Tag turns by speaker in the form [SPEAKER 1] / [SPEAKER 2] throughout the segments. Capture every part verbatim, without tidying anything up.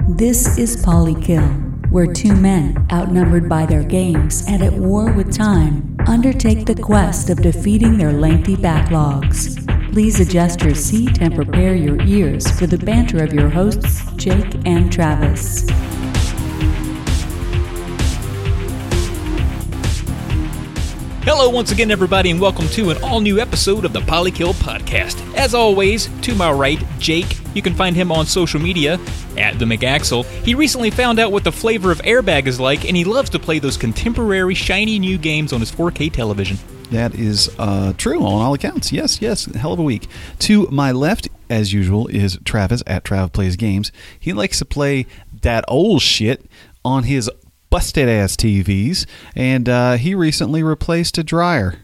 [SPEAKER 1] This is Polykill, where two men, outnumbered by their games and at war with time, undertake the quest of defeating their lengthy backlogs. Please adjust your seat and prepare your ears for the banter of your hosts, Jake and Travis.
[SPEAKER 2] Hello once again, everybody, and welcome to an all-new episode of the Polykill Podcast. As always, to my right, Jake. You can find him on social media, at the McAxel. He recently found out what the flavor of Airbag is like, and he loves to play those contemporary, shiny new games on his four K television.
[SPEAKER 3] That is uh, true on all accounts. Yes, yes, hell of a week. To my left, as usual, is Travis at Trav Plays Games. He likes to play that old shit on his busted-ass T Vs, and uh, he recently replaced a dryer.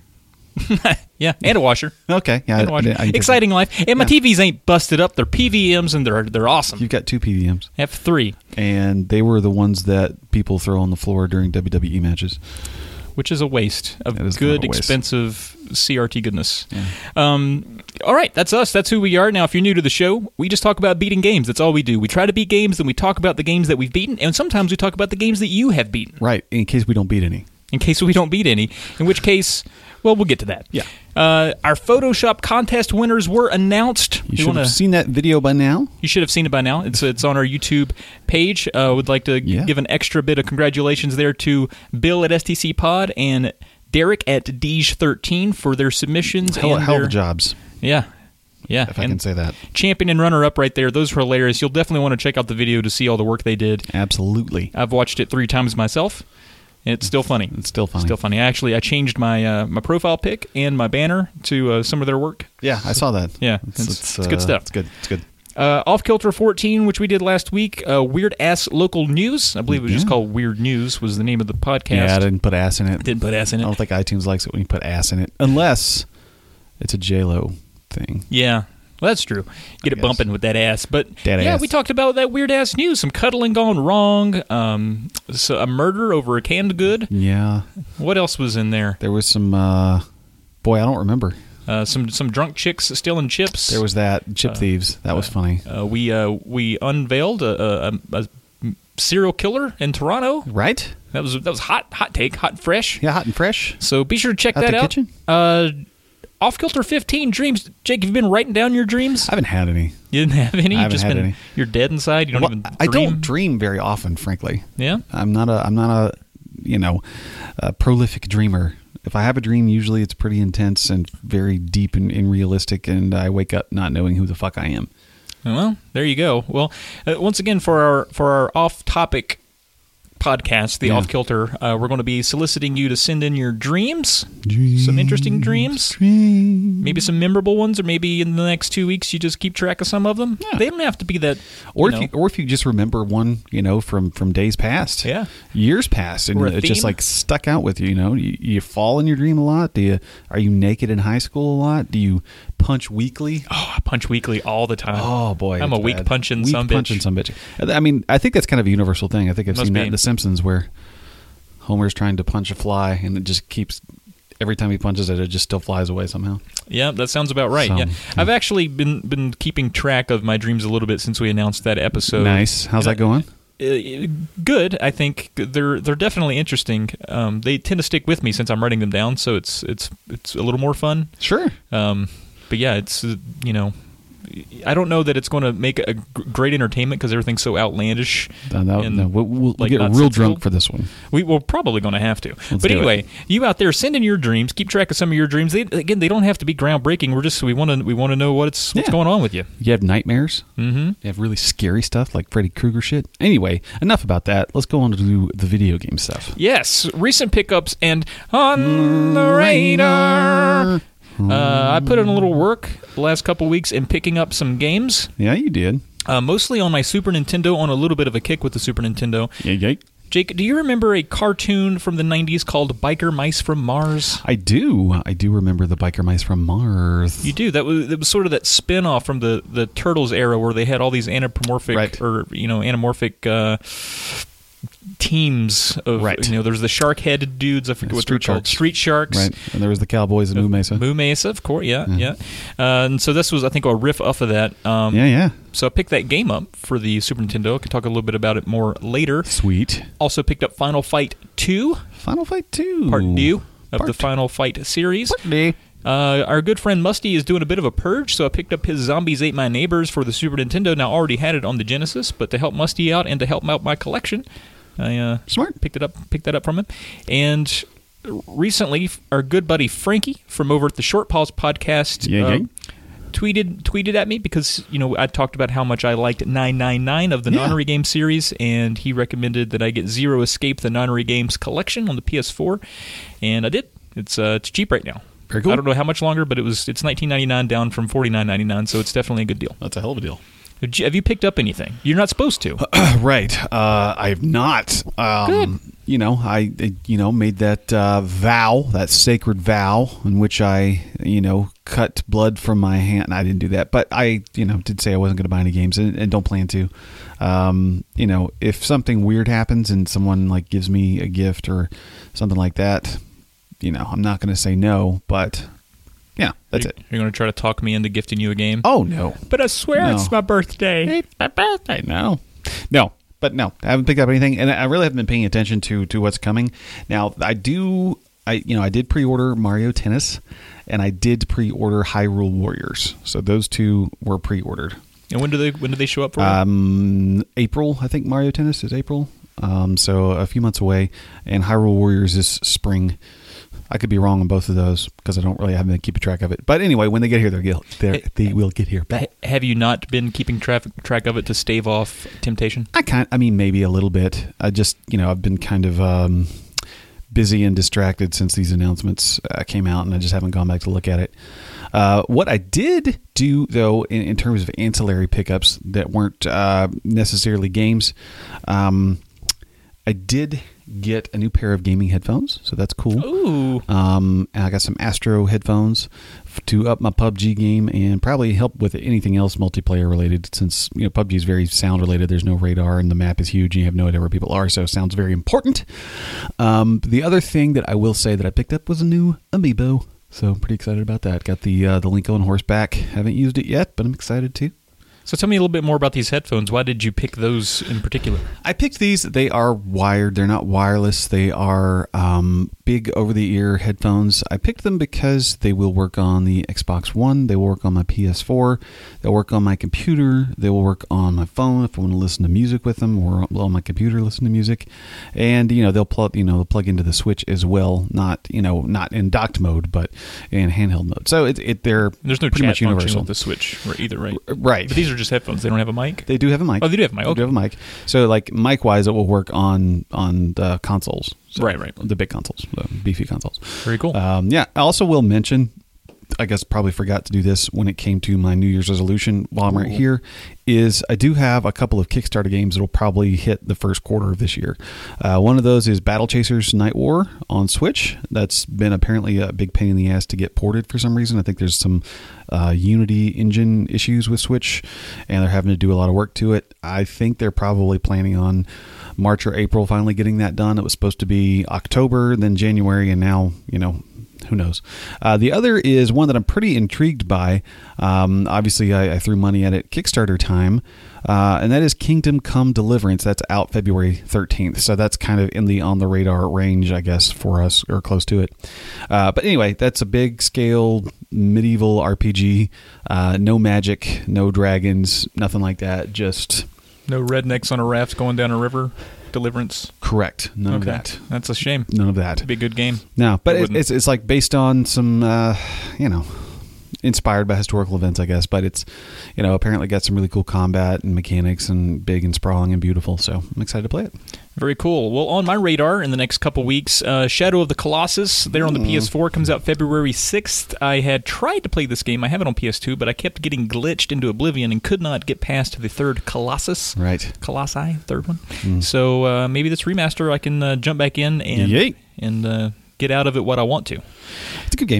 [SPEAKER 2] Yeah, and a washer.
[SPEAKER 3] Okay. Yeah,
[SPEAKER 2] and a washer.
[SPEAKER 3] I, I, I
[SPEAKER 2] Exciting life. And my yeah. T Vs ain't busted up. They're P V Ms, and they're they're awesome.
[SPEAKER 3] You've got two P V Ms.
[SPEAKER 2] I have three.
[SPEAKER 3] And they were the ones that people throw on the floor during W W E matches.
[SPEAKER 2] Which is a waste of good,
[SPEAKER 3] kind of
[SPEAKER 2] expensive C R T goodness.
[SPEAKER 3] Yeah.
[SPEAKER 2] Um, all right, that's us. That's who we are. Now, if you're new to the show, we just talk about beating games. That's all we do. We try to beat games, and we talk about the games that we've beaten, and sometimes we talk about the games that you have beaten.
[SPEAKER 3] Right, in case we don't beat any.
[SPEAKER 2] In case we don't beat any, in which case, well, we'll get to that.
[SPEAKER 3] Yeah.
[SPEAKER 2] Uh, our Photoshop contest winners were announced.
[SPEAKER 3] You should wanna, have seen that video by now.
[SPEAKER 2] You should have seen it by now. It's it's on our YouTube page. I uh, would like to
[SPEAKER 3] yeah.
[SPEAKER 2] give an extra bit of congratulations there to Bill at S T C Pod and Derek at Deej thirteen for their submissions.
[SPEAKER 3] Hell,
[SPEAKER 2] and
[SPEAKER 3] hell
[SPEAKER 2] their,
[SPEAKER 3] of jobs.
[SPEAKER 2] Yeah. Yeah.
[SPEAKER 3] If I
[SPEAKER 2] and
[SPEAKER 3] can say that.
[SPEAKER 2] Champion and runner-up right there. Those were hilarious. You'll definitely want to check out the video to see all the work they did.
[SPEAKER 3] Absolutely.
[SPEAKER 2] I've watched it three times myself. And it's still funny.
[SPEAKER 3] It's still funny.
[SPEAKER 2] Still funny. Actually, I changed my uh, my profile pic and my banner to uh, some of their work.
[SPEAKER 3] Yeah, I saw that.
[SPEAKER 2] Yeah,
[SPEAKER 3] it's,
[SPEAKER 2] it's,
[SPEAKER 3] it's,
[SPEAKER 2] it's good
[SPEAKER 3] uh,
[SPEAKER 2] stuff.
[SPEAKER 3] It's good. It's good.
[SPEAKER 2] Uh, Off Kilter fourteen, which we did last week, uh, Weird Ass Local News. I believe it was
[SPEAKER 3] yeah.
[SPEAKER 2] just called Weird News was the name of the podcast.
[SPEAKER 3] Yeah, I didn't put ass in it.
[SPEAKER 2] Didn't put ass in it.
[SPEAKER 3] I don't think iTunes likes it when you put ass in it, unless it's a J-Lo thing.
[SPEAKER 2] Yeah. Well, that's true. Get I it guess. bumping with that ass. But
[SPEAKER 3] that
[SPEAKER 2] yeah,
[SPEAKER 3] ass.
[SPEAKER 2] we talked about that weird ass news. Some cuddling gone wrong. Um, so a murder over a canned good.
[SPEAKER 3] Yeah.
[SPEAKER 2] What else was in there?
[SPEAKER 3] There was some. Uh, boy, I don't remember.
[SPEAKER 2] Uh, some some drunk chicks stealing chips.
[SPEAKER 3] There was that chip uh, thieves. That was funny.
[SPEAKER 2] Uh, we uh, we unveiled a, a, a serial killer in Toronto.
[SPEAKER 3] Right.
[SPEAKER 2] That was that was hot hot take, hot and fresh.
[SPEAKER 3] Yeah, hot and fresh.
[SPEAKER 2] So be sure to check
[SPEAKER 3] Out
[SPEAKER 2] that
[SPEAKER 3] the
[SPEAKER 2] out.
[SPEAKER 3] Kitchen?
[SPEAKER 2] Uh, Off Kilter fifteen dreams. Jake, have you been writing down your dreams?
[SPEAKER 3] I haven't had any.
[SPEAKER 2] You didn't have any.
[SPEAKER 3] I haven't
[SPEAKER 2] You've just
[SPEAKER 3] had
[SPEAKER 2] been,
[SPEAKER 3] any.
[SPEAKER 2] You're dead inside. You don't
[SPEAKER 3] well,
[SPEAKER 2] even. Dream?
[SPEAKER 3] I don't dream very often, frankly.
[SPEAKER 2] Yeah.
[SPEAKER 3] I'm not a. I'm not a. You know, a prolific dreamer. If I have a dream, usually it's pretty intense and very deep and, and realistic, and I wake up not knowing who the fuck I am.
[SPEAKER 2] Well, there you go. Well, uh, once again, for our for our off-topic podcast, the
[SPEAKER 3] yeah.
[SPEAKER 2] Off Kilter, uh, we're going to be soliciting you to send in your dreams,
[SPEAKER 3] dreams
[SPEAKER 2] some interesting dreams,
[SPEAKER 3] dreams,
[SPEAKER 2] maybe some memorable ones, or maybe in the next two weeks you just keep track of some of them.
[SPEAKER 3] Yeah.
[SPEAKER 2] They don't have to be that.
[SPEAKER 3] Or
[SPEAKER 2] you
[SPEAKER 3] if
[SPEAKER 2] know.
[SPEAKER 3] you, or if you just remember one, you know, from, from days past,
[SPEAKER 2] yeah,
[SPEAKER 3] years past, and
[SPEAKER 2] or
[SPEAKER 3] it's just like stuck out with you. You know, you, you fall in your dream a lot. Do you? Are you naked in high school a lot? Do you punch weekly?
[SPEAKER 2] Oh, I punch weekly all the time.
[SPEAKER 3] Oh boy,
[SPEAKER 2] I'm a weak
[SPEAKER 3] bad.
[SPEAKER 2] punching
[SPEAKER 3] weak
[SPEAKER 2] some
[SPEAKER 3] punching
[SPEAKER 2] bitch.
[SPEAKER 3] some bitch. I mean, I think that's kind of a universal thing. I think I've
[SPEAKER 2] Must
[SPEAKER 3] seen
[SPEAKER 2] be.
[SPEAKER 3] that in The Simpsons where Homer's trying to punch a fly, and it just keeps, every time he punches it, it just still flies away somehow.
[SPEAKER 2] Yeah, that sounds about right.
[SPEAKER 3] So,
[SPEAKER 2] yeah.
[SPEAKER 3] yeah.
[SPEAKER 2] I've actually been been keeping track of my dreams a little bit since we announced that episode.
[SPEAKER 3] Nice. How's that going?
[SPEAKER 2] Uh, good. I think they're they're definitely interesting. Um, they tend to stick with me since I'm writing them down, so it's it's it's a little more fun.
[SPEAKER 3] Sure.
[SPEAKER 2] Um, but yeah, it's uh, you know. I don't know that it's going to make a g- great entertainment because everything's so outlandish.
[SPEAKER 3] No, no,
[SPEAKER 2] and,
[SPEAKER 3] no. We'll, we'll
[SPEAKER 2] like,
[SPEAKER 3] get
[SPEAKER 2] not
[SPEAKER 3] real
[SPEAKER 2] sensible.
[SPEAKER 3] drunk for this one.
[SPEAKER 2] We, we're probably going to have to.
[SPEAKER 3] Let's
[SPEAKER 2] but
[SPEAKER 3] do
[SPEAKER 2] anyway,
[SPEAKER 3] it.
[SPEAKER 2] you out there, send in your dreams. Keep track of some of your dreams. They, again, they don't have to be groundbreaking. We're just we want to we want to know what's what's
[SPEAKER 3] Yeah.
[SPEAKER 2] going on with you.
[SPEAKER 3] You have nightmares?
[SPEAKER 2] Mm-hmm.
[SPEAKER 3] You have really scary stuff like Freddy Krueger shit? Anyway, enough about that. Let's go on to do the video game stuff.
[SPEAKER 2] Yes, recent pickups and on the radar. Uh, I put in a little work the last couple weeks in picking up some games.
[SPEAKER 3] Yeah, you did.
[SPEAKER 2] Uh, mostly on my Super Nintendo, on a little bit of a kick with the Super Nintendo.
[SPEAKER 3] Yeah, yeah.
[SPEAKER 2] Jake, do you remember a cartoon from the nineties called Biker Mice from Mars?
[SPEAKER 3] I do. I do remember the Biker Mice from Mars.
[SPEAKER 2] You do. That was it was sort of that spin-off from the, the Turtles era where they had all these anthropomorphic
[SPEAKER 3] Right.
[SPEAKER 2] or you know anamorphic uh, teams of
[SPEAKER 3] Right.
[SPEAKER 2] you know. There's the shark-headed dudes. I forget
[SPEAKER 3] Yeah,
[SPEAKER 2] what
[SPEAKER 3] street
[SPEAKER 2] they're called.
[SPEAKER 3] sharks.
[SPEAKER 2] Street sharks.
[SPEAKER 3] Right. And there was the Cowboys in Moo Mesa.
[SPEAKER 2] Moo Mesa, of course. Yeah, yeah. Uh, and so this was, I think, a riff off of that. Um,
[SPEAKER 3] Yeah, yeah.
[SPEAKER 2] So I picked that game up for the Super Nintendo. I can talk a little bit about it more later.
[SPEAKER 3] Sweet.
[SPEAKER 2] Also picked up Final Fight two,
[SPEAKER 3] Final Fight two.
[SPEAKER 2] Part two of
[SPEAKER 3] Part
[SPEAKER 2] the Final Fight series.
[SPEAKER 3] Part two.
[SPEAKER 2] Uh, our good friend Musty is doing a bit of a purge, so I picked up his Zombies Ate My Neighbors for the Super Nintendo. Now, I already had it on the Genesis, but to help Musty out and to help out my collection, I uh,
[SPEAKER 3] Smart.
[SPEAKER 2] picked it up, picked that up from him. And recently, our good buddy Frankie from over at the Short Pause podcast
[SPEAKER 3] Yeah,
[SPEAKER 2] uh,
[SPEAKER 3] yeah.
[SPEAKER 2] tweeted tweeted at me because you know I talked about how much I liked nine nine nine of the
[SPEAKER 3] Yeah.
[SPEAKER 2] Nonary Games series, and he recommended that I get Zero Escape, the Nonary Games collection on the P S four, and I did. It's uh, it's cheap right now.
[SPEAKER 3] Very cool.
[SPEAKER 2] I don't know how much longer, but it was it's nineteen ninety-nine down from forty-nine ninety-nine, so it's definitely a good deal.
[SPEAKER 3] That's a hell of a deal.
[SPEAKER 2] Did you- Have you picked up anything? You're not supposed to.
[SPEAKER 3] Right. Uh, I have not. Um,
[SPEAKER 2] Good.
[SPEAKER 3] You know, I uh, you know made that uh, vow, that sacred vow, in which I you know cut blood from my hand. I didn't do that, but I you know did say I wasn't going to buy any games, and, and don't plan to. Um, you know, if something weird happens and someone like gives me a gift or something like that, you know, I'm not going to say no. But yeah, that's
[SPEAKER 2] you're,
[SPEAKER 3] it.
[SPEAKER 2] You're going to try to talk me into gifting you a game?
[SPEAKER 3] Oh no.
[SPEAKER 2] But I swear
[SPEAKER 3] No.
[SPEAKER 2] it's my birthday.
[SPEAKER 3] It's my birthday. No, no, but no, I haven't picked up anything, and I really haven't been paying attention to to what's coming. Now, I do, I you know, I did pre-order Mario Tennis, and I did pre-order Hyrule Warriors. So those two were pre-ordered.
[SPEAKER 2] And when do they when do they show up for you?
[SPEAKER 3] Um, April, I think Mario Tennis is April. Um, so a few months away, and Hyrule Warriors is spring. I could be wrong on both of those because I don't really have been keeping track of it. But anyway, when they get here, they'll get, they're, they will get here. But
[SPEAKER 2] Ha- Have you not been keeping track track of it to stave off temptation?
[SPEAKER 3] I kind, I mean, maybe a little bit. I just, you know, I've been kind of um, busy and distracted since these announcements uh, came out, and I just haven't gone back to look at it. Uh, what I did do, though, in, in terms of ancillary pickups that weren't uh, necessarily games, um, I did get a new pair of gaming headphones, so that's cool.
[SPEAKER 2] Ooh.
[SPEAKER 3] Um, and I got some Astro headphones f- to up my P U B G game and probably help with anything else multiplayer related, since you know P U B G is very sound related. There's no radar and the map is huge and you have no idea where people are, so sound's very important. Um, the other thing that I will say that I picked up was a new Amiibo, so I'm pretty excited about that. Got the uh, the Linko on horseback. Haven't used it yet, but I'm excited too.
[SPEAKER 2] So tell me a little bit more about these headphones. Why did you pick those in particular?
[SPEAKER 3] I picked these. They are wired. They're not wireless. They are um, big over-the-ear headphones. I picked them because they will work on the Xbox One. They will work on my P S four. They'll work on my computer. They will work on my phone if I want to listen to music with them, or on my computer listen to music. And you know they'll plug. You know they'll plug into the Switch as well. Not you know not in docked mode, but in handheld mode. So it, it they're
[SPEAKER 2] There's no
[SPEAKER 3] pretty
[SPEAKER 2] chat
[SPEAKER 3] much
[SPEAKER 2] function
[SPEAKER 3] universal.
[SPEAKER 2] with the Switch or either, right?
[SPEAKER 3] Right.
[SPEAKER 2] But these are just headphones. They don't have a mic?
[SPEAKER 3] They do have a mic.
[SPEAKER 2] Oh, they do have a mic.
[SPEAKER 3] They do
[SPEAKER 2] Okay.
[SPEAKER 3] have a mic. So, like mic wise, it will work on on the consoles. So,
[SPEAKER 2] Right, right.
[SPEAKER 3] The big consoles, the beefy consoles.
[SPEAKER 2] Very cool.
[SPEAKER 3] Um, yeah. I also will mention, I guess probably forgot to do this when it came to my New Year's resolution while I'm right here, is I do have a couple of Kickstarter games that will probably hit the first quarter of this year. Uh, one of those is Battle Chasers Night War on Switch. That's been apparently a big pain in the ass to get ported for some reason. I think there's some uh, Unity engine issues with Switch, and they're having to do a lot of work to it. I think they're probably planning on March or April finally getting that done. It was supposed to be October, then January, and now, you know, who knows? Uh, the other is one that I'm pretty intrigued by. Um, obviously, I, I threw money at it Kickstarter time, uh, and that is Kingdom Come Deliverance. That's out February thirteenth, so that's kind of in the on the radar range, I guess, for us, or close to it. Uh, but anyway, that's a big scale medieval R P G. Uh, no magic, no dragons, nothing like that. Just
[SPEAKER 2] No rednecks on a raft going down a river? Deliverance?
[SPEAKER 3] correct. None
[SPEAKER 2] Okay.
[SPEAKER 3] of that.
[SPEAKER 2] That's a shame.
[SPEAKER 3] None of that.
[SPEAKER 2] It'd be a good game.
[SPEAKER 3] No, but
[SPEAKER 2] I
[SPEAKER 3] it,
[SPEAKER 2] wouldn't.
[SPEAKER 3] it's it's like based on some, uh, you know, inspired by historical events, I guess. But it's, you know, apparently got some really cool combat and mechanics and big and sprawling and beautiful. So I'm excited to play it.
[SPEAKER 2] Very cool. Well, on my radar in the next couple weeks, uh, Shadow of the Colossus, there on the P S four, comes out February sixth. I had tried to play this game. I have it on P S two, but I kept getting glitched into oblivion and could not get past the third Colossus.
[SPEAKER 3] Right.
[SPEAKER 2] Colossi, third one. So uh, maybe this remaster, I can uh, jump back in and
[SPEAKER 3] Yay.
[SPEAKER 2] and uh, get out of it what I want to.
[SPEAKER 3] It's a good game.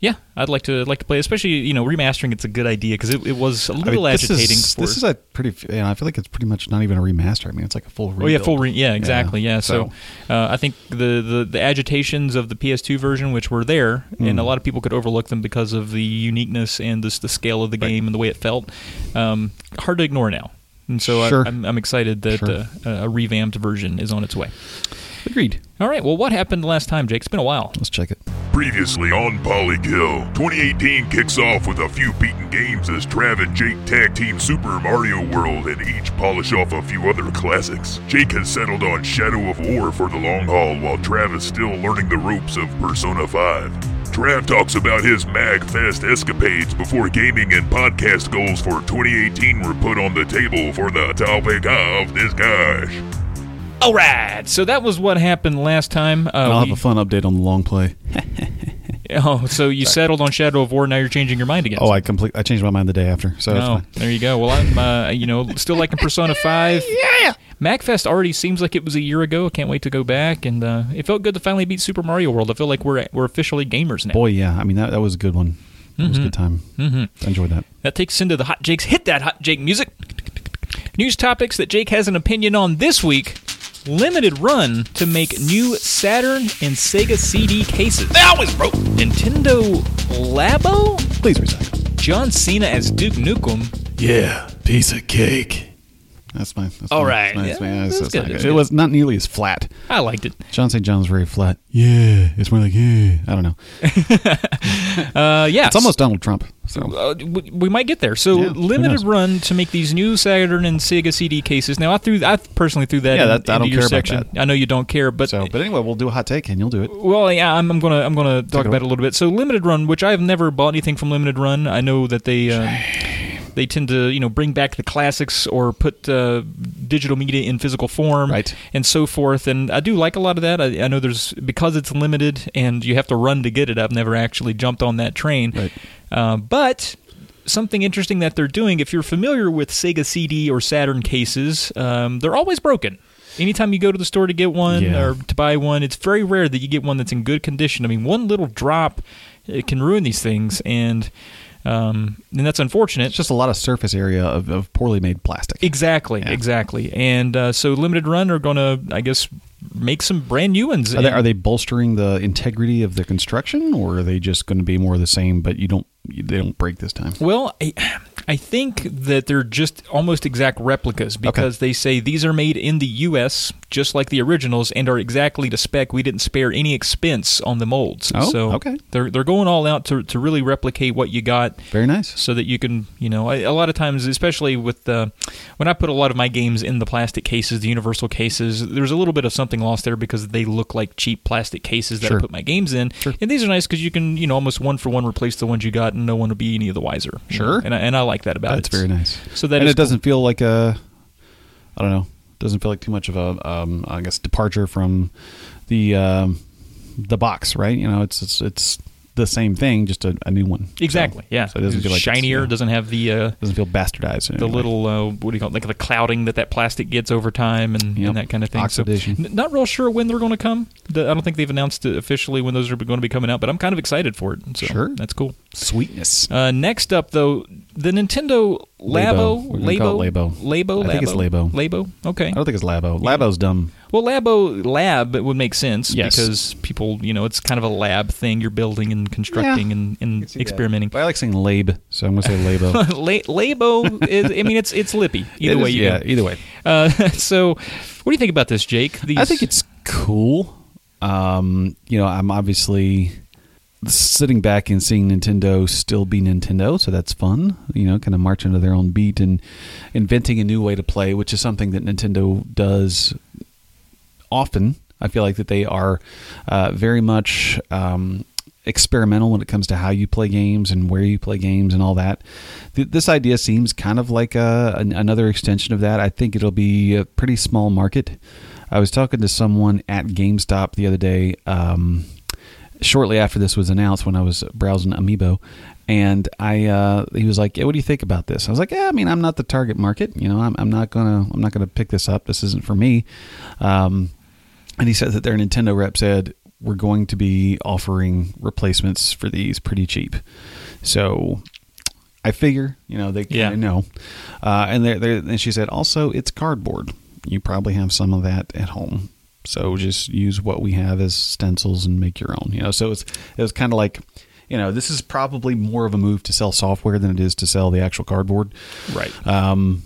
[SPEAKER 2] Yeah, I'd like to like to play, especially you know remastering. It's a good idea because it, it was a little
[SPEAKER 3] I mean, this
[SPEAKER 2] agitating.
[SPEAKER 3] Is,
[SPEAKER 2] for,
[SPEAKER 3] this is a pretty. You know, I feel like it's pretty much not even a remaster. I mean, it's like a full. Rebuild.
[SPEAKER 2] Oh yeah, full. Re- yeah, exactly. Yeah. yeah.
[SPEAKER 3] So,
[SPEAKER 2] so uh, I think the, the the agitations of the P S two version, which were there, mm. and a lot of people could overlook them because of the uniqueness and this, the scale of the game right. and the way it felt. Um, hard to ignore now, and so
[SPEAKER 3] sure.
[SPEAKER 2] I, I'm, I'm excited that
[SPEAKER 3] sure.
[SPEAKER 2] uh, a revamped version is on its way.
[SPEAKER 3] Agreed.
[SPEAKER 2] All right. Well, what happened last time, Jake? It's been a while.
[SPEAKER 3] Let's check it.
[SPEAKER 4] Previously on Polykill, twenty eighteen kicks off with a few beaten games as Trav and Jake tag team Super Mario World and each polish off a few other classics. Jake has settled on Shadow of War for the long haul while Trav is still learning the ropes of Persona five. Trav talks about his MagFest escapades before gaming and podcast goals for twenty eighteen were put on the table for the topic of discussion.
[SPEAKER 2] All right, so that was what happened last time. Uh,
[SPEAKER 3] I'll
[SPEAKER 2] we,
[SPEAKER 3] have a fun update on the long play.
[SPEAKER 2] oh, so you Sorry. settled on Shadow of War, now you're changing your mind again.
[SPEAKER 3] Oh, I complete. I changed my mind the day after, so that's
[SPEAKER 2] oh,
[SPEAKER 3] fine.
[SPEAKER 2] There you go. Well, I'm, uh, you know, still liking Persona five.
[SPEAKER 3] Yeah.
[SPEAKER 2] MagFest already seems like it was a year ago. I can't wait to go back, and uh, it felt good to finally beat Super Mario World. I feel like we're we're officially gamers now.
[SPEAKER 3] Boy, yeah. I mean, that that was a good one. It mm-hmm. was a good time.
[SPEAKER 2] Mm-hmm.
[SPEAKER 3] I enjoyed that.
[SPEAKER 2] That takes us into the Hot Jake's Hit That Hot Jake music. News topics that Jake has an opinion on this week. Limited run to make new Saturn and Sega C D cases. They always broke. Nintendo Labo?
[SPEAKER 3] Please recycle.
[SPEAKER 2] John Cena as Duke Nukem.
[SPEAKER 3] Yeah, piece of cake. That's my. That's
[SPEAKER 2] All
[SPEAKER 3] my,
[SPEAKER 2] right.
[SPEAKER 3] That's
[SPEAKER 2] yeah,
[SPEAKER 3] my,
[SPEAKER 2] that's
[SPEAKER 3] that's
[SPEAKER 2] good,
[SPEAKER 3] good.
[SPEAKER 2] that's
[SPEAKER 3] It
[SPEAKER 2] good.
[SPEAKER 3] was not nearly as flat.
[SPEAKER 2] I liked it.
[SPEAKER 3] John Saint John's very flat. Yeah, it's more like yeah. I don't know.
[SPEAKER 2] uh, yeah,
[SPEAKER 3] it's almost Donald Trump. So
[SPEAKER 2] uh, we, we might get there. So
[SPEAKER 3] yeah,
[SPEAKER 2] limited run to make these new Saturn and Sega C D cases. Now I threw, I personally threw that.
[SPEAKER 3] Yeah,
[SPEAKER 2] in,
[SPEAKER 3] that, I
[SPEAKER 2] into
[SPEAKER 3] don't
[SPEAKER 2] your
[SPEAKER 3] care
[SPEAKER 2] section.
[SPEAKER 3] about that.
[SPEAKER 2] I know you don't care, but
[SPEAKER 3] so, but anyway, we'll do a hot take and you'll do it.
[SPEAKER 2] Well, yeah, I'm, I'm gonna I'm gonna talk about it a little bit. So limited run, which I've never bought anything from limited run. I know that they. Uh, They tend to, you know, bring back the classics or put uh, digital media in physical form,
[SPEAKER 3] right,
[SPEAKER 2] and so forth. And I do like a lot of that. I, I know there's because it's limited and you have to run to get it. I've never actually jumped on that train,
[SPEAKER 3] right.
[SPEAKER 2] uh, but something interesting that they're doing. If you're familiar with Sega C D or Saturn cases, um, they're always broken. Anytime you go to the store to get one
[SPEAKER 3] yeah.
[SPEAKER 2] or to buy one, it's very rare that you get one that's in good condition. I mean, one little drop, it can ruin these things, and. Um, and that's unfortunate.
[SPEAKER 3] It's just a lot of surface area of, of poorly made plastic.
[SPEAKER 2] Exactly, yeah. exactly. And uh, so Limited Run are going to, I guess, make some brand new ones.
[SPEAKER 3] Are they, are they bolstering the integrity of the construction, or are they just going to be more of the same, but you don't they don't break this time?
[SPEAKER 2] Well, I, I think that they're just almost exact replicas because okay. they say these are made in the U S just like the originals and are exactly to spec. We didn't spare any expense on the molds.
[SPEAKER 3] Oh,
[SPEAKER 2] so
[SPEAKER 3] okay.
[SPEAKER 2] They're they're going all out to to really replicate what you got.
[SPEAKER 3] Very nice.
[SPEAKER 2] So that you can, you know, a, a lot of times, especially with the, when I put a lot of my games in the plastic cases, the universal cases, there's a little bit of something lost there because they look like cheap plastic cases that
[SPEAKER 3] sure.
[SPEAKER 2] I put my games in.
[SPEAKER 3] Sure.
[SPEAKER 2] And these are nice because you can, you know, almost one for one replace the ones you got and no one will be any of the wiser.
[SPEAKER 3] Sure.
[SPEAKER 2] Know? And I, and I like that about
[SPEAKER 3] That's
[SPEAKER 2] it.
[SPEAKER 3] That's very nice.
[SPEAKER 2] So that
[SPEAKER 3] and
[SPEAKER 2] is
[SPEAKER 3] it doesn't
[SPEAKER 2] cool.
[SPEAKER 3] feel like a, I don't know, doesn't feel like too much of a, um, I guess, departure from the um, the box, right? You know, it's it's it's the same thing, just a, a new one.
[SPEAKER 2] Exactly.
[SPEAKER 3] So,
[SPEAKER 2] yeah.
[SPEAKER 3] So it doesn't
[SPEAKER 2] it's
[SPEAKER 3] feel like
[SPEAKER 2] shinier.
[SPEAKER 3] It's, yeah.
[SPEAKER 2] Doesn't have the uh,
[SPEAKER 3] doesn't feel bastardized.
[SPEAKER 2] The little uh, what do you call it? Like the clouding that that plastic gets over time and,
[SPEAKER 3] yep.
[SPEAKER 2] and that kind of thing.
[SPEAKER 3] Oxidation.
[SPEAKER 2] So, n- not real sure when they're going to come. The, I don't think they've announced officially when those are going to be coming out, but I'm kind of excited for it. So
[SPEAKER 3] sure.
[SPEAKER 2] That's cool.
[SPEAKER 3] Sweetness.
[SPEAKER 2] Uh, next up, though, the Nintendo Labo.
[SPEAKER 3] Labo. We're call it Labo.
[SPEAKER 2] Labo.
[SPEAKER 3] I think
[SPEAKER 2] Labo?
[SPEAKER 3] it's Labo.
[SPEAKER 2] Labo. Okay.
[SPEAKER 3] I don't think it's Labo. Labo's dumb.
[SPEAKER 2] Well, Labo Lab it would make sense
[SPEAKER 3] yes.
[SPEAKER 2] because people, you know, it's kind of a lab thing. You're building and constructing
[SPEAKER 3] yeah.
[SPEAKER 2] and, and experimenting.
[SPEAKER 3] But I like saying Lab, so I'm going to say Labo.
[SPEAKER 2] La- Labo is, I mean, it's it's lippy. Either
[SPEAKER 3] it
[SPEAKER 2] way
[SPEAKER 3] is,
[SPEAKER 2] you
[SPEAKER 3] yeah,
[SPEAKER 2] go.
[SPEAKER 3] either way.
[SPEAKER 2] Uh, so, what do you think about this, Jake? These...
[SPEAKER 3] I think it's cool. Um, you know, I'm obviously sitting back and seeing Nintendo still be Nintendo, so that's fun. You know, kind of marching to their own beat and inventing a new way to play, which is something that Nintendo does often. I feel like that they are uh, very much um, experimental when it comes to how you play games and where you play games and all that. Th- this idea seems kind of like a, an, another extension of that. I think it'll be a pretty small market. I was talking to someone at GameStop the other day, um, shortly after this was announced when I was browsing Amiibo, and I uh, he was like, yeah, "What do you think about this?" I was like, "Yeah, I mean, I'm not the target market. You know, I'm, I'm not gonna I'm not gonna pick this up. This isn't for me." Um, and he said that their Nintendo rep said, we're going to be offering replacements for these pretty cheap. So I figure, you know, they kind of
[SPEAKER 2] Yeah.
[SPEAKER 3] know. Uh, and they they and she said, also, it's cardboard. You probably have some of that at home. So just use what we have as stencils and make your own. You know, so it's it was kind of like, you know, this is probably more of a move to sell software than it is to sell the actual cardboard.
[SPEAKER 2] Right.
[SPEAKER 3] Um,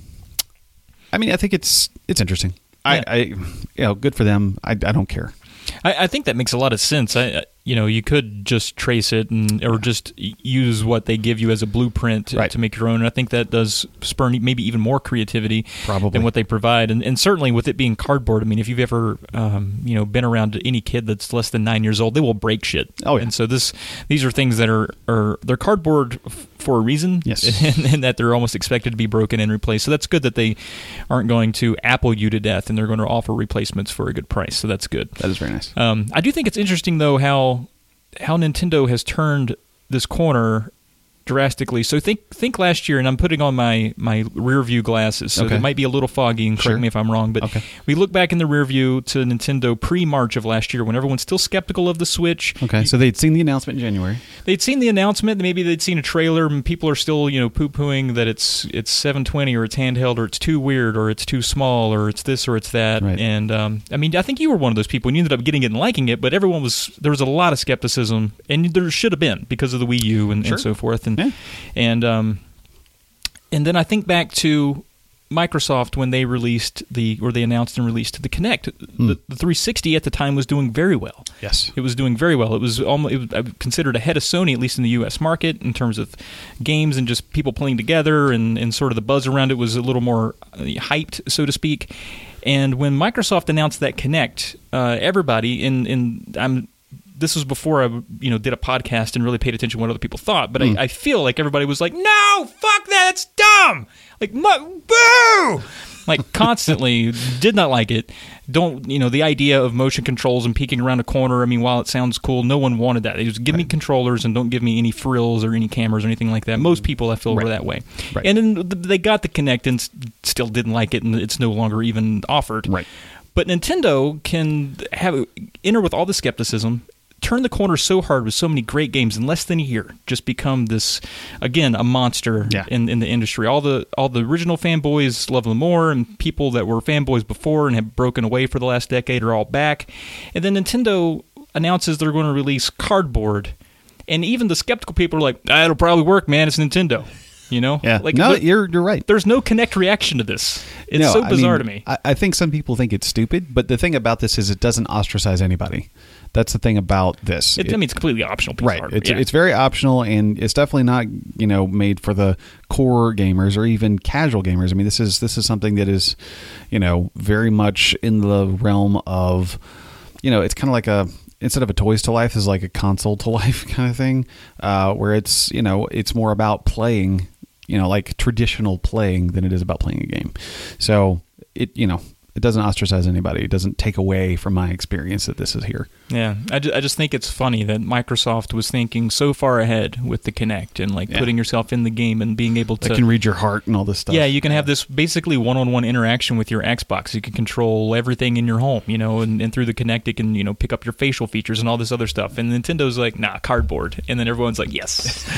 [SPEAKER 3] I mean, I think it's it's interesting.
[SPEAKER 2] Yeah.
[SPEAKER 3] I, I, you know, good for them. I, I don't care.
[SPEAKER 2] I, I think that makes a lot of sense. I, you know, you could just trace it and or just use what they give you as a blueprint
[SPEAKER 3] Right.
[SPEAKER 2] to make your own. And I think that does spur maybe even more creativity
[SPEAKER 3] Probably.
[SPEAKER 2] than what they provide. And, and certainly with it being cardboard, I mean, if you've ever um, you know been around any kid that's less than nine years old, they will break shit.
[SPEAKER 3] Oh, yeah.
[SPEAKER 2] And so this these are things that are are they're cardboard f- for a reason.
[SPEAKER 3] Yes.
[SPEAKER 2] and, and that they're almost expected to be broken and replaced. So that's good that they aren't going to Apple you to death, and they're going to offer replacements for a good price. So that's good.
[SPEAKER 3] That is very nice.
[SPEAKER 2] Um, I do think it's interesting, though, how how Nintendo has turned this corner drastically. So think think last year, and I'm putting on my, my rear view glasses, so
[SPEAKER 3] Okay.
[SPEAKER 2] they might be a little foggy, and correct
[SPEAKER 3] Sure.
[SPEAKER 2] me if I'm wrong, but
[SPEAKER 3] Okay.
[SPEAKER 2] we look back in the rear view to Nintendo pre-March of last year when everyone's still skeptical of the Switch.
[SPEAKER 3] Okay, so they'd seen the announcement in January.
[SPEAKER 2] They'd seen the announcement, maybe they'd seen a trailer, and people are still, you know, poo-pooing that it's it's seven twenty or it's handheld or it's too weird or it's too small or it's this or it's that.
[SPEAKER 3] Right.
[SPEAKER 2] And um, I mean, I think you were one of those people, and you ended up getting it and liking it, but everyone was there was a lot of skepticism, and there should have been because of the Wii U and,
[SPEAKER 3] Sure.
[SPEAKER 2] and so forth. And
[SPEAKER 3] Yeah.
[SPEAKER 2] and um, and then I think back to Microsoft when they released the or they announced and released the Kinect. The, the three sixty at the time was doing very well.
[SPEAKER 3] Yes.
[SPEAKER 2] It was doing very well. It was almost it was I would considered ahead of Sony, at least in the U S market, in terms of games and just people playing together, and, and sort of the buzz around it was a little more uh, hyped, so to speak. And when Microsoft announced that Kinect, uh, everybody in in I'm. This was before I, you know, did a podcast and really paid attention to what other people thought. But
[SPEAKER 3] Mm.
[SPEAKER 2] I, I feel like everybody was like, "No, fuck that, it's dumb!" Like, mu- boo! Like constantly, did not like it. Don't, you know, the idea of motion controls and peeking around a corner. I mean, while it sounds cool, no one wanted that. They just give me controllers and don't give me any frills or any cameras or anything like that. Most people, I feel, were
[SPEAKER 3] Right.
[SPEAKER 2] that way.
[SPEAKER 3] Right.
[SPEAKER 2] And then th- they got the Kinect and s- still didn't like it, and it's no longer even offered.
[SPEAKER 3] Right.
[SPEAKER 2] But Nintendo can have enter with all the skepticism, turn the corner so hard with so many great games in less than a year, just become this, again, a monster
[SPEAKER 3] Yeah.
[SPEAKER 2] in, in the industry. All the all the original fanboys love them more, and people that were fanboys before and have broken away for the last decade are all back. And then Nintendo announces they're going to release cardboard, and even the skeptical people are like, ah, it'll probably work, man, it's Nintendo. You know?
[SPEAKER 3] Yeah.
[SPEAKER 2] Like,
[SPEAKER 3] no,
[SPEAKER 2] the-
[SPEAKER 3] you're you're right.
[SPEAKER 2] there's no Kinect reaction to this. It's
[SPEAKER 3] No,
[SPEAKER 2] so
[SPEAKER 3] I
[SPEAKER 2] bizarre
[SPEAKER 3] mean,
[SPEAKER 2] to me.
[SPEAKER 3] I, I think some people think it's stupid, but the thing about this is it doesn't ostracize anybody. That's the thing about this.
[SPEAKER 2] It, I mean, it's completely optional. Piece of
[SPEAKER 3] Right.
[SPEAKER 2] hardware.
[SPEAKER 3] It's
[SPEAKER 2] Yeah.
[SPEAKER 3] it's very optional, and it's definitely not, you know, made for the core gamers or even casual gamers. I mean, this is this is something that is, you know, very much in the realm of, you know, it's kind of like a instead of a toys to life is like a console to life kind of thing, uh, where it's, you know, it's more about playing, you know, like traditional playing than it is about playing a game. So it, you know, it doesn't ostracize anybody. It doesn't take away from my experience that this is here.
[SPEAKER 2] Yeah, I, ju- I just think it's funny that Microsoft was thinking so far ahead with the Kinect and like
[SPEAKER 3] Yeah.
[SPEAKER 2] putting yourself in the game and being able
[SPEAKER 3] That
[SPEAKER 2] to.
[SPEAKER 3] can read your heart and all this stuff.
[SPEAKER 2] yeah, you can have this basically one-on-one interaction with your Xbox. You can control everything in your home, you know, and, and through the Kinect, it can, you know, pick up your facial features and all this other stuff. And Nintendo's like, nah, cardboard, and then everyone's like, yes.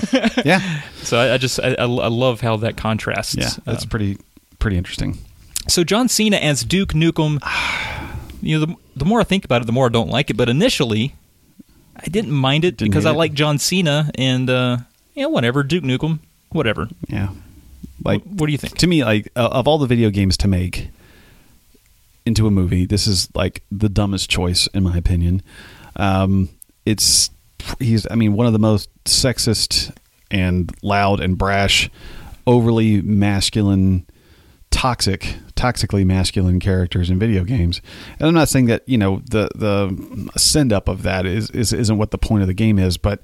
[SPEAKER 3] Yeah.
[SPEAKER 2] So I, I just I, I I love how that contrasts.
[SPEAKER 3] Yeah. That's
[SPEAKER 2] Um,
[SPEAKER 3] pretty pretty interesting.
[SPEAKER 2] So John Cena as Duke Nukem, you know, the, the more I think about it, the more I don't like it. But initially, I didn't mind it
[SPEAKER 3] Didn't
[SPEAKER 2] because
[SPEAKER 3] hate
[SPEAKER 2] I
[SPEAKER 3] it.
[SPEAKER 2] like John Cena and, uh, you know, whatever, Duke Nukem, whatever.
[SPEAKER 3] Yeah. Like,
[SPEAKER 2] what, what do you think?
[SPEAKER 3] to me, like, uh, of all the video games to make into a movie, this is like the dumbest choice in my opinion. Um, it's he's I mean one of the most sexist and loud and brash, overly masculine, toxic, toxically masculine characters in video games. And I'm not saying that, you know, the the send up of that is, is isn't what the point of the game is, but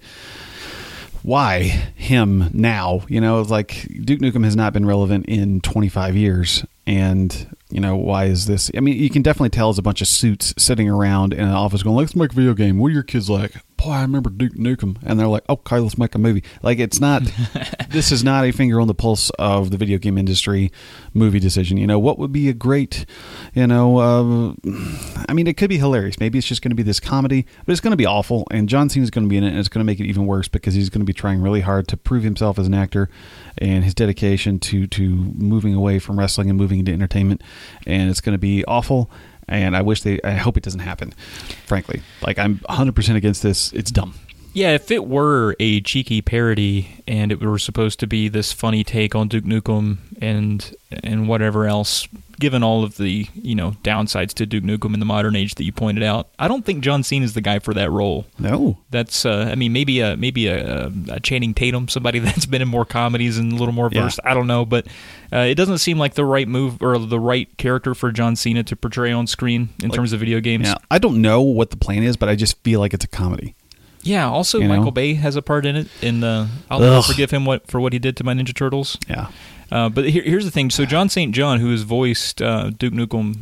[SPEAKER 3] why him now? You know, like Duke Nukem has not been relevant in twenty-five years. And, you know, why is this? I mean, you can definitely tell it's a bunch of suits sitting around in an office going, let's make a video game. What are your kids like? boy, I remember Duke Nukem. And they're like, okay, let's make a movie. Like, it's not, this is not a finger on the pulse of the video game industry movie decision. You know, what would be a great, you know, uh, I mean, it could be hilarious. Maybe it's just going to be this comedy, but it's going to be awful. And John Cena's going to be in it, and it's going to make it even worse because he's going to be trying really hard to prove himself as an actor and his dedication to, to moving away from wrestling and moving into entertainment. And it's going to be awful. And I wish they, I hope it doesn't happen, frankly. Like, I'm one hundred percent against this. It's dumb.
[SPEAKER 2] Yeah, if it were a cheeky parody and it were supposed to be this funny take on Duke Nukem and and whatever else, given all of the, you know, downsides to Duke Nukem in the modern age that you pointed out, I don't think John Cena is the guy for that role.
[SPEAKER 3] No.
[SPEAKER 2] That's, uh, I mean, maybe a maybe a, a Channing Tatum, somebody that's been in more comedies and a little more versed. Yeah. I don't know, but uh, it doesn't seem like the right move or the right character for John Cena to portray on screen in like, terms of video games.
[SPEAKER 3] Yeah, I don't know what the plan is, but I just feel like it's a comedy.
[SPEAKER 2] Yeah, also you Michael know? Bay has a part in it, and uh, I'll never forgive him what for what he did to my Ninja Turtles.
[SPEAKER 3] Yeah.
[SPEAKER 2] Uh, but here, here's the thing. So John Saint John, who has voiced uh, Duke Nukem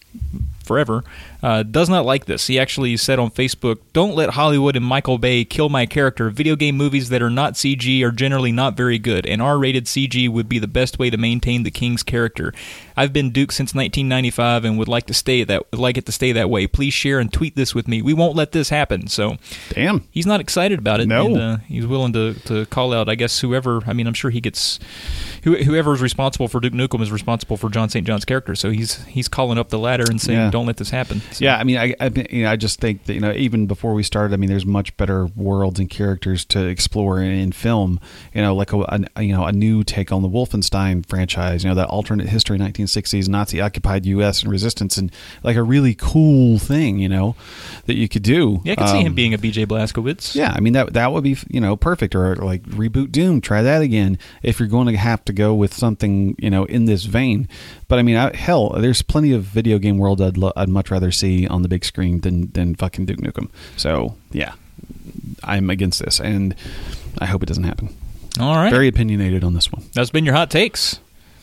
[SPEAKER 2] forever, uh, does not like this. He actually said on Facebook, "Don't let Hollywood and Michael Bay kill my character. Video game movies that are not C G are generally not very good, and R-rated C G would be the best way to maintain the King's character. I've been Duke since nineteen ninety-five and would like to stay that like it to stay that way. Please share and tweet this with me. We won't let this happen." So,
[SPEAKER 3] damn,
[SPEAKER 2] he's not excited about it.
[SPEAKER 3] No,
[SPEAKER 2] and, uh, he's willing to, to call out. I guess whoever. I mean, I'm sure he gets whoever is responsible for Duke Nukem is responsible for John Saint John's character. So he's he's calling up the ladder and saying, yeah. "Don't let this happen." So.
[SPEAKER 3] Yeah, I mean, I I, you know, I just think that, you know, even before we started, I mean, there's much better worlds and characters to explore in, in film. You know, like a, a you know a new take on the Wolfenstein franchise. You know, that alternate history, nineteen sixties Nazi occupied U S and resistance, and like a really cool thing. You know, that you could do.
[SPEAKER 2] Yeah, I could
[SPEAKER 3] um,
[SPEAKER 2] see him being a B J Blazkowicz.
[SPEAKER 3] Yeah, I mean that that would be, you know, perfect. Or like reboot Doom, try that again if you're going to have to go with something, you know, in this vein. But I mean, I, hell, there's plenty of video game world I'd lo- I'd much rather see on the big screen than than fucking Duke Nukem. So yeah, I'm against this, and I hope it doesn't happen.
[SPEAKER 2] All right,
[SPEAKER 3] very opinionated on this one.
[SPEAKER 2] That's been your hot takes,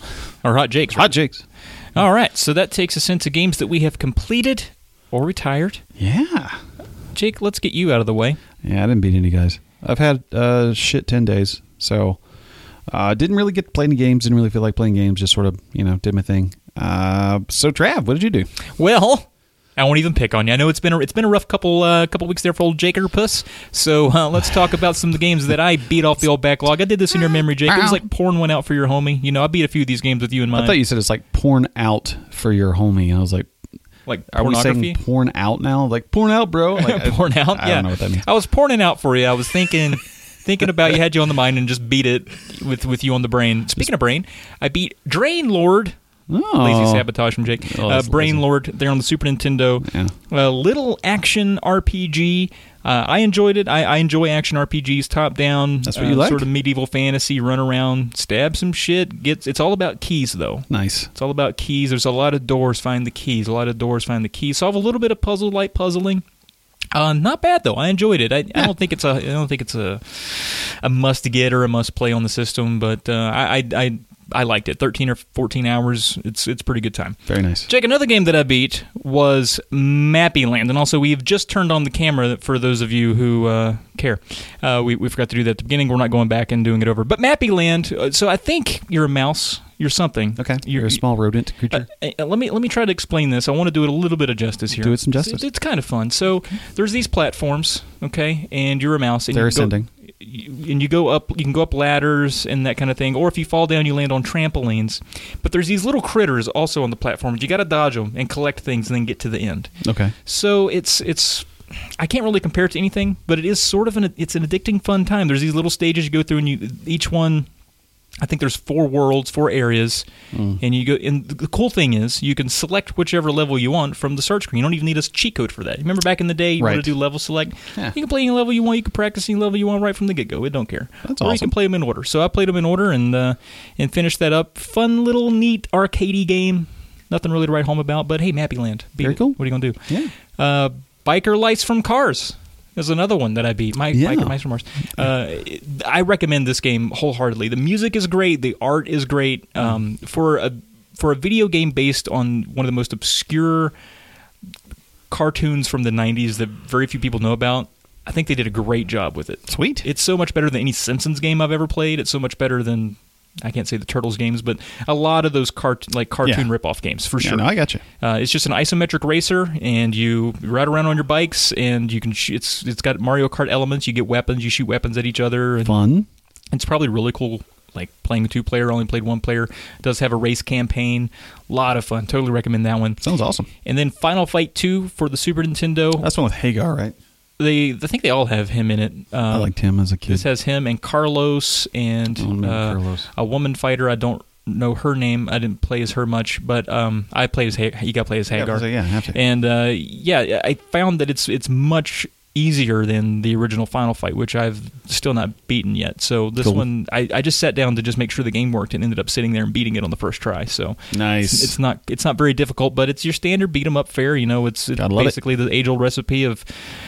[SPEAKER 2] or hot Jakes. Right?
[SPEAKER 3] Hot Jakes.
[SPEAKER 2] All right, so that takes us into games that we have completed or retired.
[SPEAKER 3] Yeah,
[SPEAKER 2] Jake, let's get you out of the way.
[SPEAKER 3] Yeah, I didn't beat any guys. I've had uh, shit ten days, so uh, didn't really get to play any games. Didn't really feel like playing games. Just sort of, you know, did my thing. Uh, so Trav, what did you do?
[SPEAKER 2] Well, I won't even pick on you. I know it's been a, it's been a rough couple uh, couple weeks there for old Jakerpuss. So uh, let's talk about some of the games that I beat off the old backlog. I did this in your memory, Jake. It was like pouring one out for your homie. You know, I beat a few of these games with you in mind.
[SPEAKER 3] I thought you said it's like pouring out for your homie. I was like,
[SPEAKER 2] like
[SPEAKER 3] are we saying pouring out now? Like pouring out, bro? Like,
[SPEAKER 2] pouring out.
[SPEAKER 3] I, I
[SPEAKER 2] yeah.
[SPEAKER 3] don't know what that means.
[SPEAKER 2] I was pouring it out for you. I was thinking. Thinking about you, had you on the mind, and just beat it with, with you on the brain. Speaking of brain, I beat Drain Lord.
[SPEAKER 3] Oh.
[SPEAKER 2] Lazy sabotage from Jake.
[SPEAKER 3] Oh,
[SPEAKER 2] uh, Brain lazy. Lord there on the Super Nintendo.
[SPEAKER 3] Yeah.
[SPEAKER 2] A little action R P G. Uh, I enjoyed it. I, I enjoy action R P Gs, top down.
[SPEAKER 3] That's what
[SPEAKER 2] uh,
[SPEAKER 3] you like.
[SPEAKER 2] Sort of medieval fantasy, run around, stab some shit. Gets. It's all about keys, though.
[SPEAKER 3] Nice.
[SPEAKER 2] It's all about keys. There's a lot of doors. Find the keys. A lot of doors. Find the keys. Solve a little bit of puzzle, light puzzling. Uh, not bad though. I enjoyed it. I, I don't think it's a. I don't think it's a, a must get or a must play on the system. But uh, I, I, I, I liked it. Thirteen or fourteen hours. It's it's a pretty good time.
[SPEAKER 3] Very nice.
[SPEAKER 2] Jake, another game that I beat was Mappy Land, and also we've just turned on the camera for those of you who uh, care. Uh, we we forgot to do that at the beginning. We're not going back and doing it over. But Mappy Land. Uh, so I think you're a mouse. You're something.
[SPEAKER 3] Okay. You're, You're a small rodent creature.
[SPEAKER 2] Uh, uh, let me let me try to explain this. I want to do it a little bit of justice here.
[SPEAKER 3] Do it some justice.
[SPEAKER 2] It's, it's kind of fun. So okay. There's these platforms, okay, and you're a mouse. And
[SPEAKER 3] They're
[SPEAKER 2] you
[SPEAKER 3] ascending.
[SPEAKER 2] Go, you, and you go up. You can go up ladders and that kind of thing. Or if you fall down, you land on trampolines. But there's these little critters also on the platforms. You got to dodge them and collect things and then get to the end.
[SPEAKER 3] Okay.
[SPEAKER 2] So it's it's. I can't really compare it to anything, but it is sort of an it's an addicting fun time. There's these little stages you go through, and you each one. I think there's four worlds, four areas, mm. and you go. And the cool thing is, you can select whichever level you want from the search screen. You don't even need a cheat code for that. Remember back in the day, you
[SPEAKER 3] right.
[SPEAKER 2] wanted to do level select.
[SPEAKER 3] Yeah.
[SPEAKER 2] You can play any level you want. You can practice any level you want right from the get go. It don't care.
[SPEAKER 3] That's
[SPEAKER 2] or
[SPEAKER 3] awesome.
[SPEAKER 2] you can play them in order. So I played them in order and uh, and finished that up. Fun little neat arcadey game. Nothing really to write home about, but hey, Mappy Land. Beat
[SPEAKER 3] Very
[SPEAKER 2] it.
[SPEAKER 3] cool.
[SPEAKER 2] What are you gonna do?
[SPEAKER 3] Yeah.
[SPEAKER 2] Uh, Biker Lights from Cars. There's another one that I beat. My,
[SPEAKER 3] yeah.
[SPEAKER 2] Biker Mice from Mars. Uh, I recommend this game wholeheartedly. The music is great. The art is great. Um, for a for a video game based on one of the most obscure cartoons from the nineties that very few people know about, I think they did a great job with it.
[SPEAKER 3] Sweet.
[SPEAKER 2] It's so much better than any Simpsons game I've ever played. It's so much better than, I can't say the Turtles games, but a lot of those cart- like cartoon
[SPEAKER 3] Yeah.
[SPEAKER 2] rip-off games, for
[SPEAKER 3] Yeah,
[SPEAKER 2] sure.
[SPEAKER 3] no, I got you.
[SPEAKER 2] Uh, it's just an isometric racer, and you ride around on your bikes, and you can. Sh- it's it's got Mario Kart elements. You get weapons. You shoot weapons at each other. And
[SPEAKER 3] Fun.
[SPEAKER 2] it's probably really cool. Like playing two player, only played one player. It does have a race campaign. A lot of fun. Totally recommend that one.
[SPEAKER 3] Sounds awesome.
[SPEAKER 2] And then Final Fight two for the Super Nintendo.
[SPEAKER 3] That's one with Hagar, right?
[SPEAKER 2] They, I think they all have him in it. Um,
[SPEAKER 3] I liked him as a kid.
[SPEAKER 2] This has him and Carlos and
[SPEAKER 3] Oh, man,
[SPEAKER 2] uh,
[SPEAKER 3] Carlos.
[SPEAKER 2] a woman fighter. I don't know her name. I didn't play as her much, but um, I played as ha- you got to play as Hagar.
[SPEAKER 3] so yeah, I have to.
[SPEAKER 2] And uh, yeah, I found that it's it's much easier than the original Final Fight, which I've still not beaten yet. So this
[SPEAKER 3] Cool.
[SPEAKER 2] one, I, I just sat down to just make sure the game worked and ended up sitting there and beating it on the first try. So
[SPEAKER 3] Nice.
[SPEAKER 2] It's, it's not it's not very difficult, but it's your standard beat 'em up fare. You know, it's, it's
[SPEAKER 3] Gotta love it.
[SPEAKER 2] basically the age old recipe of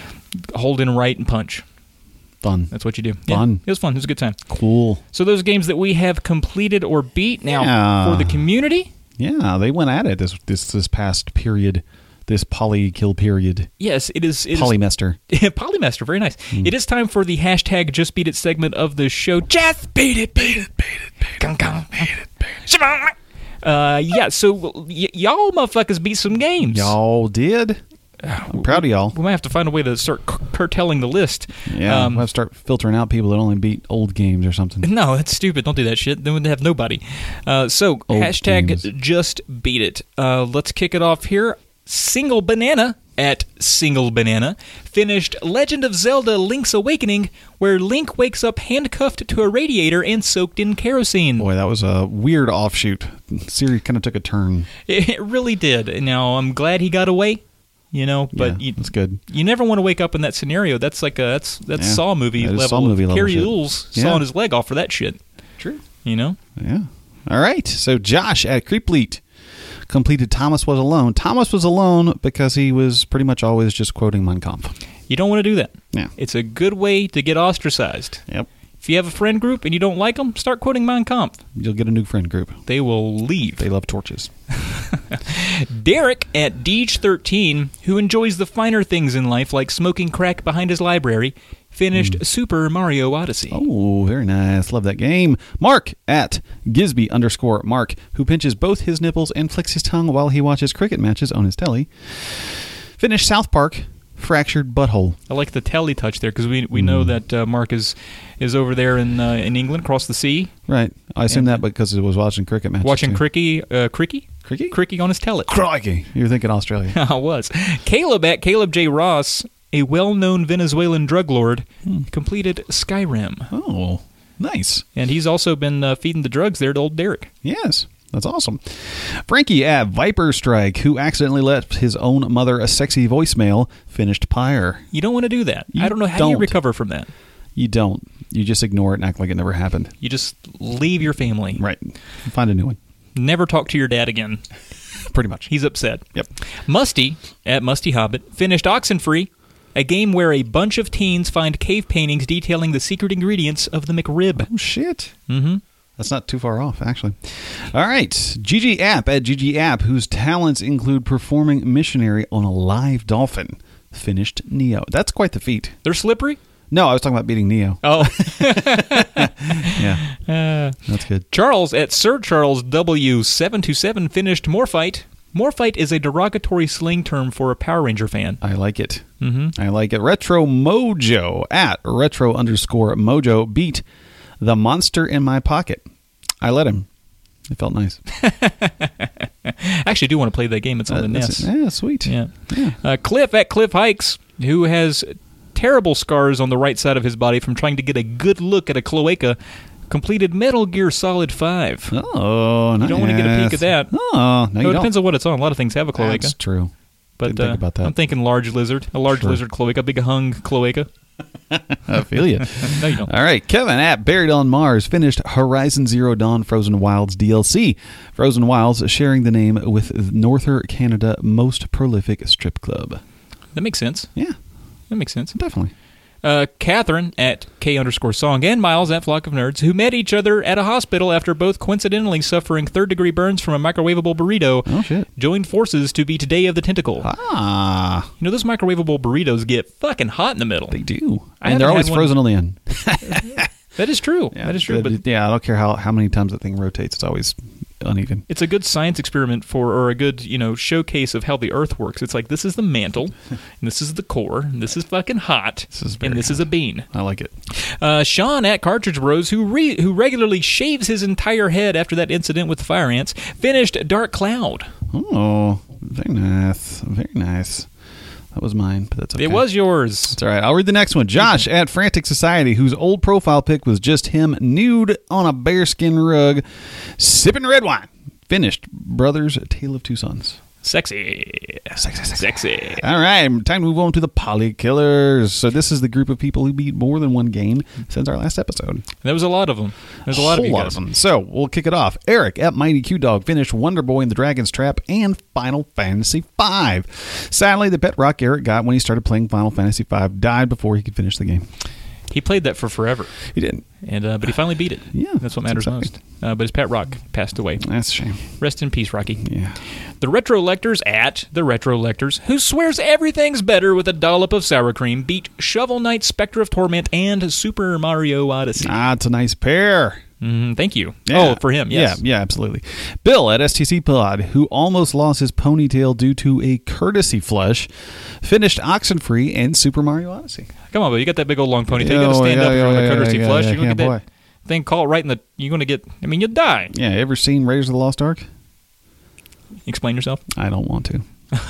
[SPEAKER 2] hold in right and punch.
[SPEAKER 3] Fun.
[SPEAKER 2] That's what you do. Yeah,
[SPEAKER 3] Fun.
[SPEAKER 2] it was fun. It was a good time.
[SPEAKER 3] Cool.
[SPEAKER 2] So those games that we have completed or beat now
[SPEAKER 3] Yeah.
[SPEAKER 2] for the community.
[SPEAKER 3] Yeah, they went at it this this this past period, this poly kill period.
[SPEAKER 2] Yes, it is. It is
[SPEAKER 3] Polymester.
[SPEAKER 2] Polymester, very nice.
[SPEAKER 3] Hmm.
[SPEAKER 2] It is time for the hashtag Just Beat It segment of the show. Just beat it, beat it, beat it, beat it, gung, gung, beat it, beat it. Uh, yeah, so y- y'all motherfuckers beat some games.
[SPEAKER 3] Y'all did. I'm proud of y'all.
[SPEAKER 2] We might have to find a way to start c- curtailing the list.
[SPEAKER 3] Yeah,
[SPEAKER 2] Um,
[SPEAKER 3] we'll have to start filtering out people that only beat old games or something.
[SPEAKER 2] No, that's stupid. Don't do that shit. Then we'd have nobody. Uh, so,
[SPEAKER 3] Old
[SPEAKER 2] hashtag
[SPEAKER 3] games.
[SPEAKER 2] Just Beat It. Uh, let's kick it off here. Single Banana at Single Banana finished Legend of Zelda Link's Awakening, where Link wakes up handcuffed to a radiator and soaked in kerosene.
[SPEAKER 3] Boy, that was a weird offshoot. Series kind of took a turn.
[SPEAKER 2] It really did. Now, I'm glad he got away, you know, but
[SPEAKER 3] yeah,
[SPEAKER 2] you,
[SPEAKER 3] that's good.
[SPEAKER 2] you never want to wake up in that scenario. That's like a that's that's
[SPEAKER 3] Yeah,
[SPEAKER 2] Saw movie
[SPEAKER 3] that is
[SPEAKER 2] level.
[SPEAKER 3] Saw movie
[SPEAKER 2] of
[SPEAKER 3] level
[SPEAKER 2] Carrie
[SPEAKER 3] shit.
[SPEAKER 2] Ools
[SPEAKER 3] Yeah.
[SPEAKER 2] sawing his leg off for that shit.
[SPEAKER 3] True.
[SPEAKER 2] You know?
[SPEAKER 3] Yeah. All right. So Josh at Creepleet completed Thomas Was Alone. Thomas was alone because he was pretty much always just quoting Mein Kampf.
[SPEAKER 2] You don't want to do that.
[SPEAKER 3] Yeah.
[SPEAKER 2] It's a good way to get ostracized.
[SPEAKER 3] Yep.
[SPEAKER 2] If you have a friend group and you don't like them, start quoting Mein Kampf.
[SPEAKER 3] You'll get a new friend group.
[SPEAKER 2] They will leave.
[SPEAKER 3] They love torches.
[SPEAKER 2] Derek at Deej thirteen, who enjoys the finer things in life like smoking crack behind his library, finished Super Mario Odyssey.
[SPEAKER 3] Oh, very nice. Love that game. Mark at Gisby underscore Mark, who pinches both his nipples and flicks his tongue while he watches cricket matches on his telly, finished South Park, Fractured Butthole.
[SPEAKER 2] I like the telly touch there because we we know that uh, Mark is is over there in uh, in England across the sea
[SPEAKER 3] Right. I assume
[SPEAKER 2] And-
[SPEAKER 3] that because it was watching cricket matches.
[SPEAKER 2] watching
[SPEAKER 3] too.
[SPEAKER 2] Cricky uh, Cricky
[SPEAKER 3] Cricky?
[SPEAKER 2] Cricky on his telly.
[SPEAKER 3] Crikey. You're thinking Australia.
[SPEAKER 2] I was. Caleb at Caleb J. Ross, a well-known Venezuelan drug lord, completed Skyrim.
[SPEAKER 3] Oh, nice.
[SPEAKER 2] And he's also been uh, feeding the drugs there to old Derek.
[SPEAKER 3] Yes, that's awesome. Frankie at Viper Strike, who accidentally left his own mother a sexy voicemail, finished Pyre.
[SPEAKER 2] You don't want to do that.
[SPEAKER 3] You
[SPEAKER 2] I don't know how you
[SPEAKER 3] don't.
[SPEAKER 2] recover from that.
[SPEAKER 3] You don't. You just ignore it and act like it never happened.
[SPEAKER 2] You just leave your family.
[SPEAKER 3] Right. Find a new one.
[SPEAKER 2] Never talk to your dad again.
[SPEAKER 3] Pretty much.
[SPEAKER 2] He's upset.
[SPEAKER 3] Yep.
[SPEAKER 2] Musty, at Musty Hobbit, finished Oxenfree, a game where a bunch of teens find cave paintings detailing the secret ingredients of the McRib.
[SPEAKER 3] Oh, shit.
[SPEAKER 2] Mm-hmm.
[SPEAKER 3] That's not too far off, actually. All right. G G App at G G App, whose talents include performing missionary on a live dolphin, finished Neo. That's quite the feat.
[SPEAKER 2] They're slippery?
[SPEAKER 3] No, I was talking about beating Neo.
[SPEAKER 2] Oh.
[SPEAKER 3] Yeah,
[SPEAKER 2] uh,
[SPEAKER 3] that's good.
[SPEAKER 2] Charles at Sir Charles W seven two seven finished Morphite. Morphite is a derogatory slang term for a Power Ranger fan.
[SPEAKER 3] I like it.
[SPEAKER 2] Mm-hmm.
[SPEAKER 3] I like it. Retro Mojo at retro underscore Mojo beat the monster in my pocket. I let him. It felt nice.
[SPEAKER 2] I actually do want to play that game. It's on
[SPEAKER 3] Uh,
[SPEAKER 2] the N E S.
[SPEAKER 3] that's- yeah, sweet.
[SPEAKER 2] Yeah.
[SPEAKER 3] Yeah.
[SPEAKER 2] Uh, Cliff at Cliff Hikes, who has terrible scars on the right side of his body from trying to get a good look at a cloaca, completed Metal Gear Solid five.
[SPEAKER 3] Oh, nice.
[SPEAKER 2] You don't want to get a peek at that.
[SPEAKER 3] Oh, no,
[SPEAKER 2] No,
[SPEAKER 3] you
[SPEAKER 2] it
[SPEAKER 3] don't.
[SPEAKER 2] depends on what it's on. A lot of things have a cloaca.
[SPEAKER 3] That's true.
[SPEAKER 2] but
[SPEAKER 3] Didn't think
[SPEAKER 2] uh,
[SPEAKER 3] about that.
[SPEAKER 2] I'm thinking large lizard. A large
[SPEAKER 3] Sure.
[SPEAKER 2] lizard cloaca. Big hung cloaca.
[SPEAKER 3] I feel you.
[SPEAKER 2] No, you don't.
[SPEAKER 3] All right, Kevin at Buried on Mars finished Horizon Zero Dawn Frozen Wilds D L C. Frozen Wilds sharing the name with Northern Canada most prolific strip club.
[SPEAKER 2] That makes sense.
[SPEAKER 3] Yeah,
[SPEAKER 2] That makes sense.
[SPEAKER 3] definitely.
[SPEAKER 2] Uh, Catherine at K underscore song and Miles at Flock of Nerds, who met each other at a hospital after both coincidentally suffering third-degree burns from a microwavable burrito,
[SPEAKER 3] Oh, shit.
[SPEAKER 2] joined forces to be Today of the Tentacle.
[SPEAKER 3] Ah,
[SPEAKER 2] You know, those microwavable burritos get fucking hot in the middle.
[SPEAKER 3] they do.
[SPEAKER 2] I
[SPEAKER 3] And they're
[SPEAKER 2] haven't
[SPEAKER 3] always
[SPEAKER 2] had one-
[SPEAKER 3] frozen on the end.
[SPEAKER 2] That is true. that is true. But
[SPEAKER 3] yeah, I don't care how, how many times that thing rotates. It's always uneven.
[SPEAKER 2] it's a good science experiment for, or a good, you know, showcase of how the Earth works. It's like, this is the mantle, and this is the core, and this is fucking hot,
[SPEAKER 3] This is very
[SPEAKER 2] and this is a bean.
[SPEAKER 3] I like it.
[SPEAKER 2] Uh, Sean at Cartridge Bros, who re- who regularly shaves his entire head after that incident with the fire ants, finished Dark Cloud.
[SPEAKER 3] Oh, very nice. Very nice. That was mine, but that's okay.
[SPEAKER 2] It was yours.
[SPEAKER 3] It's all right. I'll read the next one. Josh at Frantic Society, whose old profile pic was just him nude on a bearskin rug, sipping red wine. Finished Brothers, A Tale of Two Sons.
[SPEAKER 2] Sexy.
[SPEAKER 3] Sexy, sexy.
[SPEAKER 2] Sexy.
[SPEAKER 3] All right, time to move on to the Poly Killers. So this is the group of people who beat more than one game since our last episode.
[SPEAKER 2] There was a lot of them. There's a lot of
[SPEAKER 3] Whole
[SPEAKER 2] you
[SPEAKER 3] lot
[SPEAKER 2] guys.
[SPEAKER 3] of them. So we'll kick it off. Eric at Mighty Q Dog finished Wonder Boy and the Dragon's Trap and Final Fantasy five. Sadly, the pet rock Eric got when he started playing Final Fantasy five died before he could finish the game.
[SPEAKER 2] He played that for forever,
[SPEAKER 3] He didn't.
[SPEAKER 2] and uh, but he finally beat it.
[SPEAKER 3] Yeah,
[SPEAKER 2] That's what matters
[SPEAKER 3] that's
[SPEAKER 2] most. Uh, but his pet rock passed away.
[SPEAKER 3] That's a shame.
[SPEAKER 2] Rest in peace, Rocky.
[SPEAKER 3] Yeah.
[SPEAKER 2] The Retro Lectors at The Retro Lectors, who swears everything's better with a dollop of sour cream, beat Shovel Knight, Spectre of Torment, and Super Mario Odyssey.
[SPEAKER 3] Ah, it's a nice pair.
[SPEAKER 2] Mm, thank you.
[SPEAKER 3] Yeah.
[SPEAKER 2] Oh, for him, yes.
[SPEAKER 3] Yeah, yeah, absolutely. Bill at S T C Pod, who almost lost his ponytail due to a courtesy flush, finished Oxenfree and Super Mario Odyssey.
[SPEAKER 2] Come on, but you got that big old long ponytail. You
[SPEAKER 3] Yeah,
[SPEAKER 2] got to stand
[SPEAKER 3] yeah,
[SPEAKER 2] up
[SPEAKER 3] yeah,
[SPEAKER 2] from
[SPEAKER 3] yeah,
[SPEAKER 2] a courtesy
[SPEAKER 3] yeah,
[SPEAKER 2] flush.
[SPEAKER 3] yeah,
[SPEAKER 2] You're going to
[SPEAKER 3] yeah,
[SPEAKER 2] get that thing caught right in the... You're going to get... I mean, you'll die.
[SPEAKER 3] Yeah, ever seen Raiders of the Lost Ark?
[SPEAKER 2] Explain yourself.
[SPEAKER 3] I don't want to.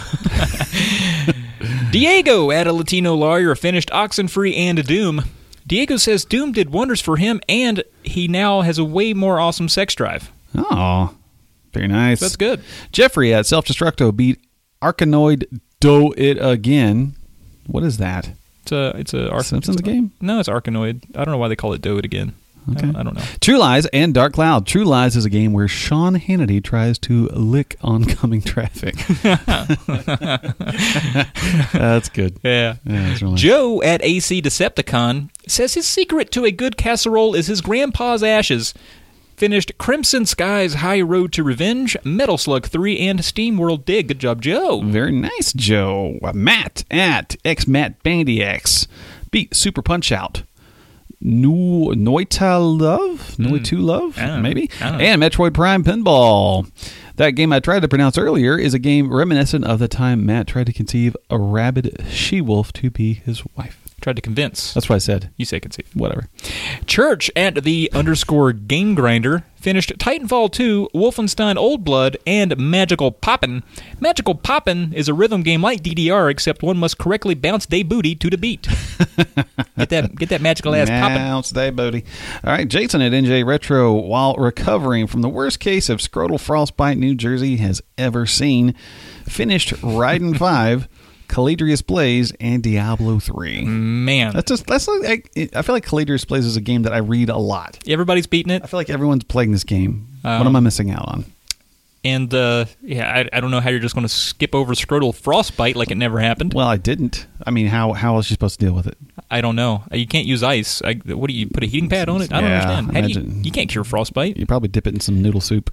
[SPEAKER 2] Diego at a Latino lawyer finished Oxenfree and Doom. Diego says Doom did wonders for him, and he now has a way more awesome sex drive.
[SPEAKER 3] Oh, very nice.
[SPEAKER 2] That's good.
[SPEAKER 3] Jeffrey at Self Destructo beat Arkanoid Do It Again. What is that?
[SPEAKER 2] It's a it's a Ar-
[SPEAKER 3] Simpsons
[SPEAKER 2] it's a-
[SPEAKER 3] game?
[SPEAKER 2] No, it's Arkanoid. I don't know why they call it Do It Again. I,
[SPEAKER 3] Okay.
[SPEAKER 2] don't, I don't know.
[SPEAKER 3] True Lies and Dark Cloud. True Lies is a game where Sean Hannity tries to lick oncoming traffic. That's good.
[SPEAKER 2] Yeah.
[SPEAKER 3] Yeah, that's really nice.
[SPEAKER 2] Joe at A C Decepticon says his secret to a good casserole is his grandpa's ashes. Finished Crimson Sky's High Road to Revenge, Metal Slug three, and SteamWorld Dig. Good job, Joe.
[SPEAKER 3] Very nice, Joe. Uh, Matt at X Matt Bandy X beat Super Punch Out. Nu- Noita Love? Noitu Love?
[SPEAKER 2] I don't know.
[SPEAKER 3] Maybe?
[SPEAKER 2] I don't know.
[SPEAKER 3] And Metroid Prime Pinball. That game I tried to pronounce earlier is a game reminiscent of the time Matt tried to conceive a rabid she-wolf to be his wife.
[SPEAKER 2] Tried to convince.
[SPEAKER 3] That's what I said.
[SPEAKER 2] You say conceive.
[SPEAKER 3] Whatever.
[SPEAKER 2] Church at the underscore Game Grinder finished Titanfall two, Wolfenstein Old Blood, and Magical Poppin'. Magical Poppin' is a rhythm game like D D R, except one must correctly bounce day booty to the beat. Get that get that magical ass poppin'.
[SPEAKER 3] Bounce day booty. All right, Jason at N J Retro, while recovering from the worst case of scrotal frostbite New Jersey has ever seen, finished Raiden five, Caladrius Blaze, and Diablo three.
[SPEAKER 2] Man.
[SPEAKER 3] That's just that's like I, I feel like Caladrius Blaze is a game that I read a lot.
[SPEAKER 2] Everybody's beating it.
[SPEAKER 3] I feel like everyone's playing this game.
[SPEAKER 2] Um,
[SPEAKER 3] what am I missing out on?
[SPEAKER 2] And, uh, yeah, I, I don't know how you're just going to skip over scrotal frostbite like it never happened.
[SPEAKER 3] Well, I didn't. I mean, how how else are you supposed to deal with it?
[SPEAKER 2] I don't know. You can't use ice. I, what do you put a heating pad on it? I don't
[SPEAKER 3] Yeah,
[SPEAKER 2] understand. How do you,
[SPEAKER 3] imagine-
[SPEAKER 2] you can't cure frostbite.
[SPEAKER 3] You probably dip it in some noodle soup.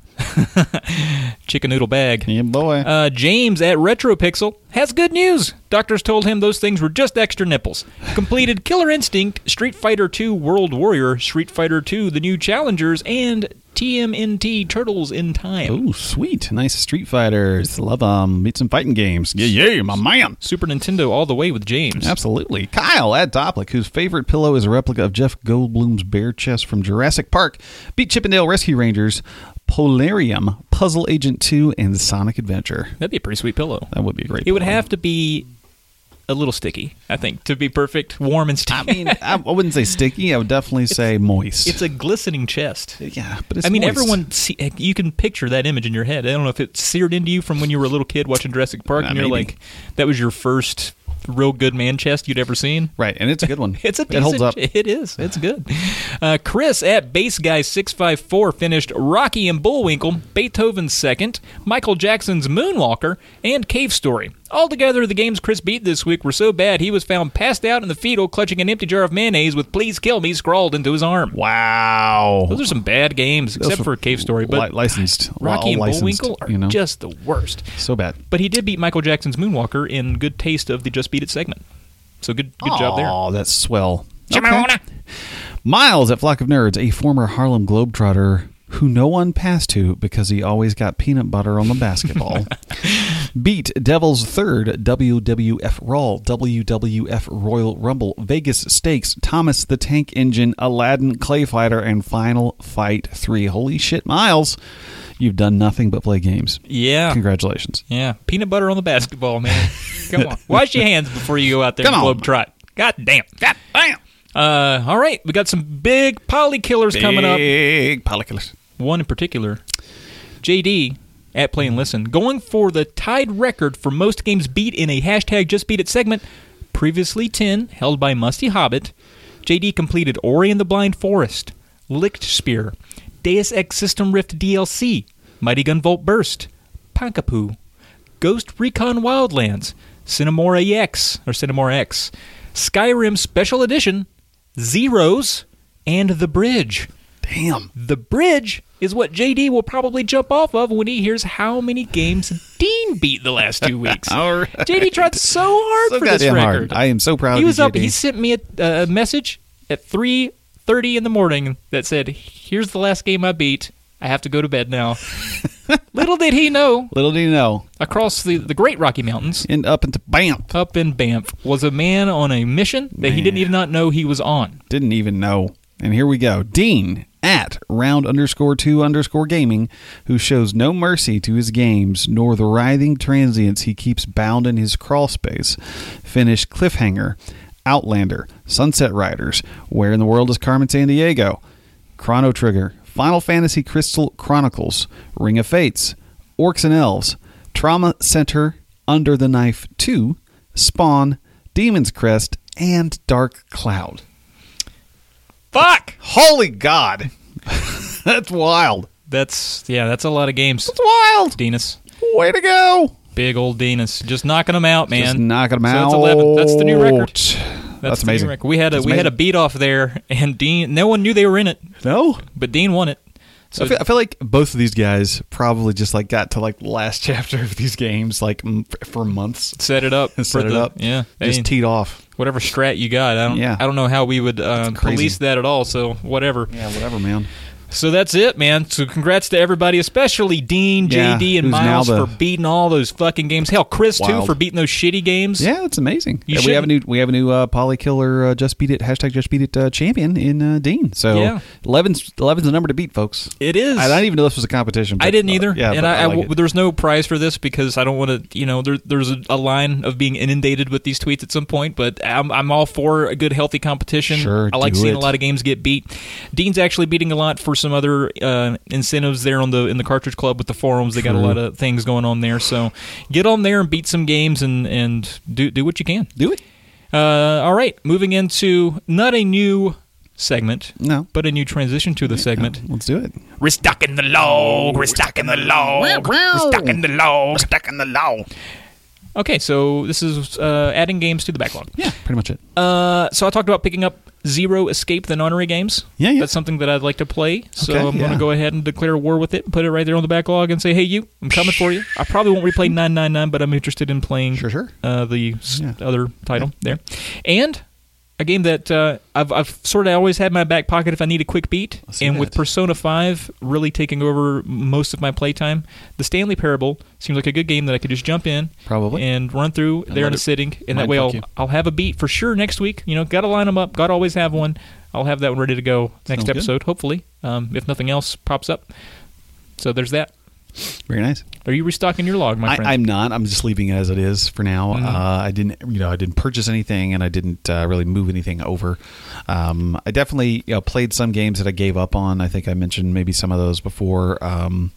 [SPEAKER 2] Chicken noodle bag.
[SPEAKER 3] Yeah, boy.
[SPEAKER 2] Uh, James at RetroPixel has good news. Doctors told him those things were just extra nipples. Completed Killer Instinct, Street Fighter two World Warrior, Street Fighter two The New Challengers, and T M N T Turtles in Time.
[SPEAKER 3] Oh, sweet. Nice Street Fighters. Love them. Meet some fighting games. Yeah, yeah, my man.
[SPEAKER 2] Super Nintendo all the way with James.
[SPEAKER 3] Absolutely. Kyle at Doplick, whose favorite pillow is a replica of Jeff Goldblum's bear chest from Jurassic Park, beat Chippendale Rescue Rangers, Polarium, Puzzle Agent two, and Sonic Adventure.
[SPEAKER 2] That'd be a pretty sweet pillow.
[SPEAKER 3] That would be a great.
[SPEAKER 2] It would
[SPEAKER 3] pillow.
[SPEAKER 2] have to be a little sticky, I think, to be perfect. Warm and
[SPEAKER 3] I
[SPEAKER 2] sticky.
[SPEAKER 3] mean, I I wouldn't say sticky. I would definitely say moist.
[SPEAKER 2] It's a glistening chest.
[SPEAKER 3] yeah, but it's
[SPEAKER 2] I mean,
[SPEAKER 3] moist.
[SPEAKER 2] everyone, see, you can picture that image in your head. I don't know if it's seared into you from when you were a little kid watching Jurassic Park,
[SPEAKER 3] Uh,
[SPEAKER 2] and you're
[SPEAKER 3] maybe.
[SPEAKER 2] like, that was your first real good man chest you'd ever seen.
[SPEAKER 3] Right, and it's a good one.
[SPEAKER 2] It's a
[SPEAKER 3] It
[SPEAKER 2] decent,
[SPEAKER 3] holds up.
[SPEAKER 2] It is. It's good. Uh, Chris at Bass Guy six five four finished Rocky and Bullwinkle, Beethoven's Second, Michael Jackson's Moonwalker, and Cave Story. Altogether, the games Chris beat this week were so bad he was found passed out in the fetal clutching an empty jar of mayonnaise with "Please kill me" scrawled into his arm.
[SPEAKER 3] Wow.
[SPEAKER 2] Those are some bad games, except
[SPEAKER 3] Those
[SPEAKER 2] for Cave Story. But
[SPEAKER 3] li- licensed.
[SPEAKER 2] Rocky and
[SPEAKER 3] all licensed,
[SPEAKER 2] Bullwinkle are
[SPEAKER 3] you know?
[SPEAKER 2] just the worst.
[SPEAKER 3] So bad.
[SPEAKER 2] But he did beat Michael Jackson's Moonwalker in good taste of the Just Beat It segment. So good good job there.
[SPEAKER 3] Oh, that's swell. Okay. Miles at Flock of Nerds, a former Harlem Globetrotter who no one passed to because he always got peanut butter on the basketball, beat Devil's third W W F Raw, W W F Royal Rumble, Vegas Stakes, Thomas the Tank Engine, Aladdin Clay Fighter, and Final Fight three. Holy shit, Miles. You've done nothing but play games.
[SPEAKER 2] Yeah.
[SPEAKER 3] Congratulations.
[SPEAKER 2] Yeah. Peanut butter on the basketball, man. Come on. Wash your hands before you go out there
[SPEAKER 3] Come
[SPEAKER 2] and
[SPEAKER 3] on.
[SPEAKER 2] globe trot. God damn.
[SPEAKER 3] God damn.
[SPEAKER 2] Uh, all right. We got some big poly killers coming up.
[SPEAKER 3] Big polyculars.
[SPEAKER 2] One in particular, J D at Play and Listen, going for the tied record for most games beat in a hashtag Just Beat It segment, previously ten, held by Musty Hobbit. J D completed Ori and the Blind Forest, Licht Spear, Deus Ex System Rift D L C, Mighty Gun Volt Burst, Pankapoo, Ghost Recon Wildlands, Cinemora E X, or Cinemora X, Skyrim Special Edition, Zeros, and The Bridge.
[SPEAKER 3] Damn.
[SPEAKER 2] The Bridge is what J D will probably jump off of when he hears how many games Dean beat the last two weeks.
[SPEAKER 3] All right.
[SPEAKER 2] J D tried so hard
[SPEAKER 3] So
[SPEAKER 2] for this
[SPEAKER 3] goddamn
[SPEAKER 2] record.
[SPEAKER 3] hard. I am so proud
[SPEAKER 2] He
[SPEAKER 3] of
[SPEAKER 2] was
[SPEAKER 3] you,
[SPEAKER 2] up.
[SPEAKER 3] J D.
[SPEAKER 2] He sent me a, a message at three thirty in the morning that said, "Here's the last game I beat. I have to go to bed now." Little did he know,
[SPEAKER 3] Little do you know.
[SPEAKER 2] across the, the Great Rocky Mountains,
[SPEAKER 3] And up into Banff.
[SPEAKER 2] up in Banff, was a man on a mission that he
[SPEAKER 3] Man.
[SPEAKER 2] didn't even not know he was on.
[SPEAKER 3] Didn't even know. And here we go. Dean at round underscore two underscore gaming, who shows no mercy to his games, nor the writhing transients he keeps bound in his crawl space. Finished Cliffhanger, Outlander, Sunset Riders, Where in the World is Carmen Sandiego, Chrono Trigger, Final Fantasy Crystal Chronicles, Ring of Fates, Orcs and Elves, Trauma Center, Under the Knife two, Spawn, Demon's Crest, and Dark Cloud.
[SPEAKER 2] Fuck!
[SPEAKER 3] Holy God. That's wild.
[SPEAKER 2] That's, yeah, that's a lot of games.
[SPEAKER 3] That's wild.
[SPEAKER 2] Denis.
[SPEAKER 3] Way to go.
[SPEAKER 2] Big old Denis. Just knocking them out, man.
[SPEAKER 3] Just knocking them
[SPEAKER 2] so
[SPEAKER 3] out.
[SPEAKER 2] That's eleven. That's the new record.
[SPEAKER 3] That's,
[SPEAKER 2] That's the
[SPEAKER 3] amazing.
[SPEAKER 2] New record. We had a
[SPEAKER 3] That's
[SPEAKER 2] we had a
[SPEAKER 3] amazing.
[SPEAKER 2] beat off there, and Dean. No one knew they were in it,
[SPEAKER 3] No?
[SPEAKER 2] but Dean won it. So
[SPEAKER 3] I feel, I feel like both of these guys probably just like got to like the last chapter of these games like m- for months.
[SPEAKER 2] set it up.
[SPEAKER 3] Set
[SPEAKER 2] for
[SPEAKER 3] it
[SPEAKER 2] the,
[SPEAKER 3] up.
[SPEAKER 2] Yeah.
[SPEAKER 3] Just
[SPEAKER 2] Hey,
[SPEAKER 3] teed off.
[SPEAKER 2] whatever strat you got. I don't.
[SPEAKER 3] Yeah.
[SPEAKER 2] I don't know how we would uh,
[SPEAKER 3] That's crazy.
[SPEAKER 2] police that at all. So whatever.
[SPEAKER 3] Yeah, whatever, man.
[SPEAKER 2] So that's it, man. So congrats to everybody, especially Dean,
[SPEAKER 3] Yeah,
[SPEAKER 2] J D, and
[SPEAKER 3] who's now
[SPEAKER 2] Miles
[SPEAKER 3] the-
[SPEAKER 2] for beating all those fucking games. Hell, Chris too
[SPEAKER 3] Wild.
[SPEAKER 2] for beating those shitty games.
[SPEAKER 3] Yeah, it's amazing.
[SPEAKER 2] You
[SPEAKER 3] And we have a new
[SPEAKER 2] shouldn't-
[SPEAKER 3] we have a new uh, Polykiller uh, Just Beat It hashtag Just Beat It uh, champion in uh, Dean. So
[SPEAKER 2] Yeah.
[SPEAKER 3] eleven's eleven's the number to beat, folks.
[SPEAKER 2] It is.
[SPEAKER 3] I didn't even know this was a competition.
[SPEAKER 2] I
[SPEAKER 3] but,
[SPEAKER 2] didn't
[SPEAKER 3] uh,
[SPEAKER 2] either,
[SPEAKER 3] yeah,
[SPEAKER 2] and
[SPEAKER 3] but
[SPEAKER 2] I, I
[SPEAKER 3] like
[SPEAKER 2] w-
[SPEAKER 3] it.
[SPEAKER 2] there's no prize for this because I don't want to. You know, there, there's a, a line of being inundated with these tweets at some point, but I'm, I'm all for a good, healthy competition.
[SPEAKER 3] Sure,
[SPEAKER 2] I like
[SPEAKER 3] do
[SPEAKER 2] seeing
[SPEAKER 3] it.
[SPEAKER 2] a lot of games get beat. Dean's actually beating a lot for some other uh, incentives there on the in the Cartridge Club with the forums. They got a
[SPEAKER 3] True.
[SPEAKER 2] lot of things going on there, so get on there and beat some games and and do do what you can.
[SPEAKER 3] Do it.
[SPEAKER 2] Uh, all right, moving into not a new segment,
[SPEAKER 3] No.
[SPEAKER 2] but a new transition to the segment.
[SPEAKER 3] Let's do it.
[SPEAKER 2] Restocking the log, restocking the log, restocking the log, restocking the log. Okay, so this is uh, adding games to the backlog.
[SPEAKER 3] Yeah, pretty much it.
[SPEAKER 2] Uh, so I talked about picking up Zero Escape the Nonary games.
[SPEAKER 3] Yeah, yeah.
[SPEAKER 2] That's something that I'd like to play. So
[SPEAKER 3] Okay,
[SPEAKER 2] I'm going to
[SPEAKER 3] yeah.
[SPEAKER 2] go ahead and declare war with it, put it right there on the backlog, and say, hey, you, I'm coming for you. I probably won't replay nine nine nine, but I'm interested in playing
[SPEAKER 3] Sure, sure.
[SPEAKER 2] Uh, the s-
[SPEAKER 3] Yeah.
[SPEAKER 2] other title there. And a game that uh, I've, I've sort of always had in my back pocket if I need a quick beat.
[SPEAKER 3] I see
[SPEAKER 2] And with
[SPEAKER 3] that.
[SPEAKER 2] Persona five really taking over most of my playtime, the Stanley Parable seems like a good game that I could just jump in
[SPEAKER 3] Probably.
[SPEAKER 2] and run through
[SPEAKER 3] And
[SPEAKER 2] there
[SPEAKER 3] let
[SPEAKER 2] in a
[SPEAKER 3] it
[SPEAKER 2] sitting. And that way
[SPEAKER 3] mindfuck
[SPEAKER 2] I'll,
[SPEAKER 3] you.
[SPEAKER 2] I'll have a beat for sure next week. You know, got to line them up. Got to always have one. I'll have that one ready to go next
[SPEAKER 3] Sounds good.
[SPEAKER 2] episode, hopefully, um, if nothing else pops up. So there's that.
[SPEAKER 3] Very nice.
[SPEAKER 2] Are you restocking your log, my
[SPEAKER 3] I,
[SPEAKER 2] friend?
[SPEAKER 3] I'm not. I'm just leaving it as it is for now.
[SPEAKER 2] Mhm.
[SPEAKER 3] Uh, I didn't, you know, I didn't purchase anything, and I didn't uh, really move anything over. Um, I definitely, you know, played some games that I gave up on. I think I mentioned maybe some of those before. Um,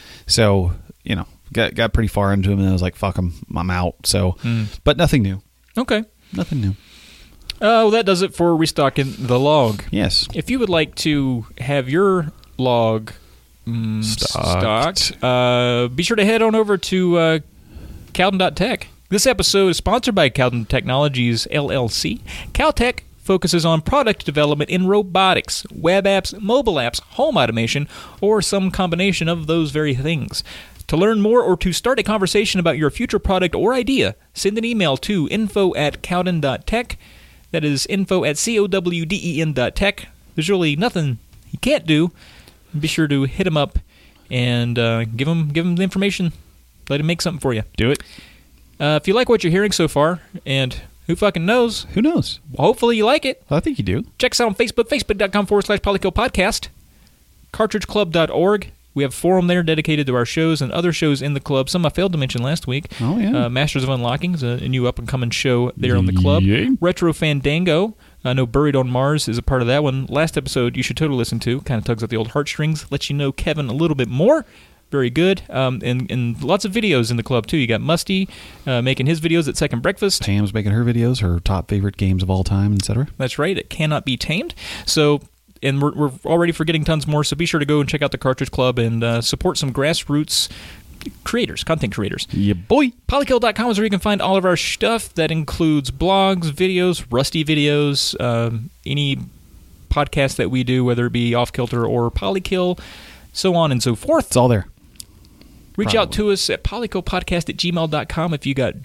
[SPEAKER 3] so, you know, got got pretty far into them, and I was like, "Fuck them, I'm out." So,
[SPEAKER 2] Mm.
[SPEAKER 3] but nothing new.
[SPEAKER 2] Okay.
[SPEAKER 3] Nothing new.
[SPEAKER 2] Uh, well, that does it for restocking the log.
[SPEAKER 3] Yes.
[SPEAKER 2] If you would like to have your log mm,
[SPEAKER 3] Stocked.
[SPEAKER 2] stocked, uh, be sure to head on over to uh, Cowden dot tech This episode is sponsored by Calden Technologies, L L C. Caltech focuses on product development in robotics, web apps, mobile apps, home automation, or some combination of those very things. To learn more or to start a conversation about your future product or idea, send an email to info at cowden dot tech. That is info at C O W D E N dot tech. There's really nothing you can't do. Be sure to hit him up and uh, give him give him the information. Let him make something for you.
[SPEAKER 3] Do it.
[SPEAKER 2] Uh, if you like what you're hearing so far, and who fucking knows?
[SPEAKER 3] Who knows?
[SPEAKER 2] Hopefully you like it.
[SPEAKER 3] I think you do.
[SPEAKER 2] Check us out on Facebook, facebook.com forward slash Polykill Podcast. cartridge club dot org. We have a forum there dedicated to our shows and other shows in the club. Some I failed to mention last week.
[SPEAKER 3] Oh, yeah.
[SPEAKER 2] Uh, Masters of Unlocking is a, a new up-and-coming show there on the club.
[SPEAKER 3] Yeah.
[SPEAKER 2] Retro Fandango. I know Buried on Mars is a part of that one. Last episode you should totally listen to. Kind of tugs at the old heartstrings. Lets you know Kevin a little bit more. Very good. Um, and, and lots of videos in the club, too. You got Musty uh, making his videos at Second Breakfast.
[SPEAKER 3] Tam's making her videos, her top favorite games of all time, et cetera.
[SPEAKER 2] That's right. It cannot be tamed. So, and we're, we're already forgetting tons more, so be sure to go and check out the Cartridge Club and uh, support some grassroots creators, content creators.
[SPEAKER 3] Yeah, boy.
[SPEAKER 2] Polykill dot com is where you can find all of our stuff. That includes blogs, videos, Rusty videos, um, any podcast that we do, whether it be Off Kilter or Polykill, so on and so forth.
[SPEAKER 3] It's all there.
[SPEAKER 2] Reach
[SPEAKER 3] Probably.
[SPEAKER 2] out to us at polykill podcast at gmail dot com if you got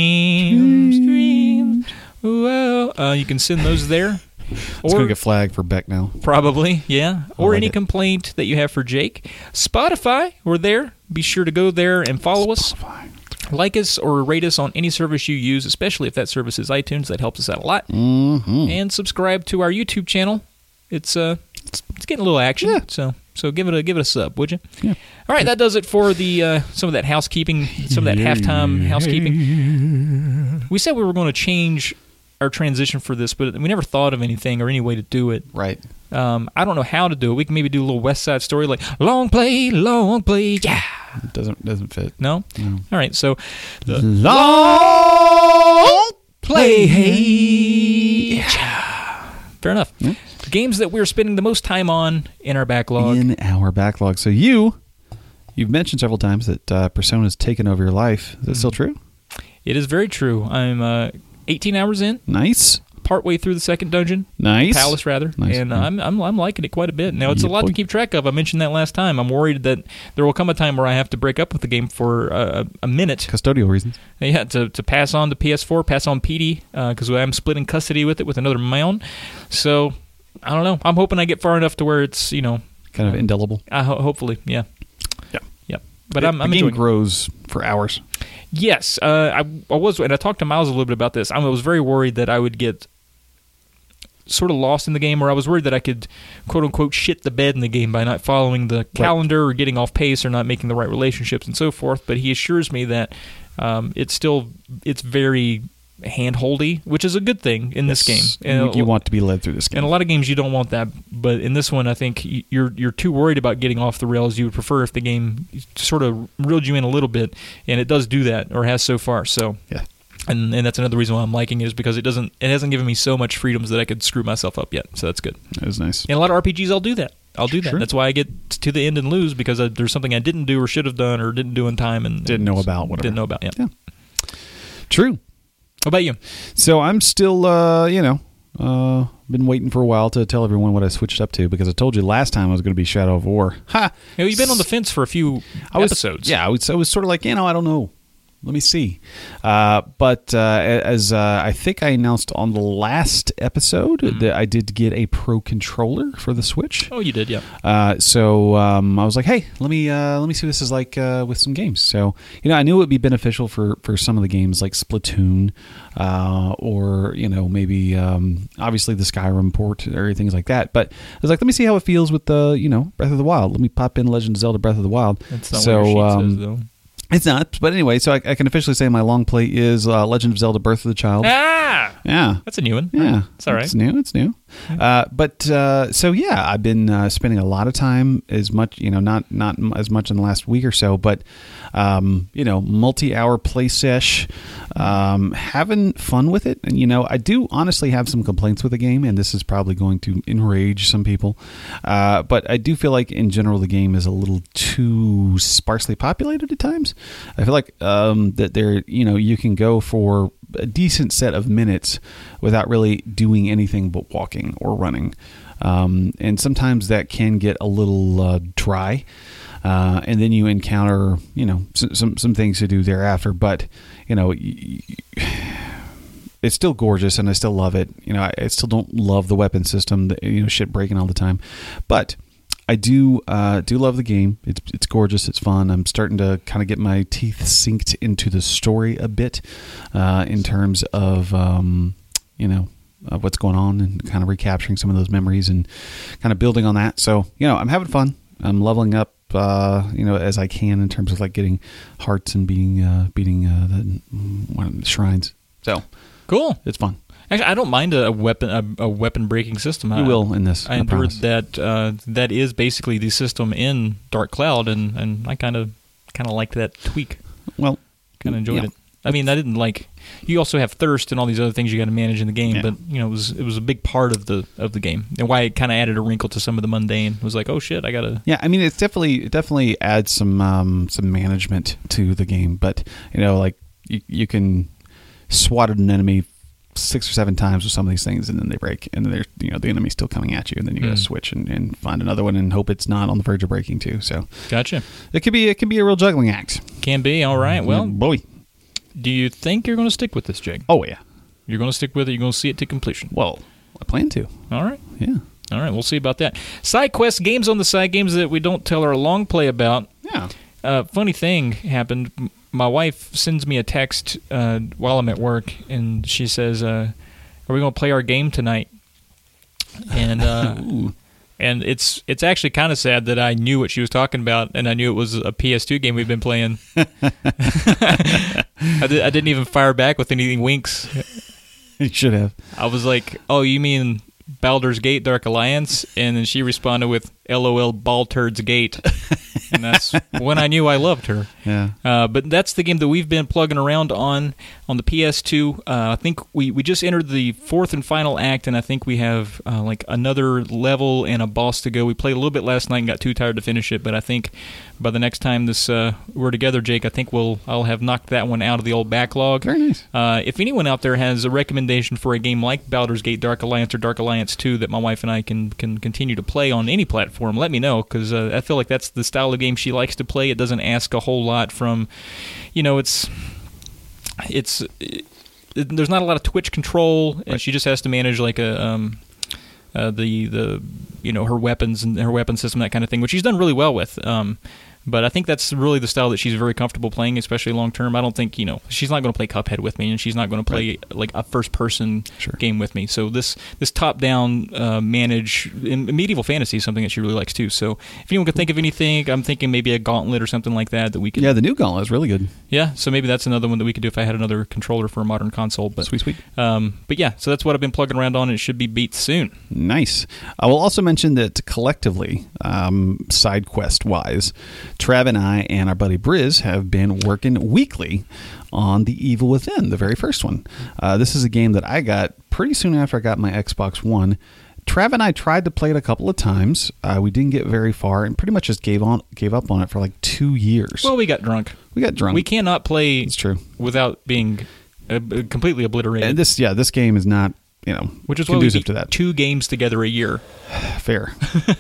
[SPEAKER 2] dreams, dreams. Well, uh, you can send those there.
[SPEAKER 3] It's
[SPEAKER 2] Or
[SPEAKER 3] going to get flagged for Beck now.
[SPEAKER 2] probably, yeah. Or
[SPEAKER 3] like
[SPEAKER 2] any
[SPEAKER 3] it.
[SPEAKER 2] complaint that you have for Jake. Spotify, we're there. Be sure to go there and follow us. Like us or rate us on any service you use, especially if that service is iTunes. That helps us out a lot.
[SPEAKER 3] Mm-hmm.
[SPEAKER 2] And subscribe to our YouTube channel. It's uh, it's, it's getting a little action.
[SPEAKER 3] Yeah.
[SPEAKER 2] So so give it a give it a sub, would you?
[SPEAKER 3] Yeah.
[SPEAKER 2] All right, that does it for the uh, some of that housekeeping, some of that halftime housekeeping. We said we were going to change our transition for this, but we never thought of anything or any way to do it.
[SPEAKER 3] Right.
[SPEAKER 2] Um, I don't know how to do it. We can maybe do a little West Side Story, like long play, long play, yeah.
[SPEAKER 3] It doesn't doesn't fit.
[SPEAKER 2] No?
[SPEAKER 3] No.
[SPEAKER 2] All right, so the
[SPEAKER 3] Long
[SPEAKER 2] play. Fair enough.
[SPEAKER 3] Yeah.
[SPEAKER 2] The games that we're spending the most time on in our backlog.
[SPEAKER 3] in our backlog. So you, you've mentioned several times that uh, Persona's taken over your life. Is that still true?
[SPEAKER 2] It is very true. I'm uh, eighteen hours in,
[SPEAKER 3] Nice.
[SPEAKER 2] partway through the second dungeon.
[SPEAKER 3] Nice.
[SPEAKER 2] Palace, rather.
[SPEAKER 3] Nice.
[SPEAKER 2] And uh,
[SPEAKER 3] Yeah.
[SPEAKER 2] I'm, I'm I'm liking it quite a bit. Now, it's
[SPEAKER 3] Yeah,
[SPEAKER 2] a lot
[SPEAKER 3] boy.
[SPEAKER 2] to keep track of. I mentioned that last time. I'm worried that there will come a time where I have to break up with the game for uh, a minute.
[SPEAKER 3] Custodial reasons.
[SPEAKER 2] Yeah, to, to pass on to P S four, pass on P D, because I'm splitting custody with it with another mound. So, I don't know. I'm hoping I get far enough to where it's, you know...
[SPEAKER 3] Kind of
[SPEAKER 2] um,
[SPEAKER 3] indelible.
[SPEAKER 2] I ho- hopefully, yeah.
[SPEAKER 3] Yeah.
[SPEAKER 2] Yeah. But
[SPEAKER 3] It-
[SPEAKER 2] I'm, I'm
[SPEAKER 3] the game
[SPEAKER 2] enjoying it.
[SPEAKER 3] grows for hours.
[SPEAKER 2] Yes, uh, I, I was, and I talked to Miles a little bit about this. I was very worried that I would get sort of lost in the game, or I was worried that I could, quote unquote, shit the bed in the game by not following the calendar or getting off pace or not making the right relationships and so forth. But he assures me that um, it's still it's very hand-holdy, which is a good thing in this game.
[SPEAKER 3] Yes.
[SPEAKER 2] And
[SPEAKER 3] You want to be led through this game.
[SPEAKER 2] in a lot of games, you don't want that, but in this one, I think y- you're you're too worried about getting off the rails. You would prefer if the game sort of reeled you in a little bit, and it does do that, or has so far. So,
[SPEAKER 3] Yeah.
[SPEAKER 2] and and that's another reason why I'm liking it, is because it doesn't it hasn't given me so much freedoms that I could screw myself up yet. So that's good.
[SPEAKER 3] That was nice.
[SPEAKER 2] In a lot of R P Gs, I'll do that. I'll do that.
[SPEAKER 3] Sure.
[SPEAKER 2] That's why I get to the end and lose, because I, there's something I didn't do or should have done or didn't do in time and
[SPEAKER 3] Didn't know about, whatever.
[SPEAKER 2] Didn't know about. Yeah.
[SPEAKER 3] Yeah. True.
[SPEAKER 2] What about you?
[SPEAKER 3] So I'm still, uh, you know, uh, been waiting for a while to tell everyone what I switched up to, because I told you last time I was going to be Shadow of War. Ha!
[SPEAKER 2] You know, you've been on the fence for a few
[SPEAKER 3] I was,
[SPEAKER 2] episodes.
[SPEAKER 3] Yeah, I was, I was sort of like, you know, I don't know. Let me see. Uh, but uh, as uh, I think I announced on the last episode,
[SPEAKER 2] Mm-hmm.
[SPEAKER 3] that I did get a Pro Controller for the Switch.
[SPEAKER 2] Oh, you did, yeah.
[SPEAKER 3] Uh, so um, I was like, hey, let me uh, let me see what this is like uh, with some games. So, you know, I knew it would be beneficial for, for some of the games like Splatoon, uh, or, you know, maybe um, obviously the Skyrim port or things like that. But I was like, let me see how it feels with the, you know, Breath of the Wild. Let me pop in Legend of Zelda Breath of the Wild.
[SPEAKER 2] That's not
[SPEAKER 3] so,
[SPEAKER 2] what your sheet
[SPEAKER 3] um,
[SPEAKER 2] says, though.
[SPEAKER 3] It's not, but anyway, so I, I can officially say my long play is uh, Legend of Zelda Breath of the Child.
[SPEAKER 2] Ah!
[SPEAKER 3] Yeah.
[SPEAKER 2] That's a new one.
[SPEAKER 3] Yeah.
[SPEAKER 2] It's all right.
[SPEAKER 3] It's new. It's new. Uh, but uh, so yeah, I've been uh, spending a lot of time, as much you know, not not as much in the last week or so, but um, you know, multi-hour play sesh, um, having fun with it. And you know, I do honestly have some complaints with the game, and this is probably going to enrage some people. Uh, but I do feel like in general the game is a little too sparsely populated at times. I feel like um, that there, you know, you can go for a decent set of minutes without really doing anything but walking or running. Um, and sometimes that can get a little uh, dry. Uh, and then you encounter, you know, some, some, some things to do thereafter. But, you know, it's still gorgeous and I still love it. You know, I, I still don't love the weapon system, the, you know, shit breaking all the time. But I do uh, do love the game. It's it's gorgeous. It's fun. I'm starting to kind of get my teeth synced into the story a bit uh, in terms of, um, you know, of what's going on and kind of recapturing some of those memories and kind of building on that. So, you know, I'm having fun. I'm leveling up, uh, you know, as I can in terms of like getting hearts and beating, uh, beating uh, the, one of the shrines. So
[SPEAKER 2] cool.
[SPEAKER 3] It's fun.
[SPEAKER 2] Actually, I don't mind a weapon a, a weapon breaking system.
[SPEAKER 3] You
[SPEAKER 2] I,
[SPEAKER 3] will in this.
[SPEAKER 2] I,
[SPEAKER 3] I
[SPEAKER 2] heard
[SPEAKER 3] promise.
[SPEAKER 2] that uh, that is basically the system in Dark Cloud, and, and I kind of kind of liked that tweak.
[SPEAKER 3] Well,
[SPEAKER 2] kind of enjoyed
[SPEAKER 3] yeah.
[SPEAKER 2] it. I mean, I didn't like. You also have thirst and all these other things you got to manage in the game,
[SPEAKER 3] Yeah.
[SPEAKER 2] but you know, it was it was a big part of the of the game, and why it kind of added a wrinkle to some of the mundane. It was like, oh shit, I gotta.
[SPEAKER 3] Yeah, I mean, it's definitely it definitely adds some um, some management to the game, but you know, like you, you can swat at an enemy six or seven times with some of these things, and then they break, and then there's you know the enemy's still coming at you, and then you got to
[SPEAKER 2] Mm.
[SPEAKER 3] switch and, and find another one and hope it's not on the verge of breaking too. So
[SPEAKER 2] Gotcha.
[SPEAKER 3] it could be it can be a real juggling act.
[SPEAKER 2] Can be all right. Well,
[SPEAKER 3] Mm, boy,
[SPEAKER 2] do you think you're going to stick with this, Jake?
[SPEAKER 3] oh yeah,
[SPEAKER 2] You're going to stick with it. You're going to see it to completion.
[SPEAKER 3] well, I plan to.
[SPEAKER 2] All right.
[SPEAKER 3] Yeah,
[SPEAKER 2] All right. We'll see about that. Side quests, games on the side, games that we don't tell our long play about.
[SPEAKER 3] yeah.
[SPEAKER 2] Uh, funny thing happened. M- My wife sends me a text uh, while I'm at work, and she says, uh, "Are we going to play our game tonight?" And uh,
[SPEAKER 3] Ooh.
[SPEAKER 2] and it's it's actually kind of sad that I knew what she was talking about, and I knew it was a P S two game we've been playing. I, did, I didn't even fire back with any winks.
[SPEAKER 3] You should have.
[SPEAKER 2] I was like, "Oh, you mean Baldur's Gate Dark Alliance?" And then she responded with, "LOL, Ball Turds Gate." And that's when I knew I loved her.
[SPEAKER 3] Yeah.
[SPEAKER 2] Uh, but that's the game that we've been plugging around on on the P S two. Uh, I think we, we just entered the fourth and final act, and I think we have uh, like another level and a boss to go. We played a little bit last night and got too tired to finish it, but I think by the next time this uh, we're together, Jake, I think we'll I'll have knocked that one out of the old backlog.
[SPEAKER 3] Very nice.
[SPEAKER 2] Uh, if anyone out there has a recommendation for a game like Baldur's Gate Dark Alliance or Dark Alliance two that my wife and I can, can continue to play on any platform, let me know, because uh, I feel like that's the style of game she likes to play. It doesn't ask a whole lot from, you know, it's it's it, there's not a lot of twitch control, and
[SPEAKER 3] Right.
[SPEAKER 2] she just has to manage like a um, uh, the the you know her weapons and her weapon system, that kind of thing, which she's done really well with. Um, But I think that's really the style that she's very comfortable playing, especially long term. I don't think, you know, she's not going to play Cuphead with me, and she's not going to play
[SPEAKER 3] Right.
[SPEAKER 2] like a first person
[SPEAKER 3] Sure.
[SPEAKER 2] game with me. So this this top down uh, manage in medieval fantasy is something that she really likes too. So if anyone could think of anything, I'm thinking maybe a Gauntlet or something like that that we could.
[SPEAKER 3] Yeah, the new Gauntlet is really good.
[SPEAKER 2] Yeah. So maybe that's another one that we could do if I had another controller for a modern console. But
[SPEAKER 3] Sweet, sweet.
[SPEAKER 2] Um, but yeah, so that's what I've been plugging around on. And it should be beat soon.
[SPEAKER 3] Nice. I will also mention that collectively, um, side quest wise, Trav and I and our buddy Briz have been working weekly on The Evil Within, the very first one. Uh, this is a game that I got pretty soon after I got my Xbox One. Trav and I tried to play it a couple of times. Uh, we didn't get very far, and pretty much just gave on, gave up on it for like two years.
[SPEAKER 2] Well, we got drunk.
[SPEAKER 3] we got drunk.
[SPEAKER 2] We cannot play
[SPEAKER 3] It's true.
[SPEAKER 2] without being uh, completely obliterated.
[SPEAKER 3] And this, yeah, this game is not, you know,
[SPEAKER 2] Which is why we
[SPEAKER 3] conducive
[SPEAKER 2] beat
[SPEAKER 3] to that.
[SPEAKER 2] two games together a year.
[SPEAKER 3] Fair.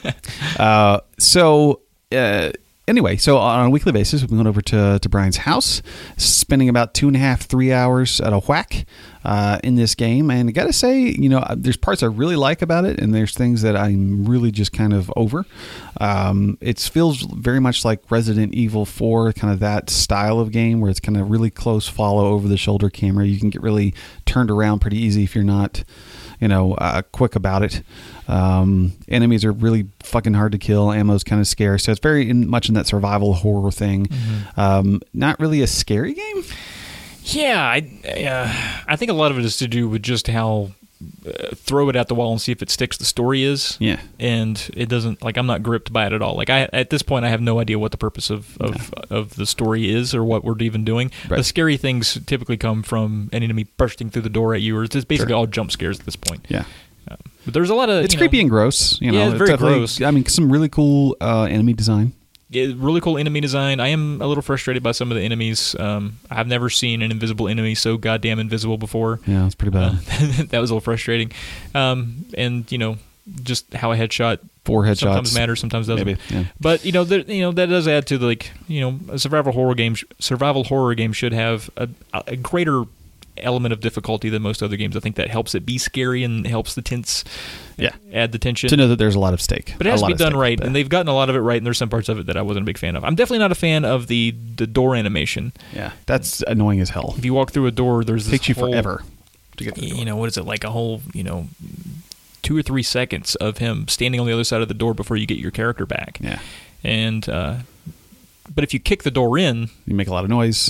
[SPEAKER 3] uh, so, uh, anyway, so on a weekly basis, we went over to, to Brian's house, spending about two and a half, three hours at a whack uh, in this game. And I got to say, you know, there's parts I really like about it, and there's things that I'm really just kind of over. Um, it feels very much like Resident Evil four, kind of that style of game where it's kind of really close follow over the shoulder camera. You can get really turned around pretty easy if you're not, you know, uh, quick about it. Um, enemies are really fucking hard to kill. Ammo's kind of scarce. So it's very in, much in that survival horror thing.
[SPEAKER 2] Mm-hmm.
[SPEAKER 3] Um, not really a scary game.
[SPEAKER 2] Yeah, I, uh, I think a lot of it is to do with just how uh, throw it at the wall and see if it sticks. The story is,
[SPEAKER 3] Yeah.
[SPEAKER 2] and it doesn't. Like, I'm not gripped by it at all. Like, I at this point, I have no idea what the purpose of of, of the story is or what we're even doing.
[SPEAKER 3] Right.
[SPEAKER 2] The scary things typically come from an enemy bursting through the door at you, or it's just basically
[SPEAKER 3] Sure.
[SPEAKER 2] all jump scares at this point.
[SPEAKER 3] Yeah.
[SPEAKER 2] Um, but there's a lot of
[SPEAKER 3] It's
[SPEAKER 2] you
[SPEAKER 3] creepy
[SPEAKER 2] know,
[SPEAKER 3] and gross. You know,
[SPEAKER 2] Yeah, it's very
[SPEAKER 3] definitely-
[SPEAKER 2] gross.
[SPEAKER 3] I mean, some really cool uh, enemy design.
[SPEAKER 2] Yeah, really cool enemy design. I am a little frustrated by some of the enemies. Um, I've never seen an invisible enemy so goddamn invisible before.
[SPEAKER 3] Yeah, it's pretty bad.
[SPEAKER 2] Uh, that was a little frustrating. Um, and, you know, just how a headshot
[SPEAKER 3] Four headshots.
[SPEAKER 2] sometimes matters, sometimes doesn't.
[SPEAKER 3] Maybe, yeah.
[SPEAKER 2] But, you know, there, you know, that does add to, the, like, you know, a survival horror game, survival horror game should have a, a greater element of difficulty than most other games. I think that helps it be scary and helps the tense
[SPEAKER 3] Yeah.
[SPEAKER 2] add the tension.
[SPEAKER 3] To know that there's a lot of stake.
[SPEAKER 2] But it
[SPEAKER 3] A
[SPEAKER 2] has to
[SPEAKER 3] lot
[SPEAKER 2] be
[SPEAKER 3] of
[SPEAKER 2] done
[SPEAKER 3] stake.
[SPEAKER 2] right,
[SPEAKER 3] Yeah.
[SPEAKER 2] and they've gotten a lot of it right, and there's some parts of it that I wasn't a big fan of. I'm definitely not a fan of the, the door animation.
[SPEAKER 3] Yeah, that's annoying as hell.
[SPEAKER 2] If you walk through a door, there's
[SPEAKER 3] It
[SPEAKER 2] this
[SPEAKER 3] takes you
[SPEAKER 2] whole-
[SPEAKER 3] forever to get to the door.
[SPEAKER 2] You know, what is it, like a whole, you know, two or three seconds of him standing on the other side of the door before you get your character back.
[SPEAKER 3] Yeah.
[SPEAKER 2] And, uh, but if you kick the door in,
[SPEAKER 3] You make a lot of noise.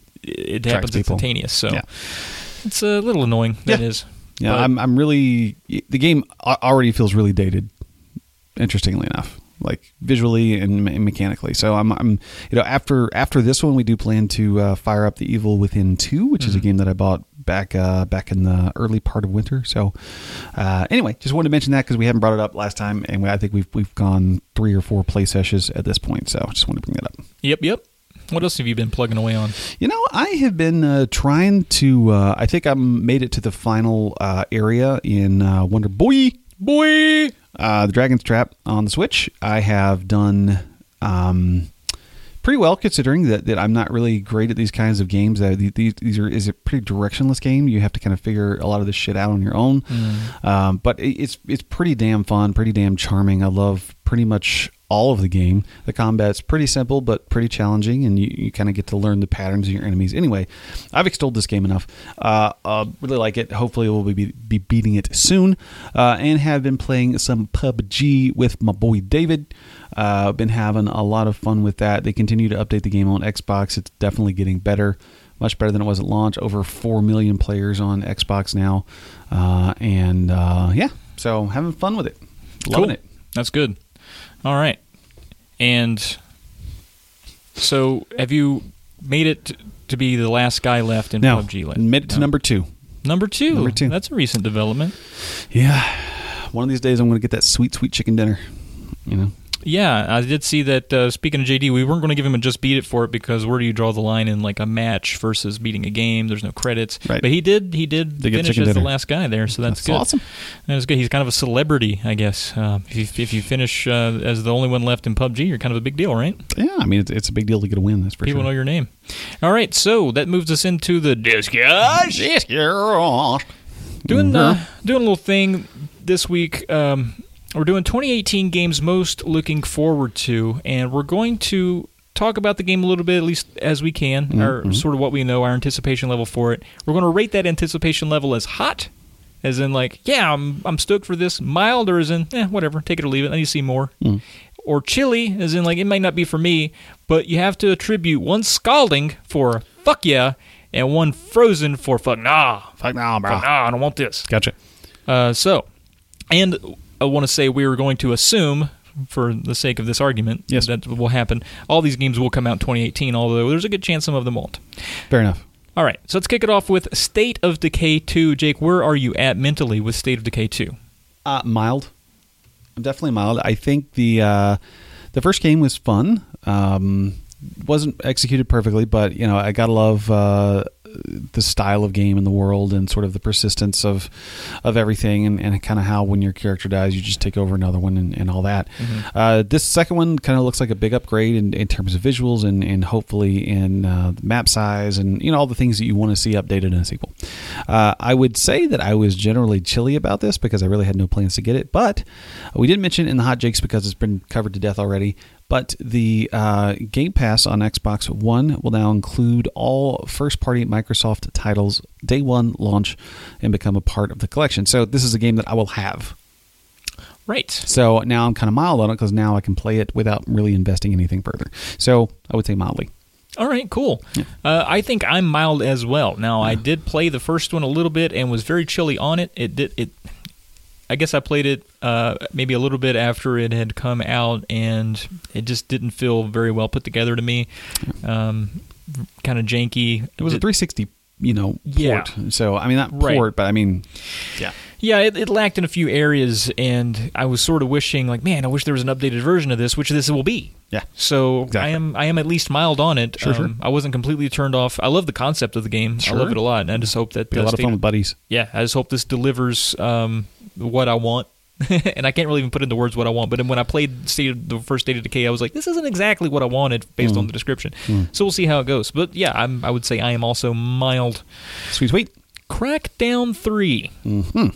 [SPEAKER 2] it
[SPEAKER 3] Attracts
[SPEAKER 2] happens
[SPEAKER 3] people.
[SPEAKER 2] instantaneous. So
[SPEAKER 3] Yeah.
[SPEAKER 2] it's a little annoying. That
[SPEAKER 3] Yeah.
[SPEAKER 2] is.
[SPEAKER 3] Yeah,
[SPEAKER 2] But-
[SPEAKER 3] I'm I'm really the game a- already feels really dated. Interestingly enough, like visually and me- mechanically. So I'm I'm you know after after this one we do plan to uh, fire up The Evil Within two, which is a
[SPEAKER 2] Mhm.
[SPEAKER 3] game that I bought back uh, back in the early part of winter. So uh, anyway, just wanted to mention that because we haven't brought it up last time, and we, I think we've we've gone three or four play sessions at this point. So just wanted to bring that up.
[SPEAKER 2] Yep, yep. What else have you been plugging away on?
[SPEAKER 3] You know, I have been uh, trying to. Uh, I think I made it to the final uh, area in uh, Wonder Boy, Boy, uh, the Dragon's Trap on the Switch. I have done um, pretty well considering that, that I'm not really great at these kinds of games. That these, these are is a pretty directionless game. You have to kind of figure a lot of this shit out on your own.
[SPEAKER 2] Mm.
[SPEAKER 3] Um, but it, it's it's pretty damn fun, pretty damn charming. I love pretty much all of the game. The combat's pretty simple but pretty challenging, and you, you kind of get to learn the patterns of your enemies. Anyway, I've extolled this game enough. Uh, uh, really like it. Hopefully we'll be, be beating it soon, uh, and have been playing some P U B G with my boy David. Uh, been having a lot of fun with that. They continue to update the game on Xbox. It's definitely getting better. Much better than it was at launch. Over four million players on Xbox now. Uh, and uh, yeah, so having fun with it. Loving
[SPEAKER 2] Cool.
[SPEAKER 3] it.
[SPEAKER 2] That's good. All right. And so have you made it t- to be the last guy left in
[SPEAKER 3] Now,
[SPEAKER 2] P U B G? Left?
[SPEAKER 3] made it to
[SPEAKER 2] No.
[SPEAKER 3] number two.
[SPEAKER 2] Number two.
[SPEAKER 3] Number two.
[SPEAKER 2] That's a recent development.
[SPEAKER 3] Yeah. One of these days I'm going to get that sweet, sweet chicken dinner. You know?
[SPEAKER 2] Yeah, I did see that. Uh, speaking of J D, we weren't going to give him a just beat it for it because where do you draw the line in like a match versus beating a game? There's no credits,
[SPEAKER 3] Right.
[SPEAKER 2] but he did. He did
[SPEAKER 3] They get
[SPEAKER 2] finish
[SPEAKER 3] chicken
[SPEAKER 2] as the
[SPEAKER 3] dinner.
[SPEAKER 2] last guy there, so that's,
[SPEAKER 3] That's
[SPEAKER 2] good.
[SPEAKER 3] awesome.
[SPEAKER 2] That's good. He's kind of a celebrity, I guess. Uh, if, you, if you finish uh, as the only one left in P U B G, you're kind of a big deal, right?
[SPEAKER 3] Yeah, I mean, it's, it's a big deal to get a win, that's for
[SPEAKER 2] People
[SPEAKER 3] sure.
[SPEAKER 2] know your name. All right, so that moves us into the discussion. Doing uh, doing a little thing this week. Um, we're doing twenty eighteen games most looking forward to, and we're going to talk about the game a little bit, at least as we can,
[SPEAKER 3] Mm-hmm.
[SPEAKER 2] or sort of what we know, our anticipation level for it. We're going to rate that anticipation level as hot, as in like, yeah, I'm I'm stoked for this. Mild, or as in, eh, whatever, take it or leave it. I need to see more.
[SPEAKER 3] Mm.
[SPEAKER 2] Or chilly, as in like, it might not be for me, but you have to attribute one scalding for fuck yeah, and one frozen for fuck nah.
[SPEAKER 3] Fuck no, bro.
[SPEAKER 2] Fuck nah, I don't want this.
[SPEAKER 3] Gotcha.
[SPEAKER 2] Uh, so, and I want to say we were going to assume, for the sake of this argument,
[SPEAKER 3] Yes.
[SPEAKER 2] that will happen. All these games will come out in twenty eighteen, although there's a good chance some of them won't.
[SPEAKER 3] Fair enough.
[SPEAKER 2] All right, so let's kick it off with State of Decay two. Jake, where are you at mentally with State of Decay two?
[SPEAKER 3] Uh, mild. I'm definitely mild. I think the uh, the first game was fun. Um, wasn't executed perfectly, but you know I gotta love uh, the style of game in the world and sort of the persistence of of everything, and, and kind of how when your character dies, you just take over another one and, and all that.
[SPEAKER 2] Mm-hmm.
[SPEAKER 3] Uh, this second one kind of looks like a big upgrade in, in terms of visuals and, and hopefully in uh, map size and you know all the things that you want to see updated in a sequel. Uh, I would say that I was generally chilly about this because I really had no plans to get it, but we didn't mention it in the hot jakes because it's been covered to death already. But the uh, Game Pass on Xbox One will now include all first-party Microsoft titles day one launch and become a part of the collection. So this is a game that I will have.
[SPEAKER 2] Right.
[SPEAKER 3] So now I'm kind of mild on it because now I can play it without really investing anything further. So I would say mildly.
[SPEAKER 2] All right, cool. Yeah. Uh, I think I'm mild as well. Now, yeah. I did play the first one a little bit and was very chilly on it. It did it. I guess I played it uh, maybe a little bit after it had come out, and it just didn't feel very well put together to me. Um, kind of janky.
[SPEAKER 3] It was a three sixty, you know, port.
[SPEAKER 2] Yeah.
[SPEAKER 3] So, I mean, not
[SPEAKER 2] right.
[SPEAKER 3] port, but I mean, yeah.
[SPEAKER 2] Yeah, it, it lacked in a few areas, and I was sort of wishing, like, man, I wish there was an updated version of this, which this will be.
[SPEAKER 3] Yeah.
[SPEAKER 2] So
[SPEAKER 3] exactly.
[SPEAKER 2] I am I am at least mild on it.
[SPEAKER 3] Sure,
[SPEAKER 2] um,
[SPEAKER 3] sure.
[SPEAKER 2] I wasn't completely turned off. I love the concept of the game.
[SPEAKER 3] Sure.
[SPEAKER 2] I love it a lot, and I just hope that...
[SPEAKER 3] Be a
[SPEAKER 2] uh,
[SPEAKER 3] lot of
[SPEAKER 2] State
[SPEAKER 3] fun with buddies.
[SPEAKER 2] Yeah, I just hope this delivers um, what I want. And I can't really even put into words what I want, but when I played State of, the first State of Decay, I was like, this isn't exactly what I wanted based mm. on the description. Mm. So we'll see how it goes. But yeah, I'm, I would say I am also mild.
[SPEAKER 3] Sweet, sweet.
[SPEAKER 2] Crackdown three.
[SPEAKER 3] Mm-hmm.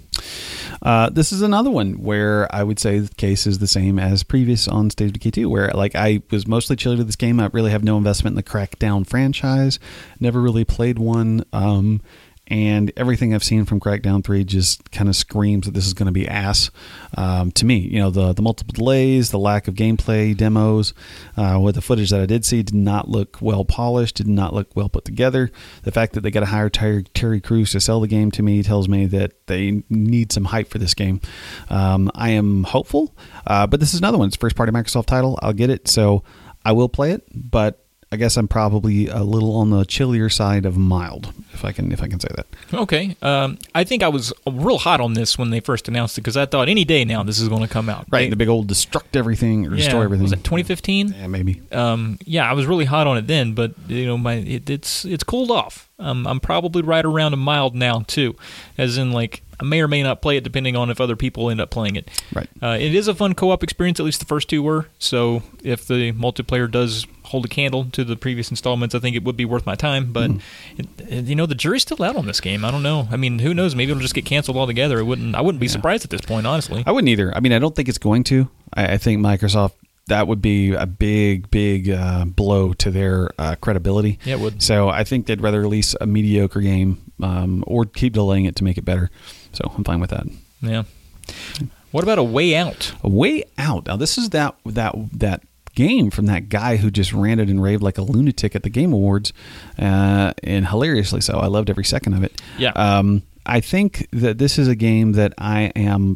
[SPEAKER 3] Uh, this is another one where I would say the case is the same as previous on State of Decay two, where like I was mostly chilly to this game. I really have no investment in the Crackdown franchise. Never really played one. Um, And everything I've seen from Crackdown three just kind of screams that this is going to be ass um, to me. You know, the the multiple delays, the lack of gameplay demos, uh, with the footage that I did see did not look well polished, did not look well put together. The fact that they got to hire Terry, Terry Crews to sell the game to me tells me that they need some hype for this game. Um, I am hopeful, uh, but this is another one. It's a first-party Microsoft title. I'll get it, so I will play it, but I guess I'm probably a little on the chillier side of mild, if I can if I can say that.
[SPEAKER 2] Okay. Um, I think I was real hot on this when they first announced it, because I thought any day now this is going to come out.
[SPEAKER 3] Right,
[SPEAKER 2] they,
[SPEAKER 3] the big old destruct everything or
[SPEAKER 2] yeah,
[SPEAKER 3] destroy everything.
[SPEAKER 2] Was it twenty fifteen?
[SPEAKER 3] Yeah, maybe.
[SPEAKER 2] Um, yeah, I was really hot on it then, but you know, my it, it's it's cooled off. Um, I'm probably right around a mild now too, as in like I may or may not play it depending on if other people end up playing it.
[SPEAKER 3] Right.
[SPEAKER 2] Uh, it is a fun co-op experience. At least the first two were. So if the multiplayer does hold a candle to the previous installments, I think it would be worth my time. But mm. it, it, you know, the jury's still out on this game. I don't know. I mean, who knows? Maybe it'll just get canceled altogether. It wouldn't. I wouldn't be yeah. surprised at this point, honestly.
[SPEAKER 3] I wouldn't either. I mean, I don't think it's going to. I, I think Microsoft. That would be a big, big uh, blow to their uh, credibility.
[SPEAKER 2] Yeah, it would.
[SPEAKER 3] So I think they'd rather release a mediocre game um, or keep delaying it to make it better. So I'm fine with that.
[SPEAKER 2] Yeah. What about A Way Out?
[SPEAKER 3] A Way Out. Now this is that that that game from that guy who just ranted and raved like a lunatic at the Game Awards, uh, and hilariously so. I loved every second of it.
[SPEAKER 2] Yeah.
[SPEAKER 3] Um, I think that this is a game that I am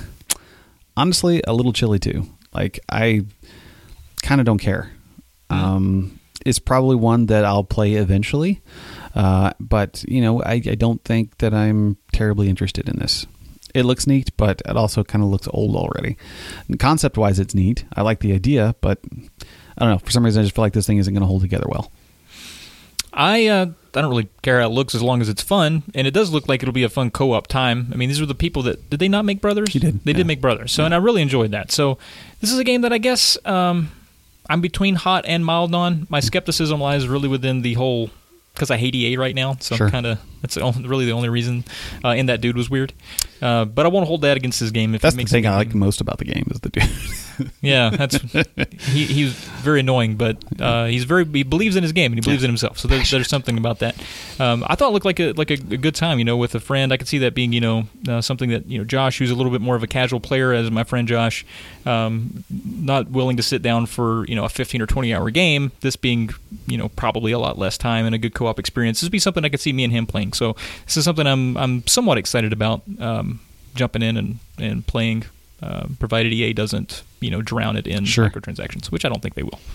[SPEAKER 3] honestly a little chilly to. Like, I kind of don't care. Mm. Um, it's probably one that I'll play eventually. Uh, but, you know, I, I don't think that I'm terribly interested in this. It looks neat, but it also kind of looks old already. Concept-wise, it's neat. I like the idea, but I don't know. For some reason, I just feel like this thing isn't going to hold together well.
[SPEAKER 2] I uh, I don't really care how it looks as long as it's fun, and it does look like it'll be a fun co-op time. I mean, these were the people that... Did they not make Brothers?
[SPEAKER 3] He did.
[SPEAKER 2] They
[SPEAKER 3] yeah.
[SPEAKER 2] did make Brothers, so yeah. and I really enjoyed that. So this is a game that I guess um, I'm between hot and mild on. My skepticism lies really within the whole... Because I hate E A right now, so
[SPEAKER 3] sure.
[SPEAKER 2] I'm kind of... That's the only, really the only reason. Uh, and that dude was weird. Uh, but I won't hold that against his game. If
[SPEAKER 3] that's
[SPEAKER 2] he makes
[SPEAKER 3] the thing I
[SPEAKER 2] game.
[SPEAKER 3] like most about the game is the dude.
[SPEAKER 2] Yeah, that's he. He's very annoying, but uh, he's very. He believes in his game and he believes in himself. So there's, there's something about that. Um, I thought it looked like a like a, a good time, you know, with a friend. I could see that being, you know, uh, something that you know Josh, who's a little bit more of a casual player, as my friend Josh, um, not willing to sit down for you know a fifteen or twenty hour game. This being you know probably a lot less time and a good co-op experience. This would be something I could see me and him playing. So this is something I'm I'm somewhat excited about. Um, jumping in and, and playing, uh, provided E A doesn't, you know, drown it in
[SPEAKER 3] sure.
[SPEAKER 2] microtransactions, which I don't think they will.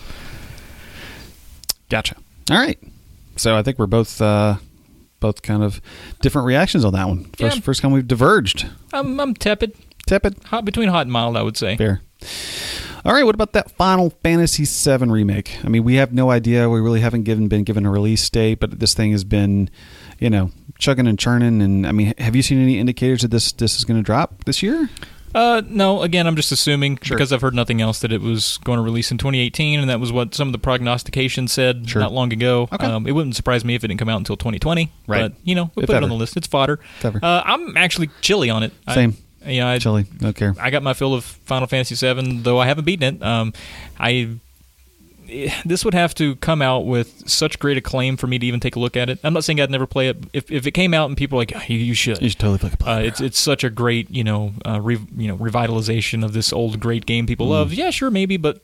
[SPEAKER 3] Gotcha. All right. So I think we're both uh, both kind of different reactions on that one. First,
[SPEAKER 2] yeah.
[SPEAKER 3] first time we've diverged.
[SPEAKER 2] I'm, I'm tepid.
[SPEAKER 3] Tepid?
[SPEAKER 2] Hot, between hot and mild, I would say.
[SPEAKER 3] Fair. All right, what about that Final Fantasy seven remake? I mean, we have no idea. We really haven't given been given a release date, but this thing has been, you know, chugging and churning. And I mean, have you seen any indicators that this this is going to drop this year?
[SPEAKER 2] Uh, no. Again, I'm just assuming
[SPEAKER 3] sure.
[SPEAKER 2] because I've heard nothing else that it was going to release in twenty eighteen, and that was what some of the prognostications said
[SPEAKER 3] sure.
[SPEAKER 2] not long ago.
[SPEAKER 3] Okay.
[SPEAKER 2] Um, it wouldn't surprise me if it didn't come out until twenty twenty.
[SPEAKER 3] Right.
[SPEAKER 2] But you know, we'll
[SPEAKER 3] if
[SPEAKER 2] put
[SPEAKER 3] ever.
[SPEAKER 2] it on the list. It's fodder.
[SPEAKER 3] If ever.
[SPEAKER 2] Uh, I'm actually chilly on it.
[SPEAKER 3] Same.
[SPEAKER 2] I, Yeah, I,
[SPEAKER 3] chilly. Don't care.
[SPEAKER 2] I got my fill of Final Fantasy seven, though I haven't beaten it. Um, I this would have to come out with such great acclaim for me to even take a look at it. I'm not saying I'd never play it. If if it came out and people are like, oh, you, you should,
[SPEAKER 3] you should totally play it.
[SPEAKER 2] Uh, it's it's such a great you know uh, re, you know revitalization of this old great game people
[SPEAKER 3] mm.
[SPEAKER 2] love. Yeah, sure, maybe, but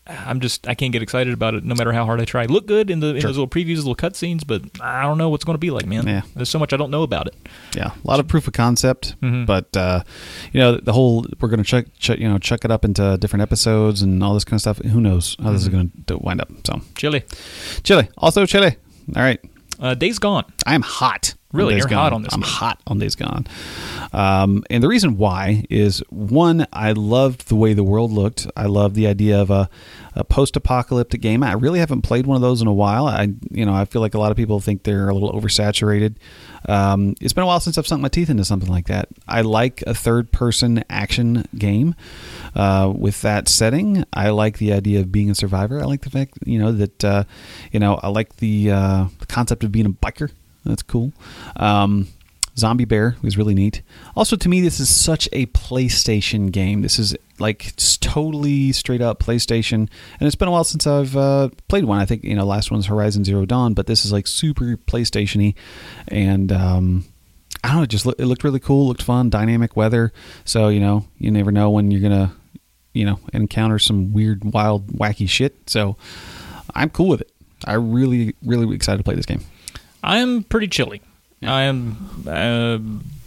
[SPEAKER 2] I'm just I can't get excited about it no matter how hard I try. Look good in the in
[SPEAKER 3] Sure.
[SPEAKER 2] those little previews, little cutscenes, but I don't know what's going to be like, man.
[SPEAKER 3] Yeah.
[SPEAKER 2] There's so much I don't know about it.
[SPEAKER 3] Yeah, a lot of proof of concept,
[SPEAKER 2] Mhm.
[SPEAKER 3] but uh, you know the whole we're going to chuck, chuck you know chuck it up into different episodes and all this kind of stuff. Who knows how this is going to wind up? So
[SPEAKER 2] Chili.
[SPEAKER 3] chili, also chili. All right,
[SPEAKER 2] Uh, Days Gone.
[SPEAKER 3] I am hot. on
[SPEAKER 2] Really?
[SPEAKER 3] Days
[SPEAKER 2] You're
[SPEAKER 3] Gone.
[SPEAKER 2] hot on this
[SPEAKER 3] I'm
[SPEAKER 2] game.
[SPEAKER 3] hot on Days Gone. Um, and the reason why is, one, I loved the way the world looked. I love the idea of a, a post-apocalyptic game. I really haven't played one of those in a while. I, you know, I feel like a lot of people think they're a little oversaturated. Um, it's been a while since I've sunk my teeth into something like that. I like a third-person action game uh, with that setting. I like the idea of being a survivor. I like the fact, you know, that, uh, you know, I like the, uh, the concept of being a biker. That's cool. Um, Zombie Bear was really neat. Also, to me, this is such a PlayStation game. This is like it's totally straight up PlayStation, and it's been a while since I've uh, played one. I think you know, last one's Horizon Zero Dawn, but this is like super PlayStation-y, and um, I don't know. It just look, it looked really cool. Looked fun. Dynamic weather. So you know, you never know when you're gonna, you know, encounter some weird, wild, wacky shit. So I'm cool with it. I really, really excited to play this game.
[SPEAKER 2] I'm pretty chilly. I am uh,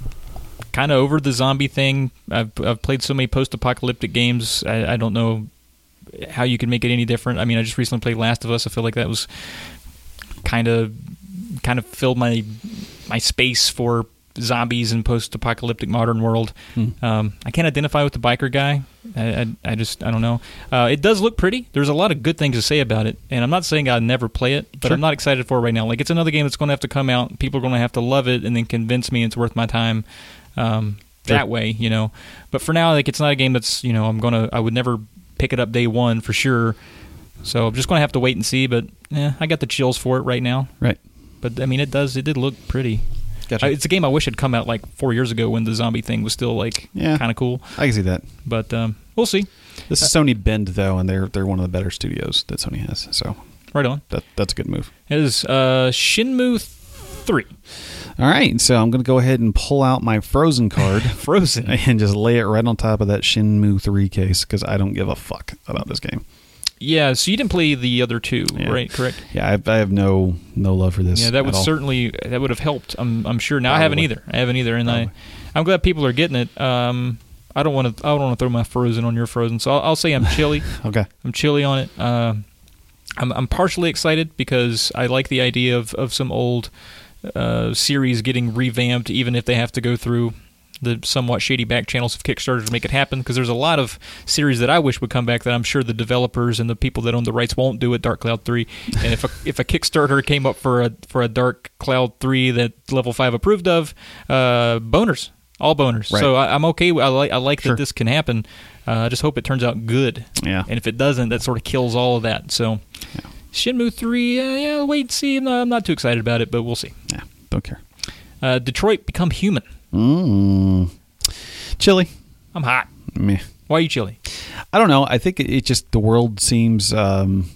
[SPEAKER 2] kind of over the zombie thing. I've I've played so many post-apocalyptic games. I, I don't know how you can make it any different. I mean, I just recently played Last of Us. I feel like that was kind of kind of filled my my space for zombies and post-apocalyptic modern world.
[SPEAKER 3] Hmm.
[SPEAKER 2] Um, I can't identify with the biker guy. I, I, I just I don't know. Uh, it does look pretty. There's a lot of good things to say about it, and I'm not saying I'd never play it, but
[SPEAKER 3] Sure.
[SPEAKER 2] I'm not excited for it right now. Like, it's another game that's going to have to come out. People are going to have to love it and then convince me it's worth my time um,
[SPEAKER 3] Sure.
[SPEAKER 2] that way, you know. But for now, like, it's not a game that's, you know, I'm gonna I would never pick it up day one for sure. So I'm just going to have to wait and see. But yeah, I got the chills for it right now.
[SPEAKER 3] Right.
[SPEAKER 2] But I mean, it does it did look pretty.
[SPEAKER 3] Gotcha.
[SPEAKER 2] I, it's a game I wish had come out like four years ago when the zombie thing was still like
[SPEAKER 3] Yeah.
[SPEAKER 2] kind of cool.
[SPEAKER 3] I can see that.
[SPEAKER 2] But um, we'll see.
[SPEAKER 3] This is Sony Bend, though, and they're they're one of the better studios that Sony has. So
[SPEAKER 2] Right on.
[SPEAKER 3] that that's a good move.
[SPEAKER 2] It is uh, Shenmue three.
[SPEAKER 3] All right, so I'm going to go ahead and pull out my Frozen card
[SPEAKER 2] Frozen.
[SPEAKER 3] and just lay it right on top of that Shenmue three case because I don't give a fuck about this game.
[SPEAKER 2] Yeah, so you didn't play the other two,
[SPEAKER 3] Yeah.
[SPEAKER 2] right? Correct.
[SPEAKER 3] Yeah, I, I have no no love for this.
[SPEAKER 2] Yeah, that would
[SPEAKER 3] at all.
[SPEAKER 2] certainly that would have helped. I'm I'm sure. Now I haven't
[SPEAKER 3] Probably.
[SPEAKER 2] either. I haven't either, and I
[SPEAKER 3] Probably.
[SPEAKER 2] I'm glad people are getting it. Um, I don't want to I don't want to throw my Frozen on your Frozen, so I'll, I'll say I'm chilly.
[SPEAKER 3] Okay.
[SPEAKER 2] I'm chilly on it. Uh, I'm I'm partially excited because I like the idea of of some old uh, series getting revamped, even if they have to go through the somewhat shady back channels of Kickstarter to make it happen, because there's a lot of series that I wish would come back that I'm sure the developers and the people that own the rights won't do it. Dark Cloud three, and if a, if a Kickstarter came up for a for a Dark Cloud three that Level five approved of, uh, boners, all boners.
[SPEAKER 3] Right.
[SPEAKER 2] So I, I'm okay. I like I like
[SPEAKER 3] Sure.
[SPEAKER 2] that this can happen. Uh, I just hope it turns out good.
[SPEAKER 3] Yeah.
[SPEAKER 2] And if it doesn't, that sort of kills all of that. So
[SPEAKER 3] Yeah.
[SPEAKER 2] Shenmue three, uh, yeah, wait and see. I'm not, I'm not too excited about it, but we'll see.
[SPEAKER 3] Yeah, don't care.
[SPEAKER 2] Uh, Detroit Become Human.
[SPEAKER 3] Mm. Chilly.
[SPEAKER 2] I'm hot.
[SPEAKER 3] Meh.
[SPEAKER 2] Why are you chilly?
[SPEAKER 3] I don't know. I think it, it just the world seems. Um,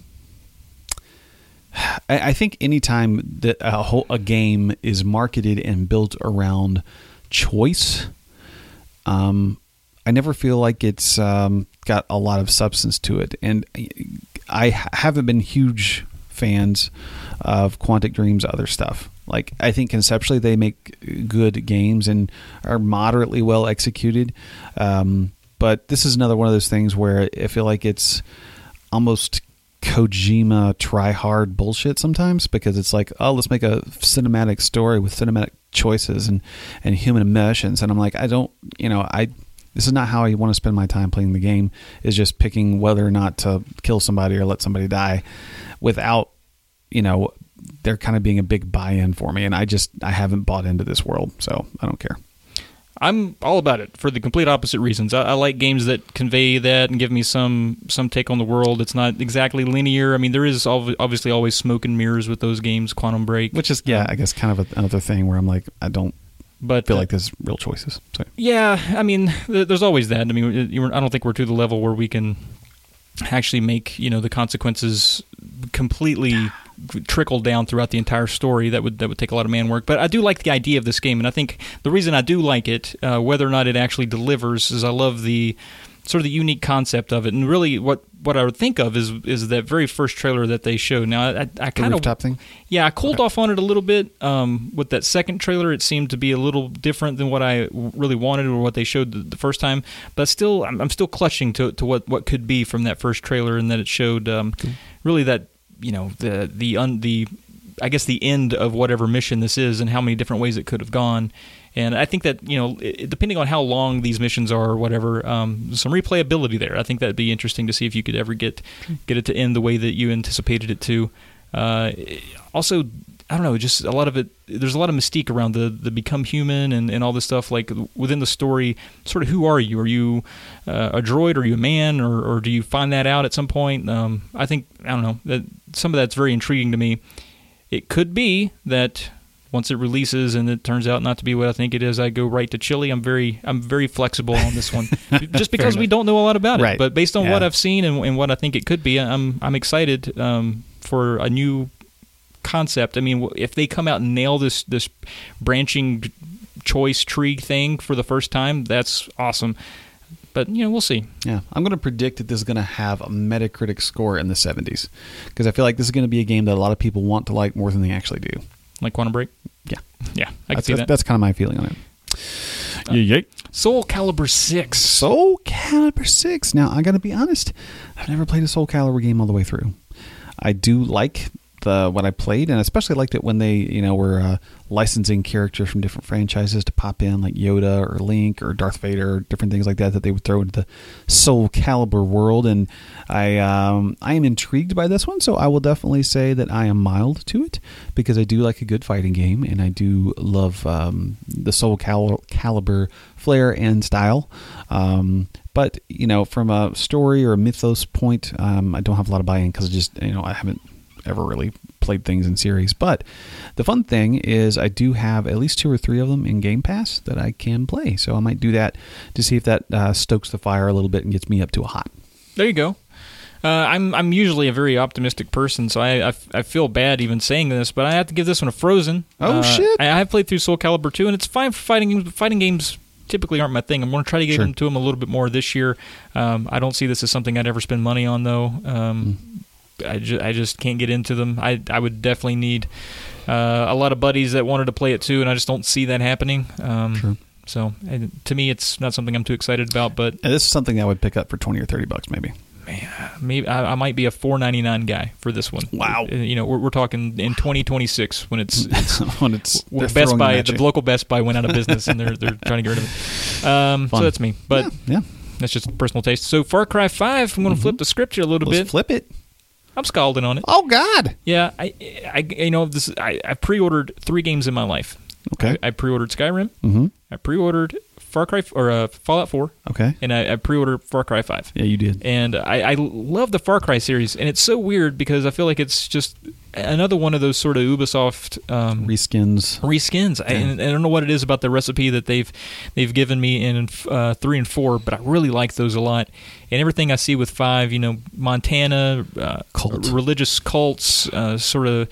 [SPEAKER 3] I, I think anytime that a whole a game is marketed and built around choice, um, I never feel like it's um, got a lot of substance to it, and I haven't been huge fans of Quantic Dream's other stuff. Like, I think conceptually they make good games and are moderately well executed. Um, but this is another one of those things where I feel like it's almost Kojima try-hard bullshit sometimes, because it's like, oh, let's make a cinematic story with cinematic choices and, and human emotions. And I'm like, I don't, you know, I... This is not how I want to spend my time playing the game, is just picking whether or not to kill somebody or let somebody die without, you know, there kind of being a big buy-in for me. And I just, I haven't bought into this world, so I don't care.
[SPEAKER 2] I'm all about it for the complete opposite reasons. I, I like games that convey that and give me some some take on the world. It's not exactly linear. I mean, there is ob- obviously always smoke and mirrors with those games, Quantum Break.
[SPEAKER 3] Which is, yeah, I guess kind of a, another thing where I'm like, I don't
[SPEAKER 2] but
[SPEAKER 3] feel
[SPEAKER 2] uh,
[SPEAKER 3] like there's real choices. So.
[SPEAKER 2] Yeah, I mean, th- there's always that. I mean, you I don't think we're to the level where we can actually make, you know, the consequences completely trickle down throughout the entire story. That would that would take a lot of man work. But I do like the idea of this game, and I think the reason I do like it, uh, whether or not it actually delivers, is I love the sort of the unique concept of it. And really, what, what I would think of is is that very first trailer that they showed. Now, I, I kind of
[SPEAKER 3] rooftop thing.
[SPEAKER 2] Yeah, I cooled
[SPEAKER 3] Okay.
[SPEAKER 2] off on it a little bit. Um, with that second trailer, it seemed to be a little different than what I really wanted or what they showed the, the first time. But still, I'm, I'm still clutching to to what, what could be from that first trailer, and that it showed um, really that you know the the un, the I guess the end of whatever mission this is, and how many different ways it could have gone. And I think that, you know, it, depending on how long these missions are or whatever, um, some replayability there. I think that'd be interesting to see if you could ever get get it to end the way that you anticipated it to. Uh, also, I don't know, just a lot of it, there's a lot of mystique around the, the become human and, and all this stuff. Like, within the story, sort of who are you? Are you uh, a droid? Are you a man? Or, or do you find that out at some point? Um, I think, I don't know, that some of that's very intriguing to me. It could be that once it releases and it turns out not to be what I think it is, I go right to Chile. I'm very I'm very flexible on this one, just because we don't know a lot about it.
[SPEAKER 3] Right.
[SPEAKER 2] But based on
[SPEAKER 3] Yeah.
[SPEAKER 2] what I've seen and, and what I think it could be, I'm I'm excited um, for a new concept. I mean, if they come out and nail this this branching choice tree thing for the first time, that's awesome. But, you know, we'll see.
[SPEAKER 3] Yeah, I'm going to predict that this is going to have a Metacritic score in the seventies, because I feel like this is going to be a game that a lot of people want to like more than they actually do.
[SPEAKER 2] Like Quantum Break?
[SPEAKER 3] Yeah.
[SPEAKER 2] Yeah, I can
[SPEAKER 3] That's,
[SPEAKER 2] see
[SPEAKER 3] that's,
[SPEAKER 2] that.
[SPEAKER 3] that's kind of my feeling on it. Uh, yeah, yeah.
[SPEAKER 2] Soul Calibur six.
[SPEAKER 3] Soul Calibur six. Now, I got to be honest, I've never played a Soul Calibur game all the way through. I do like the what I played, and especially liked it when they, you know, were uh, licensing characters from different franchises to pop in, like Yoda or Link or Darth Vader or different things like that that they would throw into the Soul Calibur world. And I um, I am intrigued by this one, so I will definitely say that I am mild to it, because I do like a good fighting game, and I do love um, the Soul Cal- Calibur flair and style. Um, but, you know, from a story or a mythos point, um, I don't have a lot of buy-in, because I just, you know, I haven't ever really played things in series. But the fun thing is I do have at least two or three of them in Game Pass that I can play. So I might do that to see if that uh, stokes the fire a little bit and gets me up to a hot.
[SPEAKER 2] There you go. Uh, I'm I'm usually a very optimistic person, so I, I, I feel bad even saying this, but I have to give this one a Frozen.
[SPEAKER 3] Oh,
[SPEAKER 2] uh,
[SPEAKER 3] shit.
[SPEAKER 2] I, I have played through Soul Calibur two, and it's fine for fighting games, but fighting games typically aren't my thing. I'm going to try to get
[SPEAKER 3] Sure.
[SPEAKER 2] into them a little bit more this year. Um, I don't see this as something I'd ever spend money on, though. Um,
[SPEAKER 3] Mm.
[SPEAKER 2] I, ju- I just can't get into them. I, I would definitely need uh, a lot of buddies that wanted to play it too, and I just don't see that happening. Um,
[SPEAKER 3] Sure.
[SPEAKER 2] So and to me, it's not something I'm too excited about, but
[SPEAKER 3] And this is something I would pick up for twenty or thirty bucks maybe.
[SPEAKER 2] maybe I, I might be a four ninety-nine guy for this one.
[SPEAKER 3] Wow.
[SPEAKER 2] Uh, You know, we're, we're talking in twenty twenty-six when it's, it's
[SPEAKER 3] when it's
[SPEAKER 2] when
[SPEAKER 3] they're
[SPEAKER 2] Best
[SPEAKER 3] throwing
[SPEAKER 2] Buy,
[SPEAKER 3] them at
[SPEAKER 2] the
[SPEAKER 3] you.
[SPEAKER 2] local Best Buy went out of business and they're they're trying to get rid of it. Um, so
[SPEAKER 3] Fun.
[SPEAKER 2] that's me, but
[SPEAKER 3] yeah, yeah.
[SPEAKER 2] that's just personal taste. So Far Cry five, I'm going to flip the script here a little
[SPEAKER 3] Let's
[SPEAKER 2] bit.
[SPEAKER 3] flip it.
[SPEAKER 2] I'm scalding on it.
[SPEAKER 3] Oh God.
[SPEAKER 2] Yeah, I, I you know this. I, I pre-ordered three games in my life.
[SPEAKER 3] Okay.
[SPEAKER 2] I, I pre-ordered Skyrim.
[SPEAKER 3] Mm-hmm.
[SPEAKER 2] I pre-ordered Far Cry or uh, Fallout four,
[SPEAKER 3] Okay.
[SPEAKER 2] and I, I pre-ordered Far Cry five.
[SPEAKER 3] Yeah, you did.
[SPEAKER 2] And I, I love the Far Cry series, and it's so weird because I feel like it's just another one of those sort of Ubisoft um,
[SPEAKER 3] Reskins.
[SPEAKER 2] reskins. I, and I don't know what it is about the recipe that they've they've given me in uh, three and four, but I really like those a lot. And everything I see with five, you know, Montana, uh,
[SPEAKER 3] Cult.
[SPEAKER 2] religious cults, uh, sort of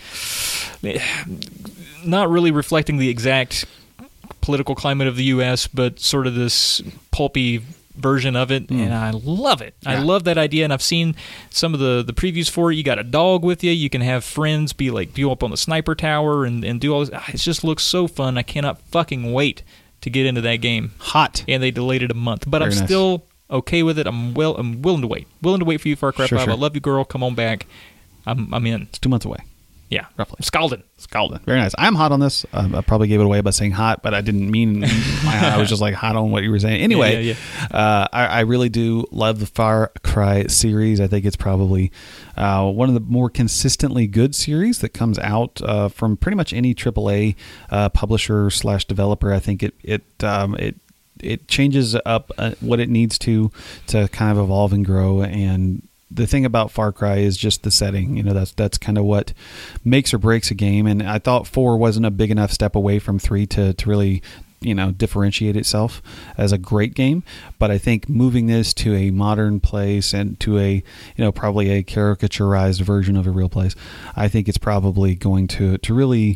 [SPEAKER 2] not really reflecting the exact political climate of the U S, but sort of this pulpy version of it, and I love it. I
[SPEAKER 3] Yeah.
[SPEAKER 2] love that idea, and I've seen some of the, the previews for it. You got a dog with you. You can have friends be like be up on the sniper tower and, and do all this. It just looks so fun. I cannot fucking wait to get into that game.
[SPEAKER 3] Hot.
[SPEAKER 2] And they delayed it a month, but
[SPEAKER 3] Very
[SPEAKER 2] I'm
[SPEAKER 3] nice.
[SPEAKER 2] still okay with it. I'm well. I'm willing to wait. Willing to wait for you, Far Cry
[SPEAKER 3] Sure,
[SPEAKER 2] five.
[SPEAKER 3] sure.
[SPEAKER 2] I love you, girl. Come on back. I'm I'm in.
[SPEAKER 3] It's two months away.
[SPEAKER 2] Yeah,
[SPEAKER 3] Roughly.
[SPEAKER 2] Scalded.
[SPEAKER 3] Scalded. Very nice. I'm hot on this. Um, I probably gave it away by saying hot, but I didn't mean I was just like hot on what you were saying. Anyway,
[SPEAKER 2] Yeah,
[SPEAKER 3] Uh, I, I really do love the Far Cry series. I think it's probably uh, one of the more consistently good series that comes out uh, from pretty much any triple A uh, publisher slash developer. I think it it um, it it changes up uh, what it needs to to kind of evolve and grow. And the thing about Far Cry is just the setting. You know, that's that's kind of what makes or breaks a game. And I thought four wasn't a big enough step away from three to, to really, you know, differentiate itself as a great game. But I think moving this to a modern place and to a, you know, probably a caricaturized version of a real place, I think it's probably going to, to really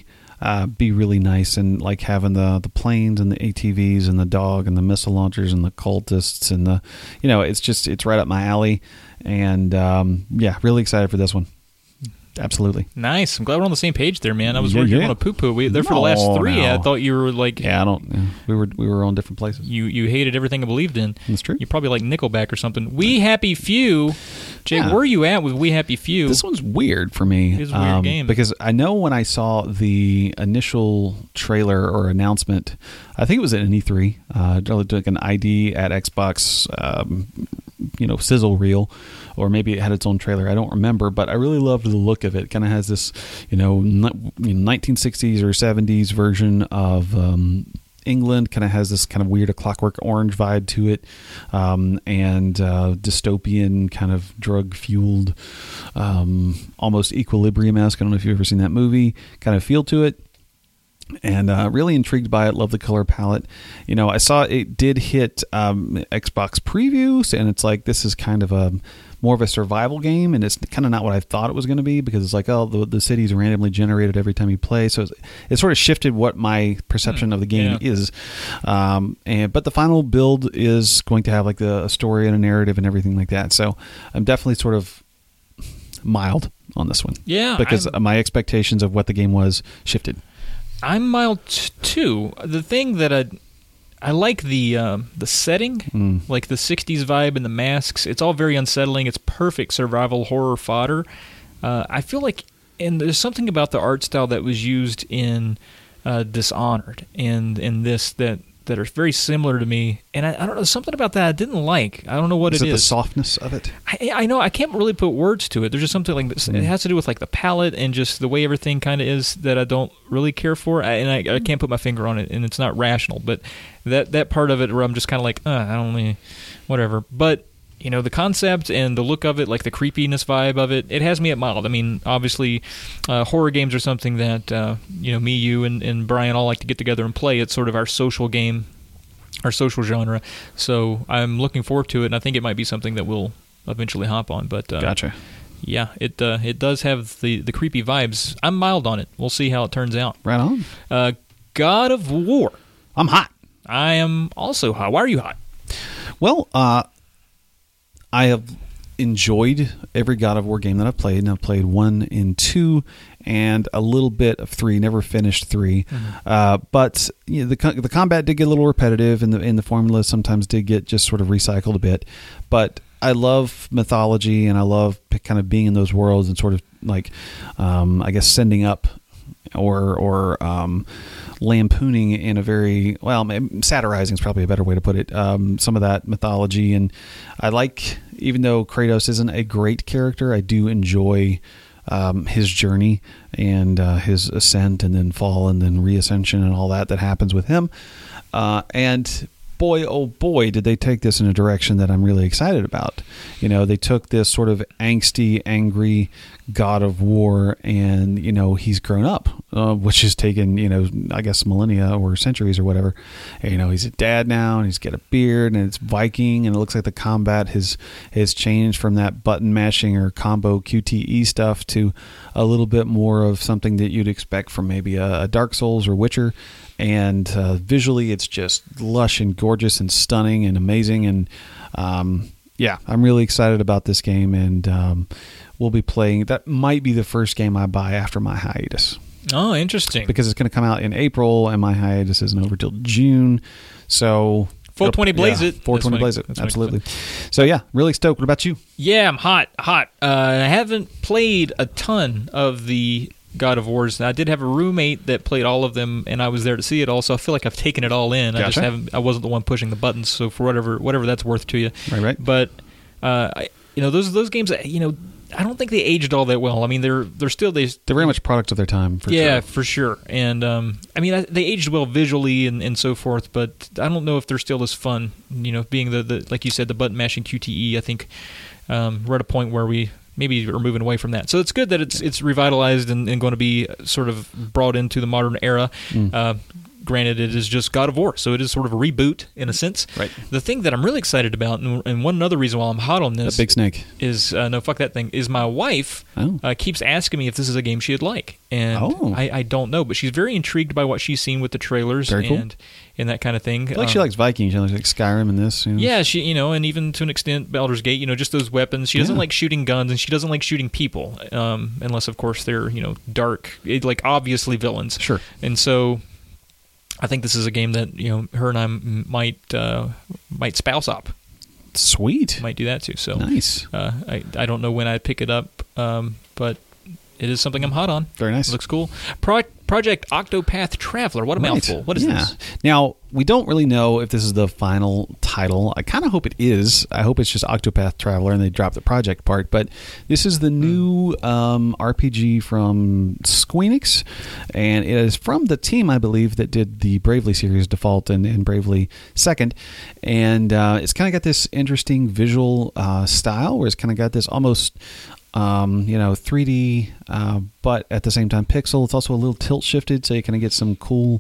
[SPEAKER 3] uh, be really nice, and like having the the planes and the A T Vs and the dog and the missile launchers and the cultists and the, you know, it's just it's right up my alley, and um, yeah, really excited for this one. Absolutely.
[SPEAKER 2] Nice. I'm glad we're on the same page there, man. I was
[SPEAKER 3] Yeah,
[SPEAKER 2] worried you
[SPEAKER 3] yeah.
[SPEAKER 2] were going to poo-poo. We, there for the
[SPEAKER 3] No,
[SPEAKER 2] last three,
[SPEAKER 3] no.
[SPEAKER 2] I thought you were like...
[SPEAKER 3] Yeah, I don't. Yeah, we were we were on different places.
[SPEAKER 2] You you hated everything I believed in.
[SPEAKER 3] That's true.
[SPEAKER 2] You probably like Nickelback or something. We Happy Few. Jake,
[SPEAKER 3] Yeah.
[SPEAKER 2] where are you at with We Happy Few?
[SPEAKER 3] This one's weird for me.
[SPEAKER 2] It is a weird game.
[SPEAKER 3] Because I know when I saw the initial trailer or announcement, I think it was at an E three. Uh, it took an I D at Xbox, um, you know, sizzle reel, or maybe it had its own trailer. I don't remember, but I really loved the look of it. It kind of has this, you know, nineteen sixties or seventies version of um, England. Kind of has this kind of weird A Clockwork Orange vibe to it, um, and uh, dystopian kind of drug fueled, um, almost Equilibrium-esque. I don't know if you've ever seen that movie. Kind of feel to it. And uh, really intrigued by it. Love the color palette. You know, I saw it did hit um, Xbox previews, and it's like this is kind of a more of a survival game, and it's kind of not what I thought it was going to be, because it's like, oh, the, the city's randomly generated every time you play. So it's, it sort of shifted what my perception of the game
[SPEAKER 2] yeah.
[SPEAKER 3] is. Um, and but the final build is going to have like the a story and a narrative and everything like that. So I'm definitely sort of mild on this one.
[SPEAKER 2] Yeah,
[SPEAKER 3] because
[SPEAKER 2] I'm-
[SPEAKER 3] my expectations of what the game was shifted.
[SPEAKER 2] I'm mild t- too. The thing that I I like the um, the setting,
[SPEAKER 3] Mm.
[SPEAKER 2] like the sixties vibe and the masks. It's all very unsettling. It's perfect survival horror fodder. Uh, I feel like, and there's something about the art style that was used in uh, Dishonored and in this that that are very similar to me. And I, I don't know, something about that I didn't like. I don't know what
[SPEAKER 3] Is
[SPEAKER 2] it
[SPEAKER 3] it the
[SPEAKER 2] is.
[SPEAKER 3] softness of it?
[SPEAKER 2] I, I know I can't really put words to it. There's just something like this.
[SPEAKER 3] Mm.
[SPEAKER 2] It has to do with like the palette and just the way everything kind of is that I don't really care for. I, and I, I can't put my finger on it, and it's not rational. But that that part of it where I'm just kind of like, uh, I don't really, whatever. But you know, the concept and the look of it, like the creepiness vibe of it, it has me at mild. I mean, obviously, uh, horror games are something that uh, you know, me, you, and, and Brian all like to get together and play. It's sort of our social game. Our social genre, so I'm looking forward to it, and I think it might be something that we'll eventually hop on. But uh,
[SPEAKER 3] Gotcha.
[SPEAKER 2] yeah, it uh, it does have the, the creepy vibes. I'm mild on it. We'll see how it turns out.
[SPEAKER 3] Right on.
[SPEAKER 2] Uh, God of War.
[SPEAKER 3] I'm hot.
[SPEAKER 2] I am also hot. Why are you hot?
[SPEAKER 3] Well, uh, I have enjoyed every God of War game that I've played, and I've played one and two, and a little bit of three. Never finished three, mm-hmm. uh, but you know, the the combat did get a little repetitive, and the and the formula sometimes did get just sort of recycled a bit. But I love mythology, and I love kind of being in those worlds and sort of like, um, I guess, sending up or or um, lampooning in a very, well, satirizing is probably a better way to put it, um, some of that mythology. And I like, even though Kratos isn't a great character, I do enjoy um, his journey and uh, his ascent and then fall and then reascension and all that that happens with him. Uh, and boy, oh boy, did they take this in a direction that I'm really excited about. You know, they took this sort of angsty, angry God of War, and, you know, he's grown up, uh, which has taken, you know, I guess millennia or centuries or whatever. And, you know, he's a dad now, and he's got a beard, and it's Viking, and it looks like the combat has, has changed from that button mashing or combo Q T E stuff to a little bit more of something that you'd expect from maybe a, a Dark Souls or Witcher. And uh, visually, it's just lush and gorgeous and stunning and amazing. And um, yeah, I'm really excited about this game. And um, we'll be playing. That might be the first game I buy after my hiatus.
[SPEAKER 2] Oh, interesting.
[SPEAKER 3] Because it's going to come out in April, and my hiatus isn't over till June. So
[SPEAKER 2] four twenty blaze
[SPEAKER 3] yeah,
[SPEAKER 2] it.
[SPEAKER 3] four twenty blaze it. Absolutely. So yeah, really stoked. What about you?
[SPEAKER 2] Yeah, I'm hot, hot. Uh, I haven't played a ton of the God of Wars. I did have a roommate that played all of them, and I was there to see it all. So I feel like I've taken it all in.
[SPEAKER 3] Gotcha.
[SPEAKER 2] I just haven't. I wasn't the one pushing the buttons. So for whatever whatever that's worth to you,
[SPEAKER 3] Right, right.
[SPEAKER 2] But uh, I, you know, those those games, you know, I don't think they aged all that well. I mean, they're they're still they
[SPEAKER 3] They're very much products of their time. For
[SPEAKER 2] yeah,
[SPEAKER 3] sure.
[SPEAKER 2] for sure. And um, I mean, I, they aged well visually and, and so forth, but I don't know if they're still as fun. You know, being the, the like you said, the button mashing Q T E. I think um, we're at a point where we maybe are moving away from that. So it's good that it's it's revitalized and, and going to be sort of brought into the modern era.
[SPEAKER 3] Mm.
[SPEAKER 2] Uh, granted, it is just God of War, so it is sort of a reboot in a sense.
[SPEAKER 3] Right.
[SPEAKER 2] The thing that I'm really excited about, and, and one other reason why I'm hot on this,
[SPEAKER 3] A big snake.
[SPEAKER 2] is uh, no fuck that thing. Is my wife
[SPEAKER 3] Oh.
[SPEAKER 2] uh, keeps asking me if this is a game she'd like, and
[SPEAKER 3] Oh.
[SPEAKER 2] I, I don't know, but she's very intrigued by what she's seen with the trailers
[SPEAKER 3] Very cool.
[SPEAKER 2] and and that kind of thing.
[SPEAKER 3] I feel like she
[SPEAKER 2] Um,
[SPEAKER 3] likes Vikings. She likes like Skyrim and this. You know?
[SPEAKER 2] Yeah, she, you know, and even to an extent, Baldur's Gate, you know, just those weapons. She doesn't
[SPEAKER 3] Yeah.
[SPEAKER 2] like shooting guns, and she doesn't like shooting people, um, unless, of course, they're, you know, dark, it, like obviously villains.
[SPEAKER 3] Sure.
[SPEAKER 2] And so, I think this is a game that, you know, her and I m- might uh, might spouse up,
[SPEAKER 3] Sweet.
[SPEAKER 2] might do that too. So
[SPEAKER 3] Nice.
[SPEAKER 2] Uh, I I don't know when I'd pick it up, um, but it is something I'm hot on.
[SPEAKER 3] Very nice.
[SPEAKER 2] It looks cool. Pro- Project Octopath Traveler. What a
[SPEAKER 3] Right.
[SPEAKER 2] mouthful. What is
[SPEAKER 3] yeah.
[SPEAKER 2] this?
[SPEAKER 3] Now, we don't really know if this is the final title. I kind of hope it is. I hope it's just Octopath Traveler and they drop the project part. But this is the new um, R P G from Squeenix, and it is from the team, I believe, that did the Bravely series, Default and, and Bravely Second. And uh, it's kind of got this interesting visual uh, style where it's kind of got this almost... Um, you know, three D, uh, but at the same time pixel. It's also a little tilt shifted, so you kind of get some cool,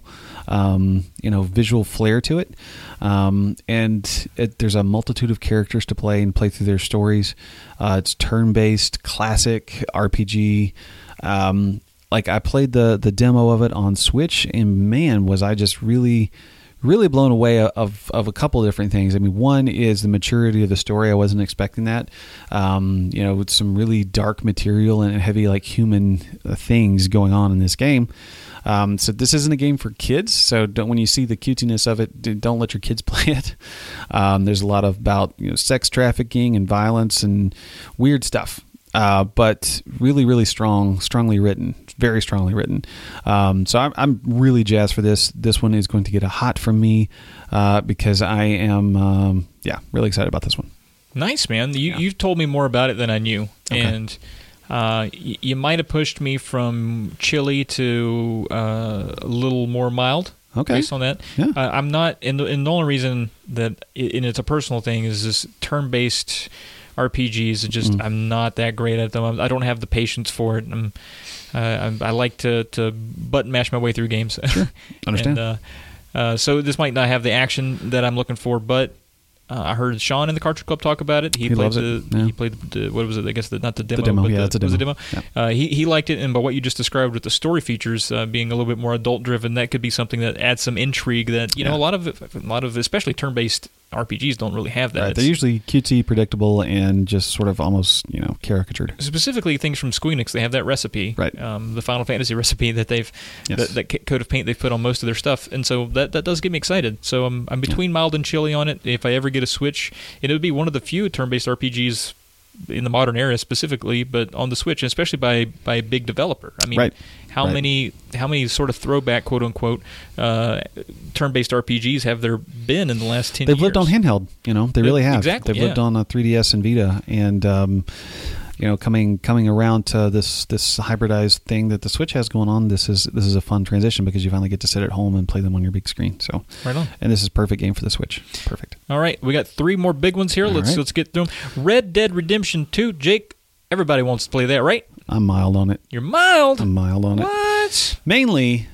[SPEAKER 3] um, you know, visual flair to it. Um, and it, there's a multitude of characters to play and play through their stories. Uh, it's turn-based, classic R P G. Um, like I played the the demo of it on Switch, and man, was I just really. Really blown away of of a couple of different things. I mean, one is the maturity of the story. I wasn't expecting that. Um, you know, with some really dark material and heavy like human things going on in this game. Um, so this isn't a game for kids. So don't, when you see the cuteness of it, don't let your kids play it. Um, there's a lot of about you know sex trafficking and violence and weird stuff. Uh, but really, really strong, strongly written, very strongly written. Um, so I'm, I'm really jazzed for this. This one is going to get a hot from me uh, because I am, um, yeah, really excited about this one.
[SPEAKER 2] Nice, man. You,
[SPEAKER 3] Yeah.
[SPEAKER 2] You've told me more about it than I knew.
[SPEAKER 3] Okay.
[SPEAKER 2] And uh, y- you might have pushed me from chilly to uh, a little more mild.
[SPEAKER 3] Okay.
[SPEAKER 2] Based on that.
[SPEAKER 3] Yeah.
[SPEAKER 2] Uh, I'm not, and the, and the only reason that, it, and it's a personal thing, is this turn-based R P Gs. It just
[SPEAKER 3] Mm.
[SPEAKER 2] I'm not that great at them. I'm, I don't have the patience for it. I'm, uh, I'm, I like to, to button mash my way through games.
[SPEAKER 3] Sure. Understand.
[SPEAKER 2] and, uh, uh, so this might not have the action that I'm looking for, but uh, I heard Sean in the Cartridge Club talk about it. He,
[SPEAKER 3] He
[SPEAKER 2] played
[SPEAKER 3] loves
[SPEAKER 2] the
[SPEAKER 3] it. Yeah.
[SPEAKER 2] he played the, what was it? I guess the, not the demo.
[SPEAKER 3] demo,
[SPEAKER 2] but
[SPEAKER 3] yeah,
[SPEAKER 2] the,
[SPEAKER 3] it's a
[SPEAKER 2] was it
[SPEAKER 3] demo.
[SPEAKER 2] demo? Uh, he he liked it, and by what you just described with the story features uh, being a little bit more adult driven, that could be something that adds some intrigue. That you know
[SPEAKER 3] Yeah.
[SPEAKER 2] a lot of a lot of especially turn based R P Gs don't really have that.
[SPEAKER 3] Right.
[SPEAKER 2] It's
[SPEAKER 3] They're usually cutesy, predictable, and just sort of almost, you know, caricatured.
[SPEAKER 2] specifically things from Squeenix. They have that recipe,
[SPEAKER 3] Right.
[SPEAKER 2] Um, the Final Fantasy recipe that they've
[SPEAKER 3] Yes.
[SPEAKER 2] that, that ca- coat of paint they've put on most of their stuff, and so that that does get me excited. So I'm I'm between mild and chilly on it. If I ever get a Switch, it would be one of the few turn-based R P Gs in the modern era specifically, but on the Switch, especially by by a big developer. I mean,
[SPEAKER 3] Right.
[SPEAKER 2] how
[SPEAKER 3] Right.
[SPEAKER 2] many how many sort of throwback quote unquote uh, turn-based R P Gs have there been in the last ten
[SPEAKER 3] They've
[SPEAKER 2] years?
[SPEAKER 3] lived on handheld, you know, they really have.
[SPEAKER 2] Exactly,
[SPEAKER 3] They've
[SPEAKER 2] yeah.
[SPEAKER 3] lived on a three D S and Vita, and um, you know, coming coming around to this this hybridized thing that the Switch has going on. This is this is a fun transition because you finally get to sit at home and play them on your big screen. So,
[SPEAKER 2] Right on.
[SPEAKER 3] and this is a perfect game for the Switch. Perfect.
[SPEAKER 2] All right, we got three more big ones here.
[SPEAKER 3] All
[SPEAKER 2] let's
[SPEAKER 3] right.
[SPEAKER 2] let's get through them. Red Dead Redemption two, Jake. Everybody wants to play that, right?
[SPEAKER 3] I'm mild on it.
[SPEAKER 2] You're mild.
[SPEAKER 3] I'm mild on it.
[SPEAKER 2] What?
[SPEAKER 3] Mainly,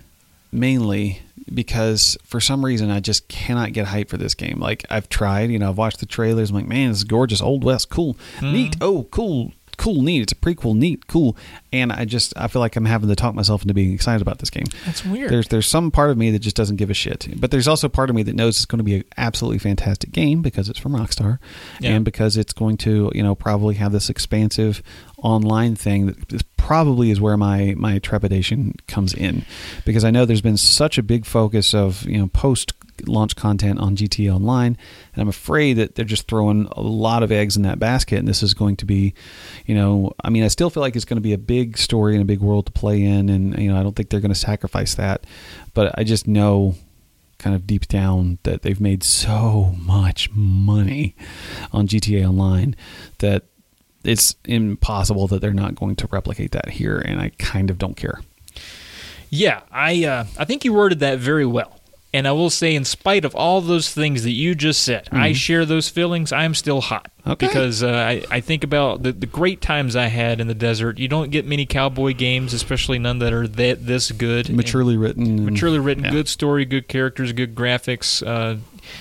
[SPEAKER 3] mainly because for some reason I just cannot get hype for this game. Like I've tried, you know, I've watched the trailers. I'm like, man, this is gorgeous. Old West, cool, neat. Oh, cool, cool, neat. It's a prequel, neat, cool. And I just, I feel like I'm having to talk myself into being excited about this game.
[SPEAKER 2] That's weird.
[SPEAKER 3] There's there's some part of me that just doesn't give a shit, but there's also part of me that knows it's going to be an absolutely fantastic game because it's from Rockstar,
[SPEAKER 2] Yeah.
[SPEAKER 3] and because it's going to, you know, probably have this expansive online thing that is probably is where my my trepidation comes in, because I know there's been such a big focus of, you know, post launch content on G T A Online, and I'm afraid that they're just throwing a lot of eggs in that basket, and this is going to be, you know, I mean, I still feel like it's going to be a big story and a big world to play in, and, you know, I don't think they're going to sacrifice that, but I just know kind of deep down that they've made so much money on G T A Online that it's impossible that they're not going to replicate that here, and I kind of don't care.
[SPEAKER 2] Yeah, I uh, I think you worded that very well. And I will say, in spite of all those things that you just said, mm-hmm. I share those feelings. I'm still hot.
[SPEAKER 3] Okay.
[SPEAKER 2] Because uh, I, I think about the, the great times I had in the desert. You don't get many cowboy games, especially none that are that this good.
[SPEAKER 3] Maturely
[SPEAKER 2] and,
[SPEAKER 3] written.
[SPEAKER 2] Maturely written,
[SPEAKER 3] yeah.
[SPEAKER 2] good story, good characters, good graphics. Uh,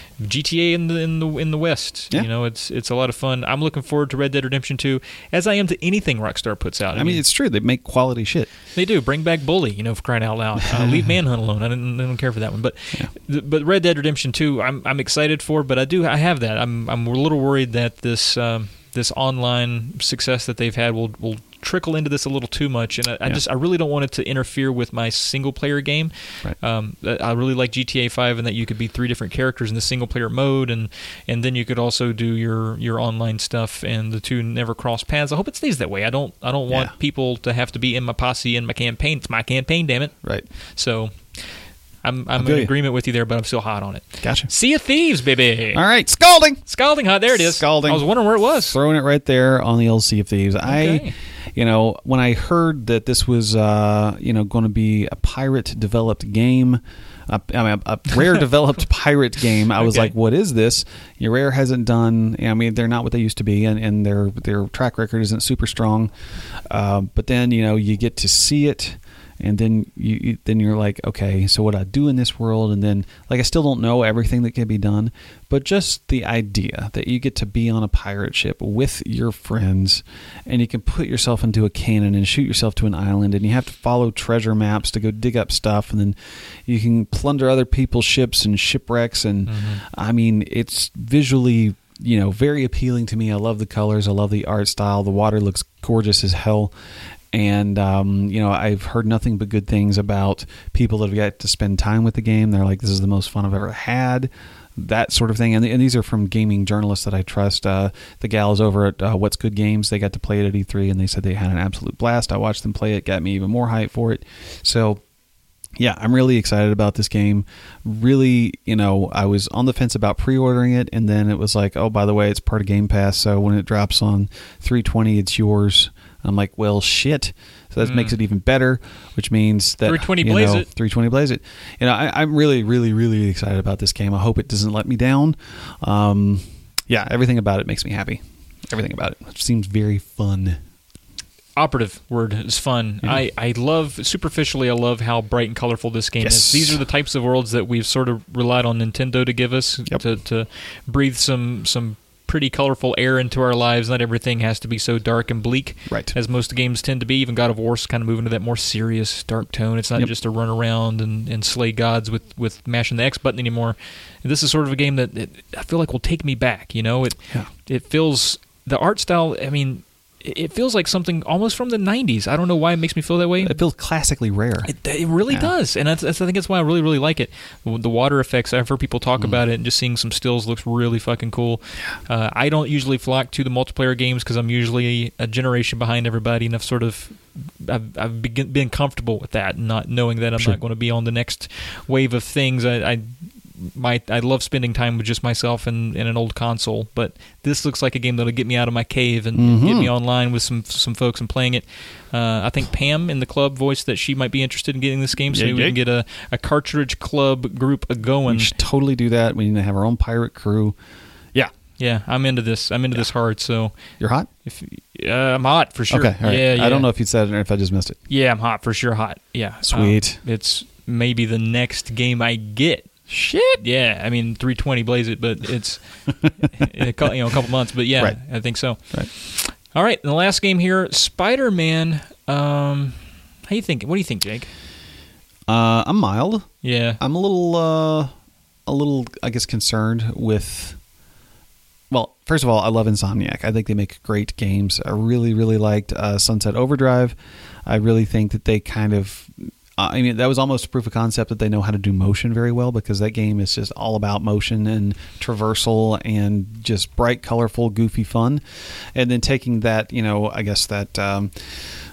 [SPEAKER 2] G T A in the in the in the West,
[SPEAKER 3] yeah.
[SPEAKER 2] you know, it's it's a lot of fun. I'm looking forward to Red Dead Redemption two, as I am to anything Rockstar puts out.
[SPEAKER 3] I, I mean, mean, it's true. They make quality shit.
[SPEAKER 2] They do. Bring back Bully, you know, for crying out loud. Uh, leave Manhunt alone. I don't, I don't care for that one. But yeah. but Red Dead Redemption two, I'm I'm excited for. But I do I have that. I'm I'm a little worried that this um, this online success that they've had will will trickle into this a little too much, and I, I
[SPEAKER 3] yeah.
[SPEAKER 2] just I really don't want it to interfere with my single player game.
[SPEAKER 3] Right.
[SPEAKER 2] Um, I really like G T A five and that you could be three different characters in the single player mode, and and then you could also do your your online stuff, and the two never cross paths. I hope it stays that way. I don't I don't want
[SPEAKER 3] yeah.
[SPEAKER 2] people to have to be in my posse in my campaign. It's my campaign, damn it.
[SPEAKER 3] Right.
[SPEAKER 2] So I'm I'm in
[SPEAKER 3] you.
[SPEAKER 2] agreement with you there, but I'm still hot on it.
[SPEAKER 3] Gotcha.
[SPEAKER 2] Sea of Thieves, baby.
[SPEAKER 3] All right, Scalding.
[SPEAKER 2] Scalding hot. There it is.
[SPEAKER 3] Scalding.
[SPEAKER 2] I was wondering where it was.
[SPEAKER 3] Throwing it right there on the old Sea of Thieves.
[SPEAKER 2] Okay.
[SPEAKER 3] I, you know, when I heard that this was, uh, you know, going to be a pirate-developed game, a, I mean, a, a Rare-developed pirate game, I was
[SPEAKER 2] okay.
[SPEAKER 3] like, what is this? Your Rare hasn't done, I mean, they're not what they used to be, and, and their their track record isn't super strong. Uh, but then, you know, you get to see it, and then you, you then you're like, okay, so what I do in this world, and then like I still don't know everything that can be done, but just the idea that you get to be on a pirate ship with your friends, and you can put yourself into a cannon and shoot yourself to an island, and you have to follow treasure maps to go dig up stuff, and then you can plunder other people's ships and shipwrecks, and mm-hmm. I mean, it's visually, you know, very appealing to me. I love the colors, I love the art style, the water looks gorgeous as hell. And, um, you know, I've heard nothing but good things about people that have got to spend time with the game. They're like, this is the most fun I've ever had, that sort of thing. And, and these are from gaming journalists that I trust. Uh, the gals over at uh, What's Good Games, they got to play it at E three, and they said they had an absolute blast. I watched them play it, got me even more hyped for it. So, yeah, I'm really excited about this game. Really, you know, I was on the fence about pre-ordering it, and then it was like, oh, by the way, it's part of Game Pass, so when it drops on three twenty, it's yours. I'm like, well, shit. So that mm. makes it even better, which means that
[SPEAKER 2] three twenty
[SPEAKER 3] you
[SPEAKER 2] Blaze
[SPEAKER 3] know,
[SPEAKER 2] it.
[SPEAKER 3] three twenty Blaze it. You know, I, I'm really, really, really excited about this game. I hope it doesn't let me down. Um, yeah, everything about it makes me happy. Everything about it. It seems very fun.
[SPEAKER 2] Operative word is fun. Mm-hmm. I, I love, superficially, I love how bright and colorful this game
[SPEAKER 3] yes.
[SPEAKER 2] is. These are the types of worlds that we've sort of relied on Nintendo to give us,
[SPEAKER 3] yep.
[SPEAKER 2] to, to breathe some some pretty colorful air into our lives. Not everything has to be so dark and bleak,
[SPEAKER 3] right.
[SPEAKER 2] as most games tend to be. Even God of War's kind of moving to that more serious, dark tone. It's not yep. just a run around and, and slay gods with, with mashing the X button anymore. And this is sort of a game that it, I feel like will take me back. You know, it
[SPEAKER 3] yeah.
[SPEAKER 2] it feels, the art style, I mean, it feels like something almost from the nineties. I don't know why it makes me feel that way.
[SPEAKER 3] It feels classically Rare.
[SPEAKER 2] It, it really yeah. does, and that's, that's, I think that's why I really, really like it. The water effects, I've heard people talk mm. about it, and just seeing some stills looks really fucking cool. Uh, I don't usually flock to the multiplayer games because I'm usually a generation behind everybody, and I've sort of I've, I've begin, been comfortable with that, not knowing that I'm
[SPEAKER 3] sure.
[SPEAKER 2] not going to be on the next wave of things. I, I My, I love spending time with just myself and, and an old console, but this looks like a game that'll get me out of my cave and,
[SPEAKER 3] mm-hmm.
[SPEAKER 2] and get me online with some some folks and playing it. Uh, I think Pam in the club voiced that she might be interested in getting this game, so
[SPEAKER 3] yeah,
[SPEAKER 2] we
[SPEAKER 3] yeah.
[SPEAKER 2] can get a, a cartridge club group going.
[SPEAKER 3] We should totally do that. We need to have our own pirate crew. Yeah.
[SPEAKER 2] Yeah, I'm into this. I'm into
[SPEAKER 3] yeah.
[SPEAKER 2] this hard, so...
[SPEAKER 3] You're hot?
[SPEAKER 2] If uh, I'm hot, for sure.
[SPEAKER 3] Okay, all right.
[SPEAKER 2] Yeah, yeah.
[SPEAKER 3] I don't know if you said it or if I just missed it.
[SPEAKER 2] Yeah, I'm hot, for sure hot. Yeah.
[SPEAKER 3] Sweet.
[SPEAKER 2] Um, it's maybe the next game I get.
[SPEAKER 3] Shit.
[SPEAKER 2] Yeah, I mean three twenty Blaze it, but it's in a couple, you know a couple months. But yeah,
[SPEAKER 3] right.
[SPEAKER 2] I think so.
[SPEAKER 3] Right.
[SPEAKER 2] All right, and the last game here, Spider-Man. Um, how you think? What do you think, Jake?
[SPEAKER 3] Uh, I'm mild.
[SPEAKER 2] Yeah,
[SPEAKER 3] I'm a little, uh, a little, I guess, concerned with. Well, first of all, I love Insomniac. I think they make great games. I really, really liked uh, Sunset Overdrive. I really think that they kind of. I mean, that was almost a proof of concept that they know how to do motion very well, because that game is just all about motion and traversal and just bright, colorful, goofy fun. And then taking that, you know, I guess that um,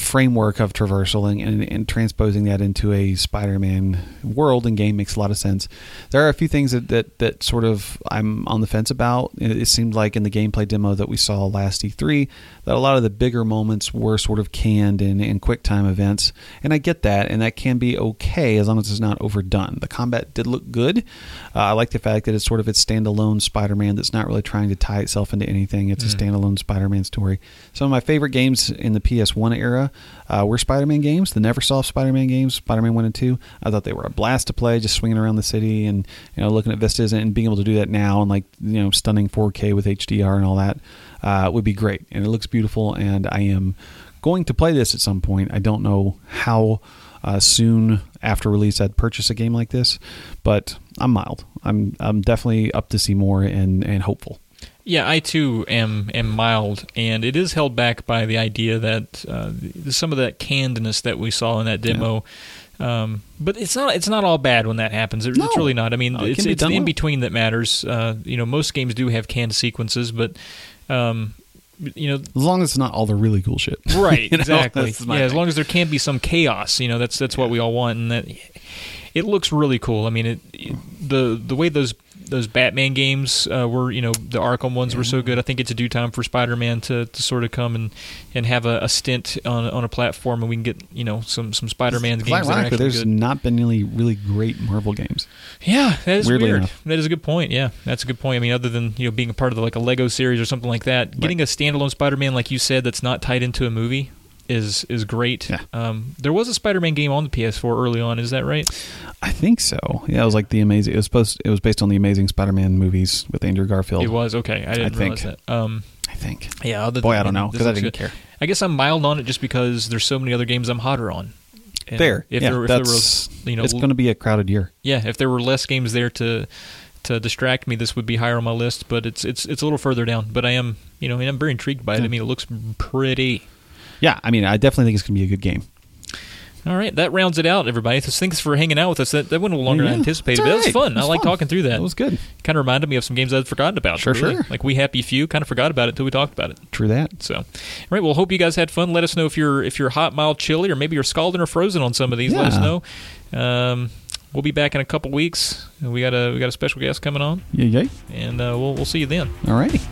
[SPEAKER 3] framework of traversal and, and, and transposing that into a Spider-Man world and game makes a lot of sense. There are a few things that, that, that sort of I'm on the fence about. It, it seemed like in the gameplay demo that we saw last E three that a lot of the bigger moments were sort of canned in, in quick time events, and I get that, and that can be okay as long as it's not overdone. The combat did look good. Uh, I like the fact that it's sort of its standalone Spider-Man that's not really trying to tie itself into anything. It's mm. a standalone Spider-Man story. Some of my favorite games in the P S one era uh, were Spider-Man games, the Neversoft Spider-Man games, Spider-Man one and two. I thought they were a blast to play, just swinging around the city and you know looking at vistas and being able to do that now and like you know stunning four K with H D R and all that uh, would be great. And it looks beautiful, and I am going to play this at some point. I don't know how uh, soon after release I'd purchase a game like this, but I'm mild. I'm I'm definitely up to see more and, and hopeful.
[SPEAKER 2] Yeah, I too am am mild, and it is held back by the idea that uh, some of that cannedness that we saw in that demo. Yeah. Um, but it's not it's not all bad when that happens. It,
[SPEAKER 3] no.
[SPEAKER 2] It's really not. I mean,
[SPEAKER 3] oh, it
[SPEAKER 2] it's it's the
[SPEAKER 3] well.
[SPEAKER 2] in between that matters. Uh, you know, most games do have canned sequences, but um, you know,
[SPEAKER 3] as long as it's not all the really cool shit,
[SPEAKER 2] right?
[SPEAKER 3] you know,
[SPEAKER 2] exactly. Yeah,
[SPEAKER 3] thing.
[SPEAKER 2] As long as there can be some chaos. You know, that's that's what we all want, and that it looks really cool. I mean, it, it the the way those. Those Batman games uh, were, you know, the Arkham ones yeah. were so good. I think it's a due time for Spider-Man to, to sort of come and, and have a, a stint on on a platform, and we can get, you know, some some Spider-Man games that are actually
[SPEAKER 3] there's
[SPEAKER 2] good.
[SPEAKER 3] not been really really great Marvel games.
[SPEAKER 2] Yeah, that is
[SPEAKER 3] Weirdly
[SPEAKER 2] weird.
[SPEAKER 3] Enough.
[SPEAKER 2] That is a good point. Yeah, that's a good point. I mean, other than you know being a part of the, like a Lego series or something like that, right. getting a standalone Spider-Man, like you said, that's not tied into a movie. Is is great.
[SPEAKER 3] Yeah.
[SPEAKER 2] Um, there was a Spider-Man game on the P S four early on. Is that right?
[SPEAKER 3] I think so. Yeah, it was like the amazing. It was supposed. It was based on the Amazing Spider-Man movies with Andrew Garfield.
[SPEAKER 2] It was okay. I didn't
[SPEAKER 3] I
[SPEAKER 2] realize that. Um,
[SPEAKER 3] I think.
[SPEAKER 2] Yeah. Other
[SPEAKER 3] Boy,
[SPEAKER 2] than,
[SPEAKER 3] I don't know because I didn't
[SPEAKER 2] good.
[SPEAKER 3] care.
[SPEAKER 2] I guess I'm mild on it just because there's so many other games I'm hotter on. And
[SPEAKER 3] there.
[SPEAKER 2] If
[SPEAKER 3] yeah.
[SPEAKER 2] there, if
[SPEAKER 3] that's.
[SPEAKER 2] there was, you know,
[SPEAKER 3] it's going to be a crowded year.
[SPEAKER 2] Yeah. If there were less games there to to distract me, this would be higher on my list. But it's it's it's a little further down. But I am you know I'm very intrigued by it.
[SPEAKER 3] Yeah.
[SPEAKER 2] I mean, it looks pretty.
[SPEAKER 3] Yeah, I mean, I definitely think it's going to be a good game.
[SPEAKER 2] All right, that rounds it out, everybody. So thanks for hanging out with us. That, that went a little longer
[SPEAKER 3] yeah,
[SPEAKER 2] than I anticipated, but
[SPEAKER 3] right.
[SPEAKER 2] it was fun.
[SPEAKER 3] It was
[SPEAKER 2] I like
[SPEAKER 3] fun.
[SPEAKER 2] talking through that.
[SPEAKER 3] That was good.
[SPEAKER 2] Kind of reminded me of some games I'd forgotten about.
[SPEAKER 3] Sure,
[SPEAKER 2] really.
[SPEAKER 3] sure.
[SPEAKER 2] Like We Happy Few, kind of forgot about it until we talked about it.
[SPEAKER 3] True that.
[SPEAKER 2] So, all right, well, hope you guys had fun. Let us know if you're if you're hot, mild, chilly, or maybe you're scalding or frozen on some of these.
[SPEAKER 3] Yeah.
[SPEAKER 2] Let us know. Um, we'll be back in a couple weeks. We got a we got a special guest coming on.
[SPEAKER 3] Yeah, yeah.
[SPEAKER 2] And uh, we'll we'll see you then.
[SPEAKER 3] All righty.